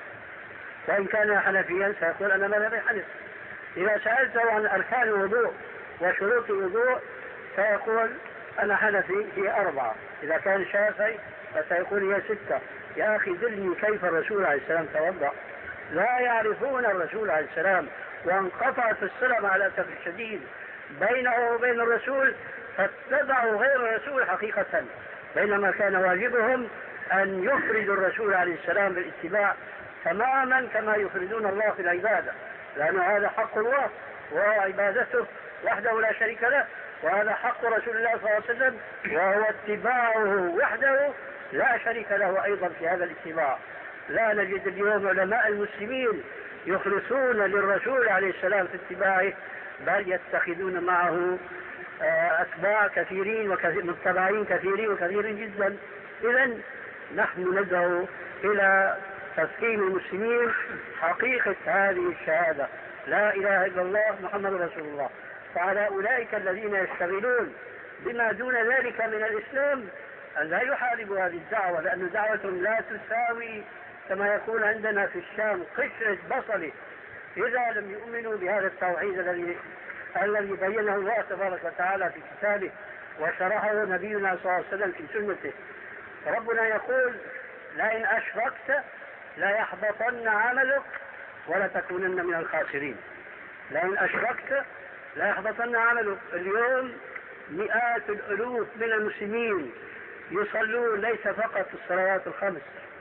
وإن كان حنفيا سيقول أنا مذهبي حنف. إذا سألته عن أركان الوضوء وشروط الوضوء سيقول أنا حنفي هي 4، إذا كان شافعي فسيقول هي 6. يا أخي دلني كيف الرسول عليه السلام توضأ. لا يعرفون الرسول عليه السلام، وانقطعت الصلة مع الأسف الشديد بينه وبين الرسول، فاتبعوا غير الرسول حقيقة، بينما كان واجبهم أن يفردوا الرسول عليه السلام بالاتباع تماما كما يفردون الله في العبادة، لأن هذا حق الله وهو عبادته وحده لا شريك له، وهذا حق رسول الله صلى الله عليه وسلم وهو اتباعه وحده لا شريك له أيضا في هذا الاتباع. لا نجد اليوم علماء المسلمين يخلصون للرسول عليه السلام في اتباعه، بل يتخذون معه أتباع كثيرين ومتبعين كثيرين وكثيرين جدا. إذن نحن ندعو إلى تفهيم المسلمين حقيقة هذه الشهادة لا إله إلا الله محمد رسول الله. فعلى أولئك الذين يشتغلون بما دون ذلك من الإسلام أن لا يحاربوا هذه الدعوة، لأن دعوة لا تساوي كما يقول عندنا في الشام قشرة بصل إذا لم يؤمنوا بهذا التوحيد الذي بينه الله تبارك وتعالى في كتابه وشرحه نبينا صلى الله عليه وسلم في سنته. ربنا يقول لئن أشركت لا يحبطن عملك ولا تكونن من الخاسرين. لئن أشركت لا يحبطن عملك. اليوم مئات الألوف من المسلمين يصلون ليس فقط الصلوات الخمس،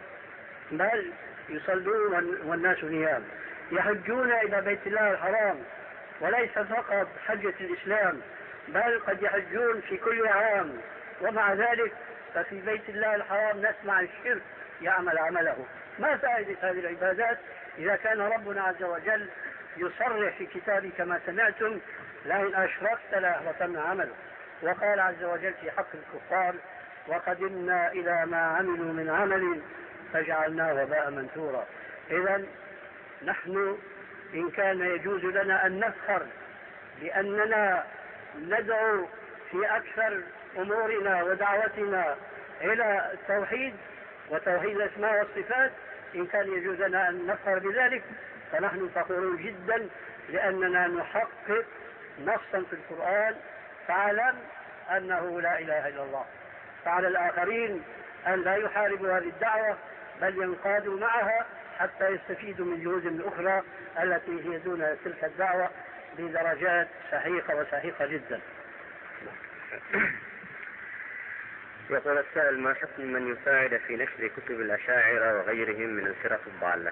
بل يصلون والناس نيام، يحجون إلى بيت الله الحرام، وليس فقط حجة الإسلام بل قد يحجون في كل عام، ومع ذلك ففي بيت الله الحرام نسمع الشرك يعمل عمله. ما فائدة هذه العبادات إذا كان ربنا عز وجل يصرح في كتابه كما سمعتم لئن أشركت لا يحبطن عملك. وقال عز وجل في حق الكفار وقدمنا إلى ما عملوا من عمل فجعلناه هباء منثورا. إذن نحن إن كان يجوز لنا أن نفخر بأننا ندعو في أكثر أمورنا ودعوتنا إلى التوحيد، وتوحيد الأسماء والصفات، إن كان يجوز لنا أن نفخر بذلك فنحن فخورون جدا، لأننا نحقق نصا في القرآن فاعلم أنه لا إله إلا الله. فعلى الآخرين أن لا يحاربوا هذه الدعوة بل ينقادوا معها حتى يستفيدوا من جهود الأخرى التي هي دون تلك الدعوة بدرجات سحيقة وسحيقة جدا. يقول السائل: ما حكم من يساعد في نشر كتب الأشاعرة وغيرهم من الفرق الضالة؟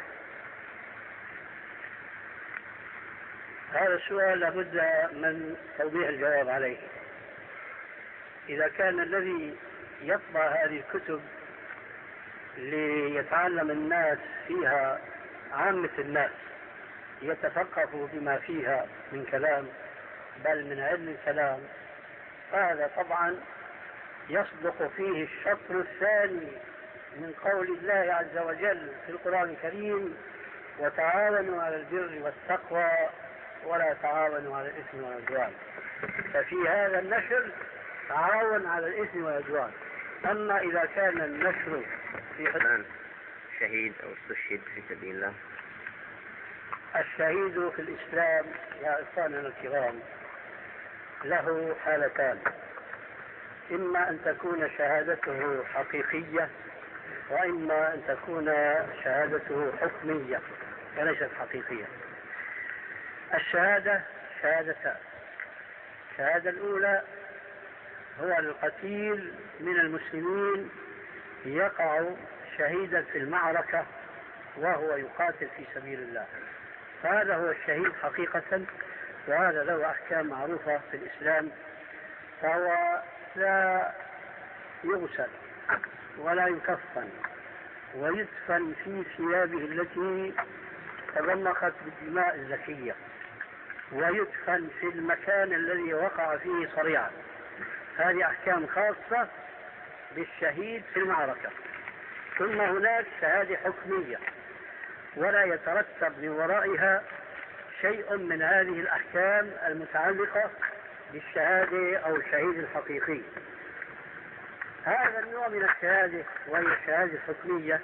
هذا السؤال لابد من توضيح الجواب عليه. إذا كان الذي يطبع هذه الكتب ليتعلم الناس فيها، عامة الناس يتفقهوا بما فيها من كلام بل من علم الكلام، فهذا طبعا يصدق فيه الشطر الثاني من قول الله عز وجل في القرآن الكريم: وتعاونوا على البر والتقوى ولا تعاونوا على الإثم والعدوان. ففي هذا النشر تعاون على الإثم والعدوان. أما إذا كان النشر في شهيد أو استشهد في سبيل الله، الشهيد في الإسلام يا إخواننا الكرام له حالتان: إما أن تكون شهادته حقيقية، وإما أن تكون شهادته حكمية وليست حقيقية. الشهادة شهادتان: الشهادة الأولى هو القتيل من المسلمين يقع شهيدا في المعركة وهو يقاتل في سبيل الله، فهذا هو الشهيد حقيقة، وهذا له أحكام معروفة في الإسلام، فهو لا يغسل ولا يكفن ويدفن في ثيابه التي تضمخت بالدماء الزكية، ويدفن في المكان الذي وقع فيه صريعا. هذه أحكام خاصة بالشهيد في المعركة. ثم هناك شهادة حكمية ولا يترتب من ورائها شيء من هذه الأحكام المتعلقة بالشهادة أو الشهيد الحقيقي. هذا النوع من الشهادة وهي الشهادة الحكمية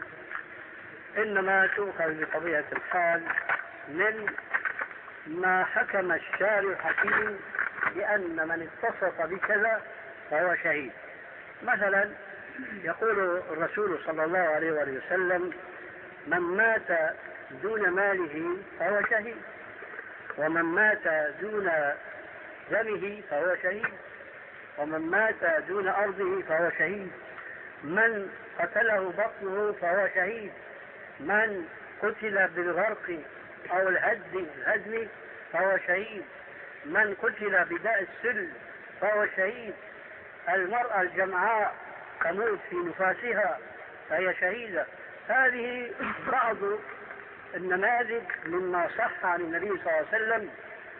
إنما تؤخذ بطبيعة الحال من ما حكم الشارع الحكيم بأن من اتصف بكذا فهو شهيد. مثلا يقول الرسول صلى الله عليه وسلم: من مات دون ماله فهو شهيد، ومن مات دون دمه فهو شهيد، ومن مات دون أرضه فهو شهيد، من قتله بطنه فهو شهيد، من قتل بالغرق أو الهدم فهو شهيد، من قتل بداء السل فهو شهيد، المرأة الجمعاء تموت في نفاسها فهي شهيدة. هذه بعض النماذج مما صح عن النبي صلى الله عليه وسلم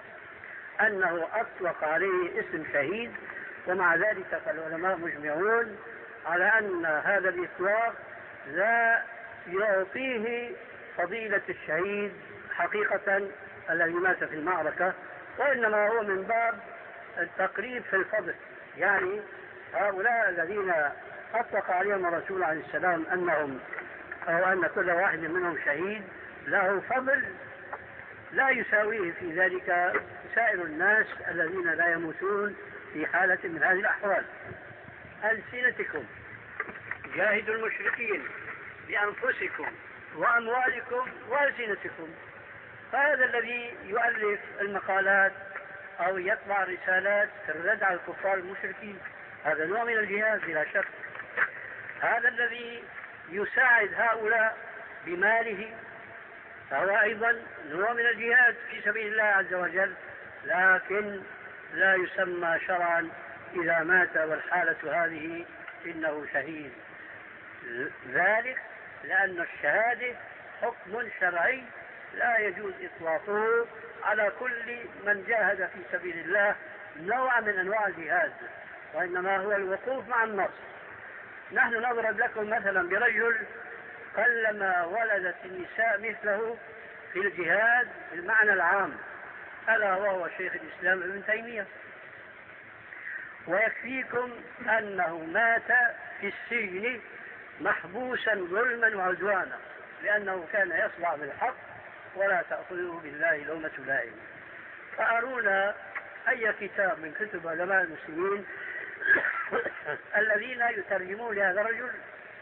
أنه أطلق عليه اسم شهيد، ومع ذلك فالعلماء مجمعون على أن هذا الإطلاق لا يعطيه فضيلة الشهيد حقيقة الذي مات في المعركة، وإنما هو من باب التقريب في الفضل. يعني هؤلاء الذين أطلق عليهم الرسول عليه السلام أنهم أو أن كل واحد منهم شهيد له فضل لا يساويه في ذلك سائر الناس الذين لا يموتون في حالة من هذه الأحوال. ألسنتكم جاهدوا المشركين بأنفسكم وأموالكم وألسنتكم. فهذا الذي يؤلف المقالات أو يطبع رسالات في الرد على الكفار المشركين هذا نوع من الجهاد بلا شك. هذا الذي يساعد هؤلاء بماله فهو أيضا نوع من الجهاد في سبيل الله عز وجل، لكن لا يسمى شرعا إذا مات والحالة هذه إنه شهيد. ذلك لأن الشهادة حكم شرعي لا يجوز إطلاقه على كل من جاهد في سبيل الله نوع من أنواع الجهاد، وإنما هو الوقوف مع النص. نحن نضرب لكم مثلا برجل قلما ولدت النساء مثله في الجهاد بالمعنى العام، ألا وهو شيخ الإسلام ابن تيمية، ويكفيكم أنه مات في السجن محبوسا ظلما وعدوانا، لأنه كان يصدع بالحق ولا تأخذه بالله لومة لائم. فأرونا أي كتاب من كتب علماء المسلمين الذين يترجمون لهذا الرجل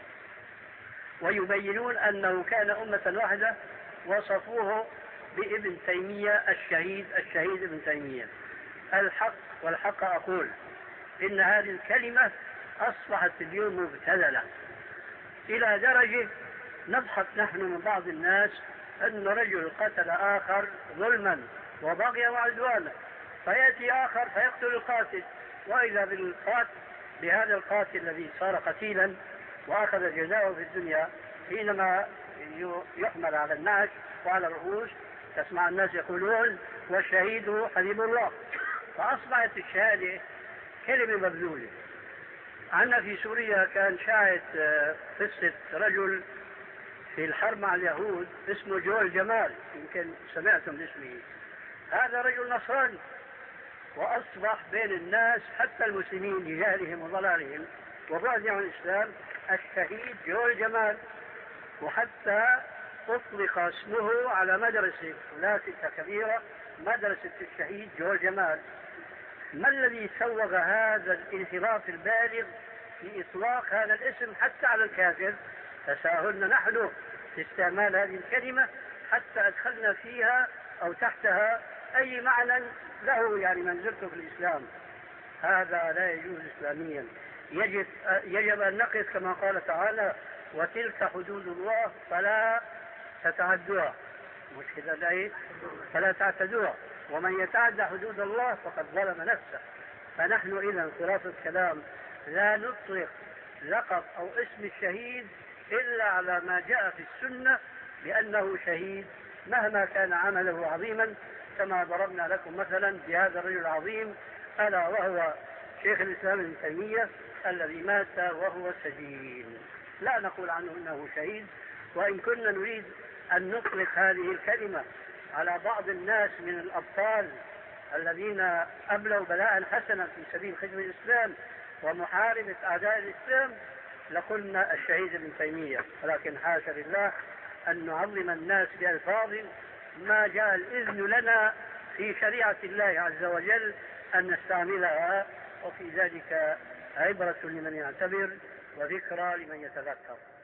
ويبينون أنه كان أمة واحدة، وصفوه بابن تيمية الشهيد ابن تيمية. الحق والحق أقول إن هذه الكلمة أصبحت اليوم مبتذلة إلى درجة نضحك نحن من بعض الناس أن رجل قتل آخر ظلما وبغيا وعدوانا، فيأتي آخر فيقتل القاتل، وإذا بهذا القاتل الذي صار قتيلا وأخذ جزاءه في الدنيا حينما يحمل على النعش وعلى الرؤوس تسمع الناس يقولون والشهيد حبيب الله. فأصبحت الشهادة كلمة مبذولة. عندنا في سوريا كان شاهد قصة رجل في الحرب مع اليهود اسمه جول جمال، يمكن سمعتم باسمه. هذا رجل نصراني، وأصبح بين الناس حتى المسلمين لجهلهم وضلالهم وبعدهم عن الإسلام الشهيد جول جمال، وحتى أطلق اسمه على مدرسة لا كبيرة، مدرسة الشهيد جول جمال. ما الذي سوغ هذا الانحراف البالغ في إطلاق هذا الاسم حتى على الكافر؟ تساهلنا نحن في استعمال هذه الكلمة حتى أدخلنا فيها أو تحتها أي معنى له يعني منزلته في الإسلام. هذا لا يجوز إسلاميا. يجب أن نقف كما قال تعالى وتلك حدود الله فلا تتعدوها، مش كده فلا تعتدوها، ومن يتعدى حدود الله فقد ظلم نفسه. فنحن إذا خلاصة الكلام لا نطلق لقب أو اسم الشهيد إلا على ما جاء في السنة بأنه شهيد مهما كان عمله عظيما، كما ضربنا لكم مثلا بهذا الرجل العظيم ألا وهو شيخ الإسلام ابن تيمية الذي مات وهو سجين. لا نقول عنه إنه شهيد، وإن كنا نريد أن نطلق هذه الكلمة على بعض الناس من الأبطال الذين أبلوا بلاء حسنا في سبيل خدمة الإسلام ومحاربة أعداء الإسلام لقلنا الشهيد ابن تيمية، ولكن حاشا لله أن نعظم الناس بألفاظ ما جاء الإذن لنا في شريعة الله عز وجل أن نستعملها، وفي ذلك عبرة لمن يعتبر وذكرى لمن يتذكر.